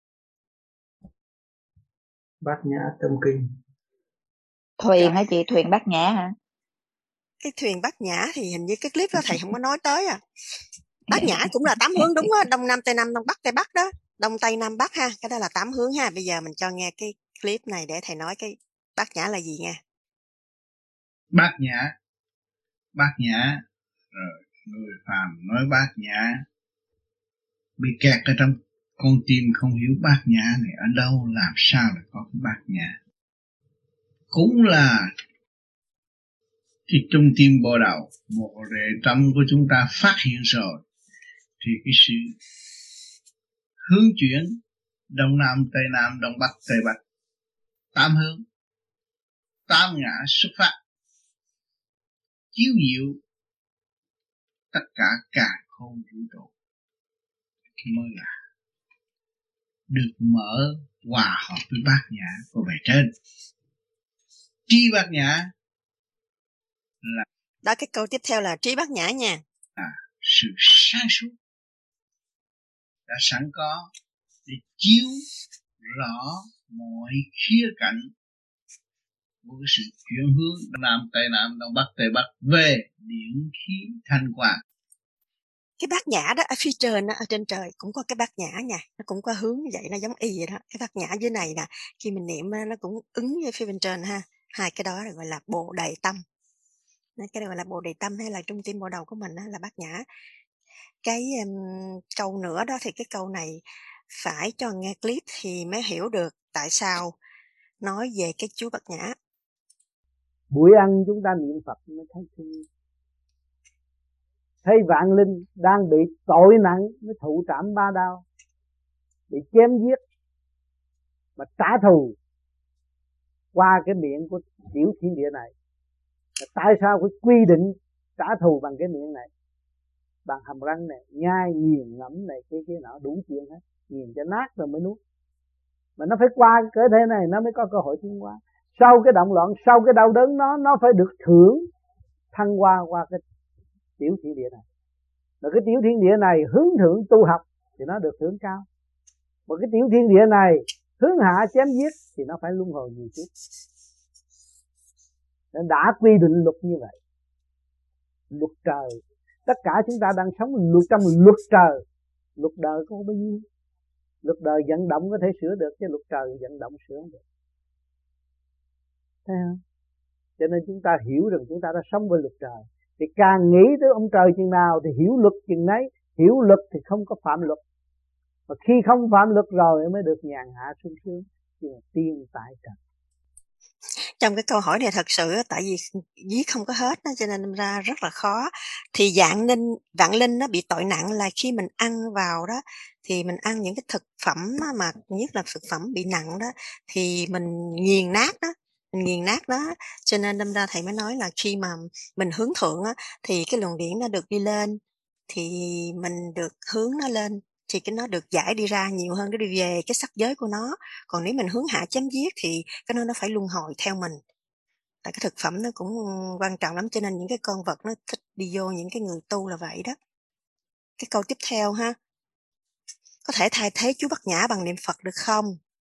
Bát Nhã Tâm Kinh. Thuyền hả chị? Thuyền Bát Nhã hả? Cái thuyền Bát Nhã thì hình như cái clip đó thầy không có nói tới à. Bát Nhã cũng là tám hướng đúng á, đông nam tây nam đông bắc tây bắc đó, đông tây nam bắc ha, cái đó là tám hướng ha. Bây giờ mình cho nghe cái clip này để thầy nói cái Bát Nhã là gì nha. Bát Nhã, Bát Nhã, rồi người phàm nói Bát Nhã, bị kẹt ở trong con tim không hiểu Bát Nhã này ở đâu, làm sao lại có cái Bát Nhã. Cũng là cái trung tim bộ đầu, một rễ tâm của chúng ta phát hiện rồi, thì cái sự hướng chuyển đông nam tây nam đông bắc tây bắc, tám hướng, tám ngã xuất phát, chiếu diệu tất cả càn khôn vũ trụ, mới là được mở hòa hợp với Bát Nhã của bề trên. Trí Bát Nhã là đó, cái câu tiếp theo là trí Bát Nhã nha. À, sự sáng suốt đã sẵn có để chiếu rõ mọi khía cạnh của cái sự chuyển hướng đông nam tây nam đông bắc tây bắc về điện khí thanh quang. Cái Bát Nhã đó ở phía trên đó, ở trên trời cũng có cái Bát Nhã nha, nó cũng có hướng như vậy, nó giống y vậy đó. Cái Bát Nhã dưới này nè, khi mình niệm nó cũng ứng với phía bên trên ha. Hai cái đó gọi là Bồ Đề Tâm. Cái này gọi là Bồ Đề Tâm hay là trung tim bộ đầu của mình đó, là Bát Nhã. Cái um, câu nữa đó thì cái câu này phải cho nghe clip thì mới hiểu được tại sao nói về cái chú Bát Nhã. Buổi ăn chúng ta niệm Phật mới thấy thương, thấy vạn linh đang bị tội nặng mới thụ trảm ba đau, bị chém giết, mà trả thù qua cái miệng của tiểu thiên địa này. Tại sao phải quy định trả thù bằng cái miệng này, bằng hàm răng này, nhai nghiền ngẫm này, cái cái nọ đủ chuyện hết, nghiền cho nát rồi mới nuốt. Mà nó phải qua cái cơ thể này nó mới có cơ hội tiến hóa. Sau cái động loạn, sau cái đau đớn nó nó phải được thưởng thăng hoa qua cái tiểu thiên địa này. Rồi cái tiểu thiên địa này hướng thượng tu học thì nó được thưởng cao. Một cái tiểu thiên địa này hướng hạ chém giết thì nó phải luân hồi nhiều chút. Nên đã quy định luật như vậy. Luật trời. Tất cả chúng ta đang sống luật trong luật trời. Luật đời có bao nhiêu? Luật đời vận động có thể sửa được, chứ luật trời vận động sửa không được. Thấy không? Cho nên chúng ta hiểu rằng chúng ta đã sống với luật trời. Thì càng nghĩ tới ông trời chừng nào thì hiểu luật chừng nấy. Hiểu luật thì không có phạm luật. Và khi không phạm luật rồi mới được nhàn hạ sung sướng. Nhưng mà tiên tại trời. Trong cái câu hỏi này thật sự tại vì viết không có hết đó, cho nên ra rất là khó. Thì dạng linh, vạn linh nó bị tội nặng là khi mình ăn vào đó, thì mình ăn những cái thực phẩm mà nhất là thực phẩm bị nặng đó, thì mình nghiền nát đó, mình nghiền nát đó. Cho nên đâm ra thầy mới nói là khi mà mình hướng thượng á, thì cái luồng điển nó được đi lên, thì mình được hướng nó lên, thì cái nó được giải đi ra nhiều hơn, để đi về cái sắc giới của nó. Còn nếu mình hướng hạ chém giết thì cái nó nó phải luân hồi theo mình. Tại cái thực phẩm nó cũng quan trọng lắm, cho nên những cái con vật nó thích đi vô những cái người tu là vậy đó. Cái câu tiếp theo ha, có thể thay thế chú Bát Nhã bằng niệm Phật được không?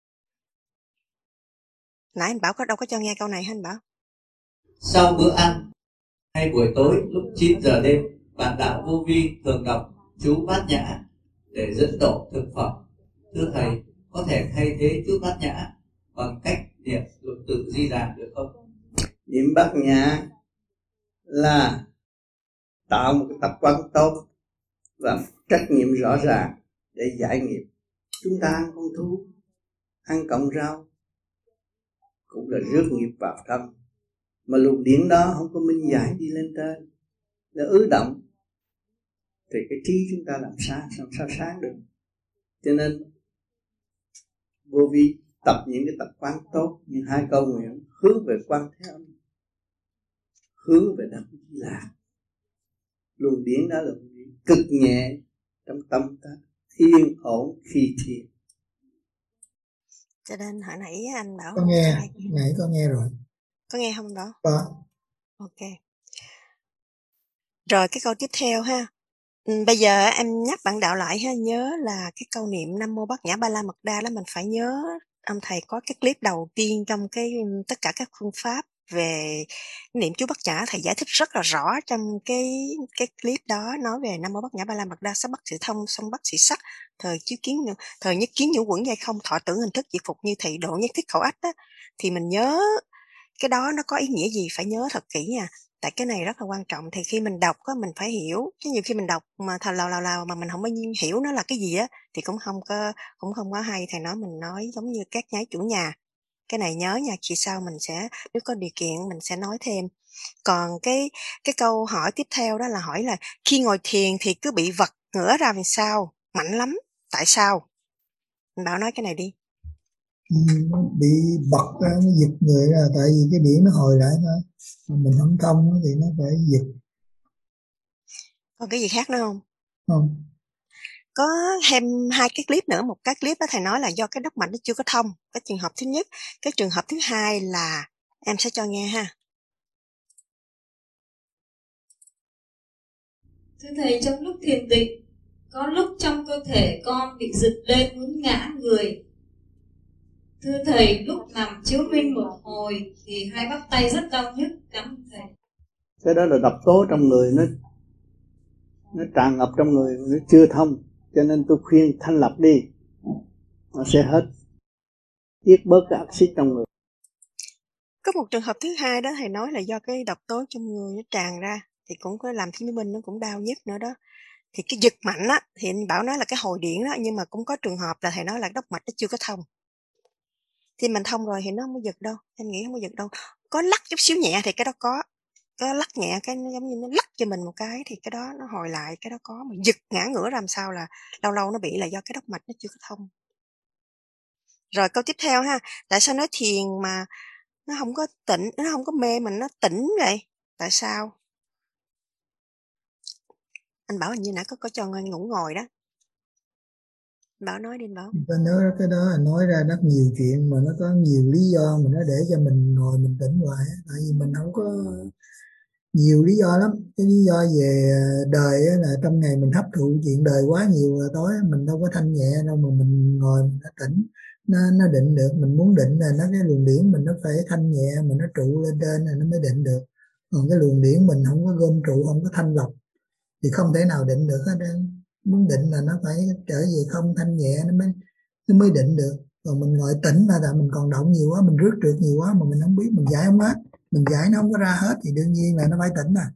Nãy anh Bảo có đâu có cho nghe câu này hả anh Bảo? Sau bữa ăn hay buổi tối lúc chín giờ đêm, bạn đạo Vô Vi thường đọc chú Bát Nhã để dẫn độ thực phẩm. Thưa thầy, có thể thay thế chú Bát Nhã bằng cách niệm lục tự Di Đà được không? Niệm Bát Nhã là tạo một cái tập quán tốt và trách nhiệm rõ ràng để giải nghiệp. Chúng ta ăn con thú, ăn cọng rau cũng là rước nghiệp vào tâm. Mà luồng điển đó không có minh giải đi lên trên, nó ứ động, thì cái trí chúng ta làm sao làm sao sáng được. Cho nên Vô Vi tập những cái tập quán tốt như hai câu nguyện hướng về Quan Thế Âm, hướng về Đấng Di Lạc. Luồng điển đó là luồng điển cực nhẹ trong tâm ta, yên ổn khi thiền. Cho nên hồi nãy anh Bảo có nghe, nãy có nghe rồi. Có nghe không đó? Có. Ok. Rồi cái câu tiếp theo ha. Ừ, bây giờ em nhắc bạn đạo lại ha, nhớ là cái câu niệm Nam Mô Bát Nhã Ba La Mật Đa đó mình phải nhớ. Ông thầy có cái clip đầu tiên trong cái tất cả các phương pháp về niệm chú Bát Nhã, thầy giải thích rất là rõ trong cái cái clip đó, nói về Nam Mô Bát Nhã Ba La Mật Đa, sắc bất dị thông, song bất dị sắc, thời chiếu kiến, thời nhất kiến nhũ quẩn giai không, thọ tưởng hình thức diệt phục như thị, độ nhất thiết khẩu ách đó. Thì mình nhớ cái đó nó có ý nghĩa gì phải nhớ thật kỹ nha. Tại cái này rất là quan trọng, thì khi mình đọc á mình phải hiểu, chứ nhiều khi mình đọc mà thà lào lào lào mà mình không bao nhiêu hiểu nó là cái gì á thì cũng không có cũng không có hay. Thầy nói mình nói giống như các nhái chủ nhà, cái này nhớ nha, chị sau mình sẽ nếu có điều kiện mình sẽ nói thêm. Còn cái cái câu hỏi tiếp theo đó là hỏi là khi ngồi thiền thì cứ bị vật ngửa ra làm sao, mạnh lắm, tại sao? Mình Bảo nói cái này đi. Bị bật ra, nó giật người ra, tại vì cái điển nó hồi lại thôi, mình không thông thì nó phải giật. Còn cái gì khác nữa không? Không. Có thêm hai cái clip nữa. Một cái clip đó thầy nói là do cái đốc mạch nó chưa có thông, cái trường hợp thứ nhất. Cái trường hợp thứ hai là em sẽ cho nghe ha. Thưa thầy, trong lúc thiền định, có lúc trong cơ thể con bị giật lên muốn ngã người. Thưa thầy, lúc nằm chiếu minh một hồi thì hai bắp tay rất đau nhức. Cảm ơn thầy. Cái đó là độc tố trong người, nó nó tràn ngập trong người, nó chưa thông. Cho nên tôi khuyên thanh lọc đi, nó sẽ hết, tiết bớt cái axit trong người. Có một trường hợp thứ hai đó thầy nói là do cái độc tố trong người nó tràn ra, thì cũng có làm chiếu minh nó cũng đau nhức nữa đó. Thì cái giật mạnh á thì anh Bảo nói là cái hồi điển đó, nhưng mà cũng có trường hợp là thầy nói là đốc mạch nó chưa có thông. Thì mình thông rồi thì nó không có giật đâu, em nghĩ không có giật đâu. Có lắc chút xíu nhẹ thì cái đó có, có lắc nhẹ cái nó giống như nó lắc cho mình một cái thì cái đó nó hồi lại, cái đó có. Mà giật ngã ngửa làm sao là lâu lâu nó bị là do cái đốc mạch nó chưa có thông. Rồi câu tiếp theo ha, tại sao nói thiền mà nó không có tỉnh, nó không có mê mình nó tỉnh vậy? Tại sao? Anh Bảo hình như nãy có có cho ngủ ngồi đó. Anh Bảo nói đi anh Bảo. Tôi nói cái đó là nói ra rất nhiều chuyện mà nó có nhiều lý do mà nó để cho mình ngồi mình tỉnh hoài. Tại vì mình không có nhiều lý do lắm. Cái lý do về đời là trong ngày mình hấp thụ chuyện đời quá nhiều rồi tối mình đâu có thanh nhẹ đâu mà mình ngồi mình nó tỉnh, nó nó định được. Mình muốn định là nó cái luồng điển mình nó phải thanh nhẹ mà nó trụ lên trên là nó mới định được. Còn cái luồng điển mình không có gom trụ, không có thanh lọc thì không thể nào định được hết trơn. Muốn định là nó phải trở về không thanh nhẹ nó mới nó mới định được. Còn mình ngồi tỉnh mà là mình còn động nhiều quá, mình rước trượt nhiều quá mà mình không biết, mình giải không hết, mình giải nó không có ra hết thì đương nhiên là nó phải tỉnh à.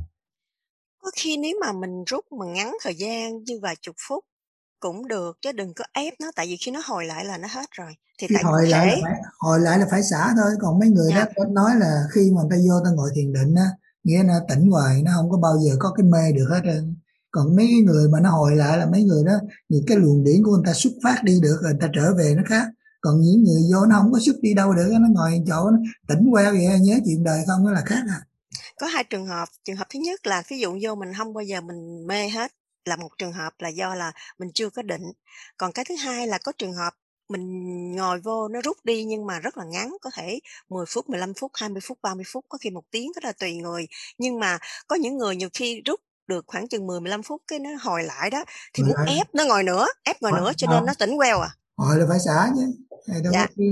Có khi nếu mà mình rút mà ngắn thời gian như vài chục phút cũng được, chứ đừng có ép nó, tại vì khi nó hồi lại là nó hết rồi. Thì Khi tại hồi lại là thể phải hồi lại là phải xả thôi. Còn mấy người Dạ. đó có nói là khi mà ta vô ta ngồi thiền định á, nghĩa là tỉnh hoài, nó không có bao giờ có cái mê được hết trơn. Còn mấy cái người mà nó hồi lại là mấy người đó, những cái luồng điển của người ta xuất phát đi được rồi người ta trở về nó khác. Còn những người vô nó không có xuất đi đâu được, nó ngồi chỗ nó tỉnh queo vậy, nhớ chuyện đời không, đó là khác à. Có hai trường hợp. Trường hợp thứ nhất là ví dụ vô mình không bao giờ mình mê hết, là một trường hợp là do là mình chưa có định. Còn cái thứ hai là có trường hợp mình ngồi vô nó rút đi nhưng mà rất là ngắn, có thể mười phút, mười lăm phút, hai mươi phút, ba mươi phút, có khi một tiếng, đó là tùy người. Nhưng mà có những người nhiều khi rút được khoảng chừng mười, mười lăm phút cái nó hồi lại đó, thì Hồi muốn lại ép nó ngồi nữa, ép ngồi hồi, nữa cho nên nó tỉnh queo à. hồi là phải xả chứ. Hay đâu Dạ. có khi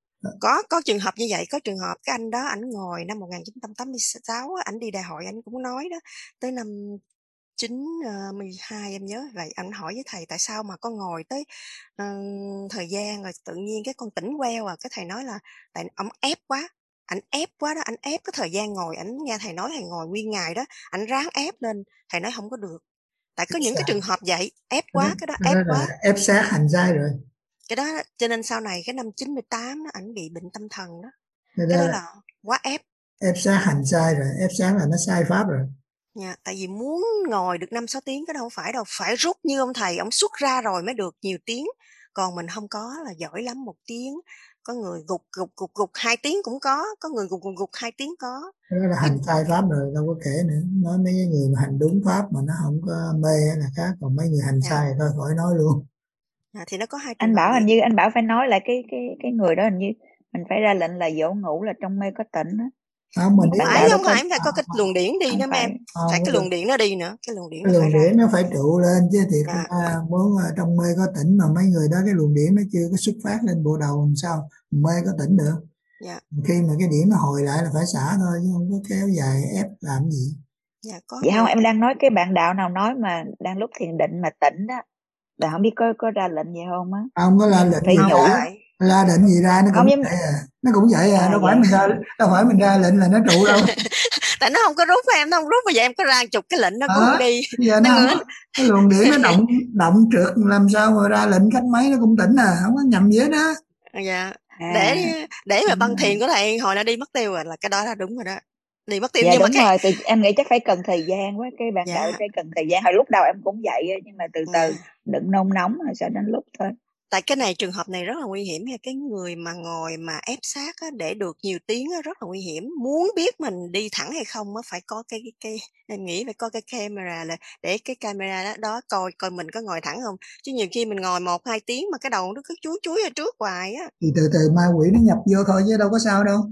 Có có trường hợp như vậy, có trường hợp cái anh đó ảnh ngồi năm một nghìn chín trăm tám mươi sáu á, ảnh đi đại hội ảnh cũng nói đó, tới năm chín mươi hai em nhớ vậy, ảnh hỏi với thầy tại sao mà con ngồi tới ờ, thời gian rồi tự nhiên cái con tỉnh queo à. Cái thầy nói là tại ổng ép quá, ảnh ép quá đó, ảnh ép cái thời gian ngồi, ảnh nghe thầy nói thầy ngồi nguyên ngày đó, ảnh ráng ép lên, thầy nói không có được. Tại có những cái trường hợp vậy, ép cái đó, quá, cái đó cái ép đó quá. là ép sát hành sai rồi. Cái đó cho nên sau này cái năm chín mươi tám đó, ảnh bị bệnh tâm thần đó. Cái Cái đó đó là là quá ép. ép sát hành sai rồi, ép sát là nó sai pháp rồi. Nha, tại vì muốn ngồi được năm sáu tiếng cái đâu phải đâu, phải rút như ông thầy, ông xuất ra rồi mới được nhiều tiếng. Còn mình không có là giỏi lắm một tiếng, có người gục gục gục gục hai tiếng cũng có, có người gục gục gục hai tiếng có. Cái đó là hành sai pháp rồi, đâu có kể nữa. Nói mấy cái người mà hành đúng pháp mà nó không có mê là khác, còn mấy người hành Dạ. sai thì thôi khỏi nói luôn. À, thì nó có hai trường Anh hợp bảo vậy. hình như anh bảo phải nói lại cái cái cái người đó, hình như mình phải ra lệnh là dỗ ngủ là trong mê có tỉnh á. Không, mình Bạn Phải đạo đó không có phải phải có cái luồng điển đi không nữa mà phải em, không, phải cái cái luồng điển nó đi nữa, cái luồng điển nó luồng phải ra. điển nó phải trụ lên chứ thiệt Dạ. ra muốn ở trong mê có tỉnh mà mấy người đó cái luồng điển nó chưa có xuất phát lên bộ đầu làm sao mê có tỉnh được. Dạ. Khi mà cái điển nó hồi lại là phải xả thôi chứ không có kéo dài ép làm gì. Dạ, có Vậy không, người em đang nói cái bạn đạo nào nói mà đang lúc thiền định mà tỉnh đó, bạn không biết có có ra lệnh gì không á? Không có la Mình định phải gì nhủ. ra, la định gì ra nó Không cũng nhưng vậy à, nó cũng vậy à, à đâu phải vậy mình ra đâu phải mình ra lệnh là nó trụ đâu. tại nó không có rút em, nó không rút, bây giờ em có ra chục cái lệnh nó cũng Ờ, không đi. bây giờ Nó nó không ngứa. có cái luồng điển nó động động trượt làm sao mà ra lệnh cách mấy nó cũng tỉnh à, không có nhầm gì hết đó. Dạ. à Để để mà băng à. thiền của thầy hồi nó đi mất tiêu rồi, là cái đó là đúng rồi đó. Đi mất tiêu Dạ nhưng mà đúng cái rồi, thì em nghĩ chắc phải cần thời gian quá, cái bạn đạo dạ. phải cần thời gian. Hồi lúc đầu em cũng vậy á, nhưng mà từ từ Dạ. đừng nôn nóng rồi sau đến lúc thôi. Tại cái này trường hợp này rất là nguy hiểm nha, cái người mà ngồi mà ép sát á, để được nhiều tiếng á, rất là nguy hiểm. Muốn biết mình đi thẳng hay không á, phải có cái cái, cái em nghĩ phải có cái camera, là để cái camera đó, đó coi coi mình có ngồi thẳng không. Chứ nhiều khi mình ngồi một hai tiếng mà cái đầu nó cứ chuối chuối ở trước hoài á. Thì từ từ ma quỷ nó nhập vô thôi chứ đâu có sao đâu.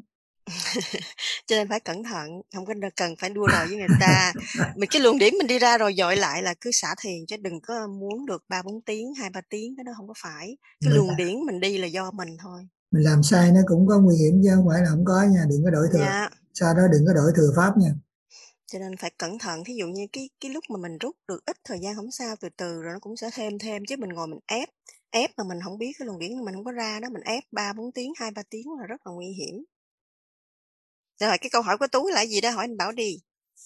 Cho nên phải cẩn thận, không có cần phải đua đòi với người ta. Mình cái luồng điểm mình đi ra rồi dội lại là cứ xả thiền, chứ đừng có muốn được ba bốn tiếng, hai ba tiếng, cái đó không có phải. Cái Mình, luồng điển mình đi là do mình thôi. mình làm sai nó cũng có nguy hiểm chứ không phải là không có nha, đừng có đổi thừa. Dạ. Sau đó đừng có đổi thừa pháp nha. Cho nên phải cẩn thận, thí dụ như cái cái lúc mà mình rút được ít thời gian không sao, từ từ rồi nó cũng sẽ thêm thêm, chứ mình ngồi mình ép ép mà mình không biết cái luồng điển mình không có ra đó, mình ép ba bốn tiếng, hai ba tiếng là rất là nguy hiểm. Rồi cái câu hỏi của Tú là gì đó, hỏi anh Bảo đi.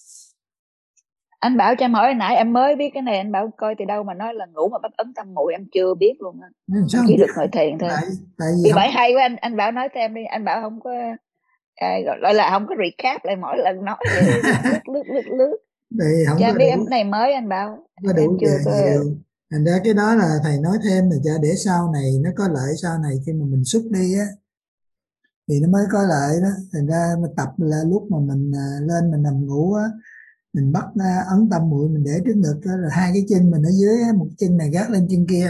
Anh Bảo cho em hỏi, hồi nãy em mới biết cái này, anh Bảo coi từ đâu mà nói là ngủ mà bắt ấn tâm muội, em chưa biết luôn á. Em chỉ được ngồi thiền thôi. Tại, tại vì thì không... bởi hay quá, anh anh Bảo nói thêm đi. Anh Bảo không có à, gọi là không có recap lại mỗi lần nói lướt lướt lướt lướt. Thì không cho có em biết đủ, em này mới anh Bảo có em đủ chưa về có nhiều Thành ra cái đó là thầy nói thêm là cho để sau này nó có lợi, sau này khi mà mình xuất đi á thì nó mới có lợi đó. Thành ra mà tập là lúc mà mình à, lên mình nằm ngủ á, mình bắt à, ấn tâm muội mình để trước ngực đó, rồi hai cái chân mình ở dưới á, một chân này gác lên chân kia,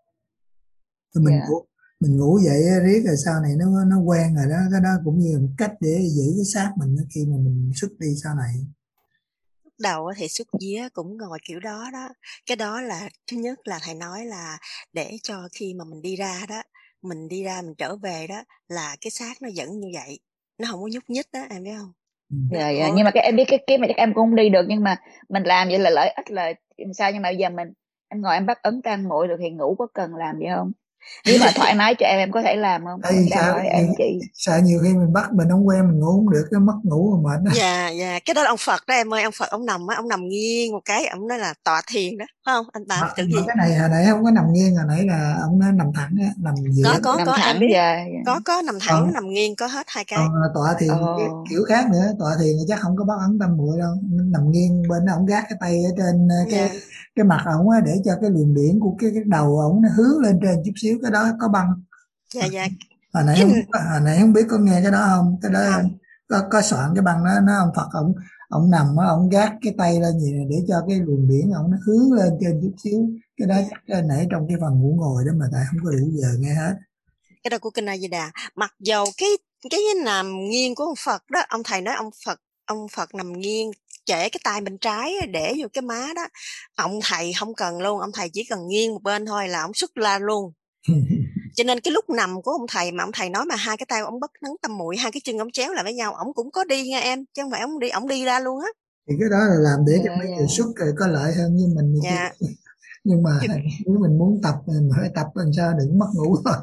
rồi mình Dạ. ngủ mình ngủ dậy á, riết rồi sau này nó nó quen rồi đó. Cái đó cũng như là một cách để giữ cái xác mình á, khi mà mình xuất đi sau này. Lúc đầu á thì xuất vía cũng ngồi kiểu đó đó. Cái đó là thứ nhất là thầy nói là để cho khi mà mình đi ra đó, mình đi ra mình trở về đó là cái xác nó vẫn như vậy, nó không có nhúc nhích đó, em biết không? Nó Dạ, dạ. hỗ Nhưng mà cái em biết cái cái mà chắc em cũng không đi được, nhưng mà mình làm vậy là lợi ích là sao? Nhưng mà bây giờ mình em ngồi em bắt ấn tăng muội được thì ngủ có cần làm gì không? Nếu mà thoải mái cho em em có thể làm không? Ê, Em đang sợ hỏi nhiều, em chị. sợ nhiều khi mình bắt mình không quen mình ngủ không được, nó mất ngủ mà mệt đó. Dạ, dạ, cái đó là ông Phật đó em ơi. Ông Phật ông nằm á, ông nằm nghiêng một cái, ông nói là tọa thiền đó, phải không anh Tám? Mà, Tự mà gì? cái này hồi nãy không có nằm nghiêng, hồi nãy là ông nó nằm thẳng á, nằm dựa. Có, có, Nằm có, em thẳng. biết. Dạ, dạ. Có, có, nằm thẳng, Còn nằm nghiêng, có hết hai cái. còn tọa thiền cái Ồ. kiểu khác nữa. Tọa thiền thì chắc không có bắt ấn tâm muội đâu, nằm nghiêng bên ổng gác cái tay ở trên cái Dạ. cái mặt ổng á, để cho cái luồng điển của cái cái đầu ổng nó hướng lên trên chút xíu. Cái đó có băng. Dạ, dạ. Hồi nãy Cái không hồi nãy không biết có nghe cái đó không? Cái đó không. có có soạn cái băng đó, nó ông Phật ổng ổng nằm á, ổng gác cái tay lên gì này để cho cái luồng điển ổng nó hướng lên trên chút xíu. Cái đó chắc cái nãy trong cái phần ngủ ngồi đó mà tại không có đủ giờ nghe hết. Cái đó của kinh A Di Đà. Mặc dầu cái cái nằm nghiêng của ông Phật đó, ông thầy nói ông Phật ông Phật nằm nghiêng, trễ cái tay bên trái để vô cái má đó, ông thầy không cần luôn, ông thầy chỉ cần nghiêng một bên thôi là ông xuất la luôn. Cho nên cái lúc nằm của ông thầy mà ông thầy nói mà hai cái tay ông bất nắng tâm muội, hai cái chân ông chéo lại với nhau, ông cũng có đi nha em, chứ không phải ông đi ông đi ra luôn á. Thì cái đó là làm để Dạ, cho mấy dạ. người xuất rồi có lợi hơn như mình thì Dạ. chứ. Nhưng mà nếu mình muốn tập mình phải tập làm sao đừng mất ngủ thôi.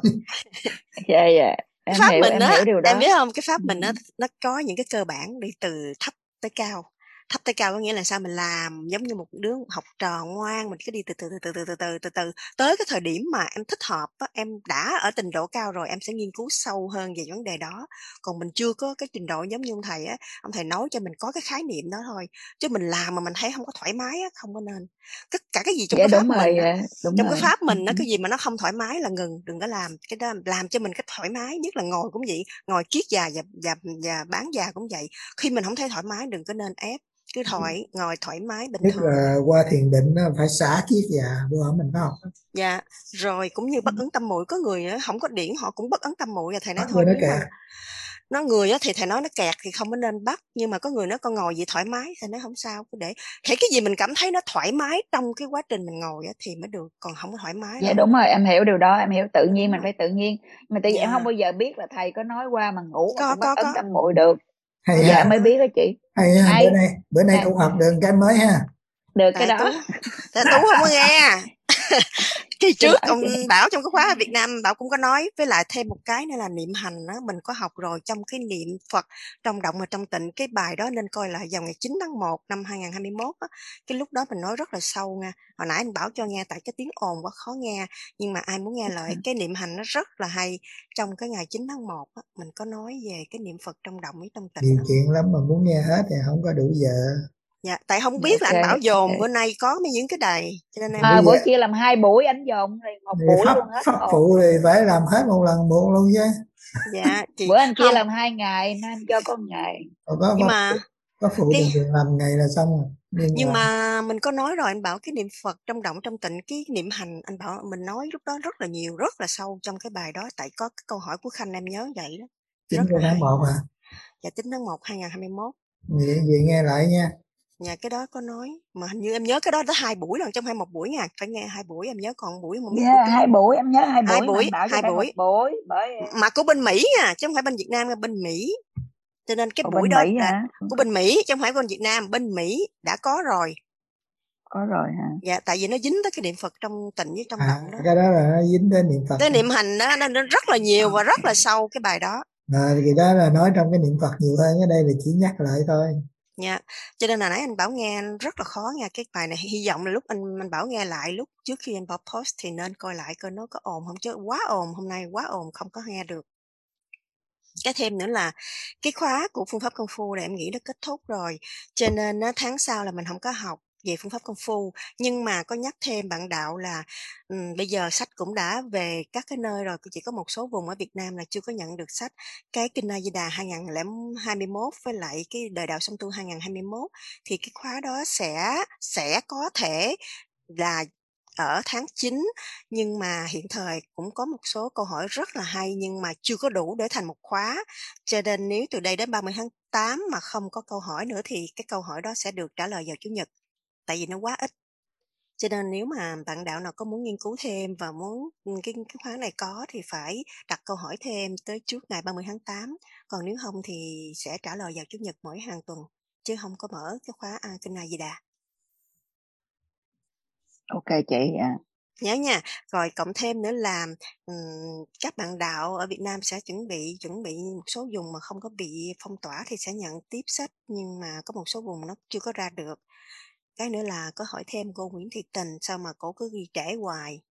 Dạ, dạ. Cái Em pháp hiểu, mình em á, hiểu điều đó. em biết không, cái pháp mình á, nó có những cái cơ bản đi từ thấp tới cao. Thấp tới cao có nghĩa là sao? Mình làm giống như một đứa học trò ngoan, mình cứ đi từ từ từ từ từ từ từ từ tới cái thời điểm mà em thích hợp á, em đã ở trình độ cao rồi, em sẽ nghiên cứu sâu hơn về vấn đề đó. Còn mình chưa có cái trình độ giống như ông thầy á, ông thầy nói cho mình có cái khái niệm đó thôi, chứ mình làm mà mình thấy không có thoải mái á, không có nên. Tất cả cái gì trong Dạ cái pháp đúng rồi, mình á, dạ, đúng trong rồi. cái pháp mình nó cái gì mà nó không thoải mái là ngừng, đừng có làm cái đó. Làm cho mình cái thoải mái, nhất là ngồi cũng vậy, ngồi kiết già và và và bán già cũng vậy. Khi mình không thấy thoải mái đừng có nên ép, cứ thoải ngồi thoải mái bình Nhất thường. là qua thiền định nó phải xả kiết già của mình phải không? Dạ, rồi cũng như bất ấn tâm muội, có người á, không có điển họ cũng bất ấn tâm muội, và thầy nói Bắt thôi vô nó nếu mà kẹt. nó người á thì thầy nói nó kẹt thì không có nên bắt, nhưng mà có người nó con ngồi vậy thoải mái, thầy nói không sao, cứ để thấy cái gì mình cảm thấy nó thoải mái trong cái quá trình mình ngồi á thì mới được, còn không có thoải mái Dạ là đúng rồi, em hiểu điều đó, em hiểu tự nhiên mình phải tự nhiên. Mà tự nhiên em Dạ. không bao giờ biết là thầy có nói qua mà ngủ mà Có, cũng bắt có, ấn có. tâm muội được. Hay Dạ ha. mới biết đó chị. Hay ha, Hay. bữa nay bữa nay Hay. thu học được cái mới ha. Được cái Tại Tú, đó. tại Tú không có nghe. Kỳ Xin trước lỗi ông chị. Bảo trong cái khóa ở Việt Nam, Bảo cũng có nói, với lại thêm một cái nữa là niệm hành đó, mình có học rồi, trong cái niệm Phật trong động và trong tịnh, cái bài đó nên coi lại vào ngày chín tháng một năm hai nghìn không trăm hai mươi mốt á. Cái lúc đó mình nói rất là sâu nha. Hồi nãy anh Bảo cho nghe tại cái tiếng ồn quá khó nghe, nhưng mà ai muốn nghe lại cái niệm hành nó rất là hay. Trong cái ngày chín tháng một á, mình có nói về cái niệm Phật trong động với trong tịnh. Nhiều chuyện lắm mà muốn nghe hết thì không có đủ giờ. Dạ, tại không biết Okay, là anh Bảo dồn okay. bữa nay có mấy những cái đầy cho nên em À, bữa kia làm hai buổi anh dồn thì một thì buổi pháp, luôn hết pháp ồn. phụ thì phải làm hết một lần một luôn chứ. Dạ, chị bữa anh kia không. làm hai ngày nên anh cho có một ngày. Còn có Nhưng pháp, mà pháp phụ cái thì làm ngày là xong rồi. Nhưng, nhưng mà mà mình có nói rồi, anh Bảo cái niệm Phật trong động trong tịnh, cái niệm hành anh Bảo mình nói lúc đó rất là nhiều, rất là sâu trong cái bài đó, tại có cái câu hỏi của Khanh em nhớ vậy đó. chín Rất là tháng hay. một hả? Dạ chín tháng một hai nghìn không trăm hai mươi mốt. Vậy, vậy nghe lại nha. Dạ cái đó có nói, mà hình như em nhớ cái đó tới hai buổi lần, trong hai một buổi nha, phải nghe hai buổi em nhớ, còn buổi không biết Yeah, buổi hai buổi em nhớ hai buổi, hai mà buổi anh Bảo cho hai phải buổi một buổi bởi mà của bên Mỹ nha, chứ không phải bên Việt Nam, là bên Mỹ. Cho nên cái ở buổi bên đó Mỹ là hả? của bên Mỹ chứ không phải bên Việt Nam, bên Mỹ đã có rồi. Có rồi hả? Dạ, tại vì nó dính tới cái niệm Phật trong tịnh với trong À, động đó. cái đó là nó dính đến niệm Phật. Cái niệm hành đó nó, nó rất là nhiều và rất là sâu cái bài đó. À, thì đó là nói trong cái niệm Phật nhiều hơn, cái đây là chỉ nhắc lại thôi. Dạ, cho nên là nãy anh Bảo nghe rất là khó nghe cái bài này. Hy vọng là lúc anh anh Bảo nghe lại lúc trước khi anh Bảo post thì nên coi lại coi nó có ồn không, chứ quá ồn, hôm nay quá ồn không có nghe được. Cái thêm nữa là cái khóa của phương pháp công phu này em nghĩ nó kết thúc rồi, cho nên tháng sau là mình không có học, về phương pháp công phu. Nhưng mà có nhắc thêm bạn đạo là um, bây giờ sách cũng đã về các cái nơi rồi, chỉ có một số vùng ở Việt Nam là chưa có nhận được sách. Cái Kinh A Di Đà hai không hai mốt với lại cái Đời Đạo Song Tu hai không hai mốt thì cái khóa đó sẽ sẽ có thể là ở tháng chín, nhưng mà hiện thời cũng có một số câu hỏi rất là hay nhưng mà chưa có đủ để thành một khóa. Cho nên nếu từ đây đến ba mươi tháng tám mà không có câu hỏi nữa thì cái câu hỏi đó sẽ được trả lời vào Chủ nhật, tại vì nó quá ít. Cho nên nếu mà bạn đạo nào có muốn nghiên cứu thêm và muốn cái, cái khóa này có thì phải đặt câu hỏi thêm tới trước ngày ba mươi tháng tám. Còn nếu không thì sẽ trả lời vào Chủ nhật mỗi hàng tuần, chứ không có mở cái khóa à, Kinh A Di Đà. Ok chị ạ. À. Nhớ nha. Rồi cộng thêm nữa là um, các bạn đạo ở Việt Nam sẽ chuẩn bị chuẩn bị một số vùng mà không có bị phong tỏa thì sẽ nhận tiếp sách, nhưng mà có một số vùng nó chưa có ra được. Cái nữa là có hỏi thêm cô Nguyễn Thị Tình, sao mà cổ cứ ghi trễ hoài.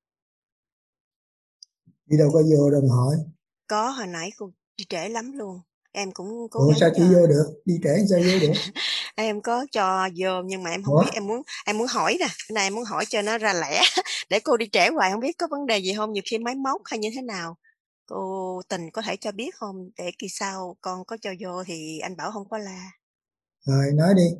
Đi đâu có vô đâu mà hỏi. Có, hồi nãy cô đi trễ lắm luôn. Em cũng cố Ủa gắng sao cho... chị vô được? Đi trễ sao vô được? Em có cho vô nhưng mà em không Ủa? biết, em muốn em muốn hỏi nè, cái này em muốn hỏi cho nó ra lẽ. Để cô đi trễ hoài không biết có vấn đề gì không, nhiều khi máy móc hay như thế nào. Cô Tình có thể cho biết không, để kỳ sau con có cho vô thì anh bảo không có la. Rồi nói đi.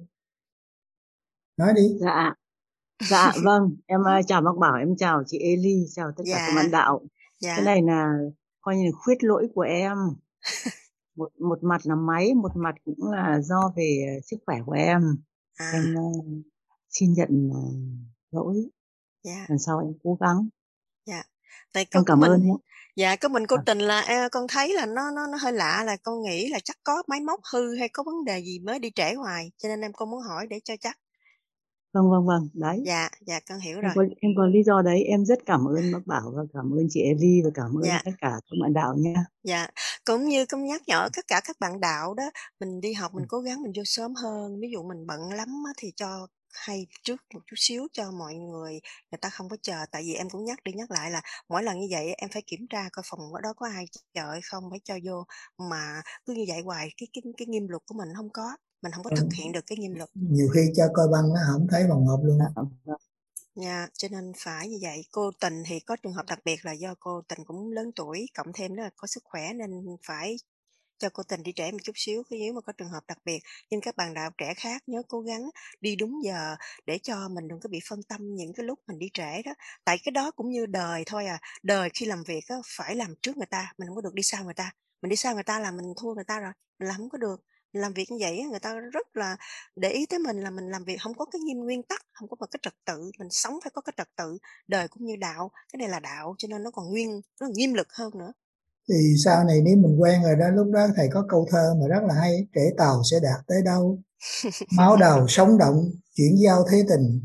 Nói đi. Dạ. Dạ vâng, em uh, chào bác Bảo, em chào chị Eli, chào tất Dạ. cả các bạn đạo. Dạ. Cái này là coi như là khuyết lỗi của em. Một một mặt là máy, một mặt cũng là do về sức khỏe của em. À. Em uh, xin nhận uh, lỗi. Dạ. Lần sau em cố gắng. Dạ. Tại em cảm mình, ơn nhé. Dạ, có mình cô Tình là à, con thấy là nó nó nó hơi lạ, là con nghĩ là chắc có máy móc hư hay có vấn đề gì mới đi trễ hoài, cho nên em con muốn hỏi để cho chắc. Vâng vâng vâng, đấy. Dạ, dạ con hiểu em rồi. có, em có lý do đấy, em rất cảm ơn bác Bảo và cảm ơn chị Eli và cảm ơn dạ. tất cả các bạn đạo nha. Dạ, cũng như cũng nhắc nhở tất cả các bạn đạo đó, mình đi học mình cố gắng mình vô sớm hơn, ví dụ mình bận lắm thì cho hay trước một chút xíu cho mọi người người ta không có chờ. Tại vì em cũng nhắc đi nhắc lại là mỗi lần như vậy em phải kiểm tra coi phòng ở đó có ai chờ hay không, phải cho vô. Mà cứ như vậy hoài cái cái cái nghiêm luật của mình không có, mình không có thực hiện được cái nghiêm luật. Nhiều khi cho coi băng nó không thấy bằng hộp luôn. Nha, cho nên phải như vậy. Cô Tình thì có trường hợp đặc biệt là do cô Tình cũng lớn tuổi, cộng thêm đó là có sức khỏe nên phải cho cô Tình đi trễ một chút xíu nếu mà có trường hợp đặc biệt. Nhưng các bạn đạo trẻ khác nhớ cố gắng đi đúng giờ để cho mình đừng có bị phân tâm những cái lúc mình đi trễ đó. Tại cái đó cũng như đời thôi à. Đời khi làm việc á, phải làm trước người ta, mình không có được đi sau người ta. Mình đi sau người ta là mình thua người ta rồi, mình làm không có được. Mình làm việc như vậy người ta rất là để ý tới mình, là mình làm việc không có cái nghiêm nguyên tắc, không có một cái trật tự, mình sống phải có cái trật tự. Đời cũng như đạo, cái này là đạo cho nên nó còn nguyên, nó nghiêm lực hơn nữa. Thì sau này nếu mình quen rồi đó, lúc đó thầy có câu thơ mà rất là hay: trễ tàu sẽ đạt tới đâu, máu đầu sống động, chuyển giao thế tình.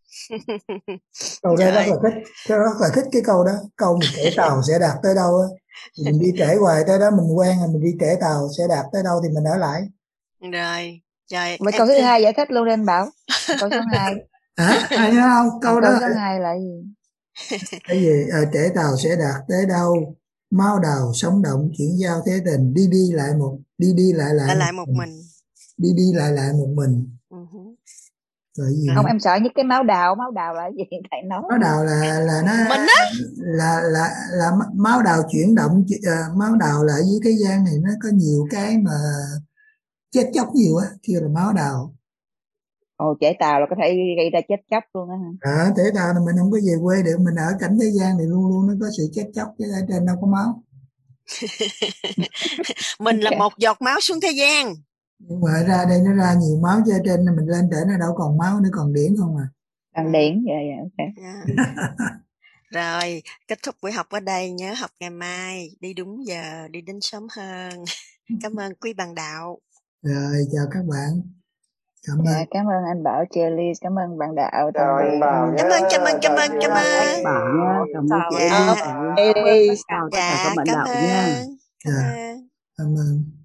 Câu đó rất là thích, rất là thích cái câu đó. Câu mình trễ tàu sẽ đạt tới đâu á, mình đi trễ hoài tới đó, mình quen rồi mình đi trễ tàu sẽ đạt tới đâu thì mình ở lại. Rồi, rồi. Vậy câu thứ hai giải thích luôn đi anh Bảo. Câu số hai. Hả? Ai nhớ không? Câu câu đó số hai là gì? Cái gì? À, trễ tàu sẽ đạt tới đâu, máu đầu sống động, chuyển giao thế tình, đi đi lại một đi đi lại lại, lại, một, lại một mình. đi đi lại lại một mình. Uh-huh. Rồi gì không nữa? Em sợ những cái máu đào. Máu đào là gì thầy nói? Máu đào là là nó mình đó. là là là máu đào chuyển động. Uh, máu đào là ở dưới thế gian này nó có nhiều cái mà chết chóc nhiều á, kêu là máu đào. Ồ, trễ tàu là có thể gây ra chết chóc luôn á hả? À, trễ tàu là mình không có về quê được, mình ở cảnh thế gian này luôn luôn nó có sự chết chóc, chứ ở trên đâu có máu. Mình okay. là một giọt máu xuống thế gian. Nhưng mà ra đây nó ra nhiều máu, chứ ở trên mình lên trển nó đâu còn máu nữa, còn điển không à. Còn điển, dạ dạ ok. Yeah. Rồi, kết thúc buổi học ở đây, nhớ học ngày mai, đi đúng giờ, đi đến sớm hơn. Cảm ơn quý bạn đạo. Rồi, chào các bạn. Cảm ơn. Dạ, cảm ơn anh Bảo, Charlie, cảm ơn bạn đạo. Chào anh Bảo. Cảm ơn, cảm ơn, cảm ơn, cảm ơn. Bảo nha, cảm ơn chị dạ. Eli, chào tất cả các bạn đạo nha. Cảm ơn. Cảm ơn.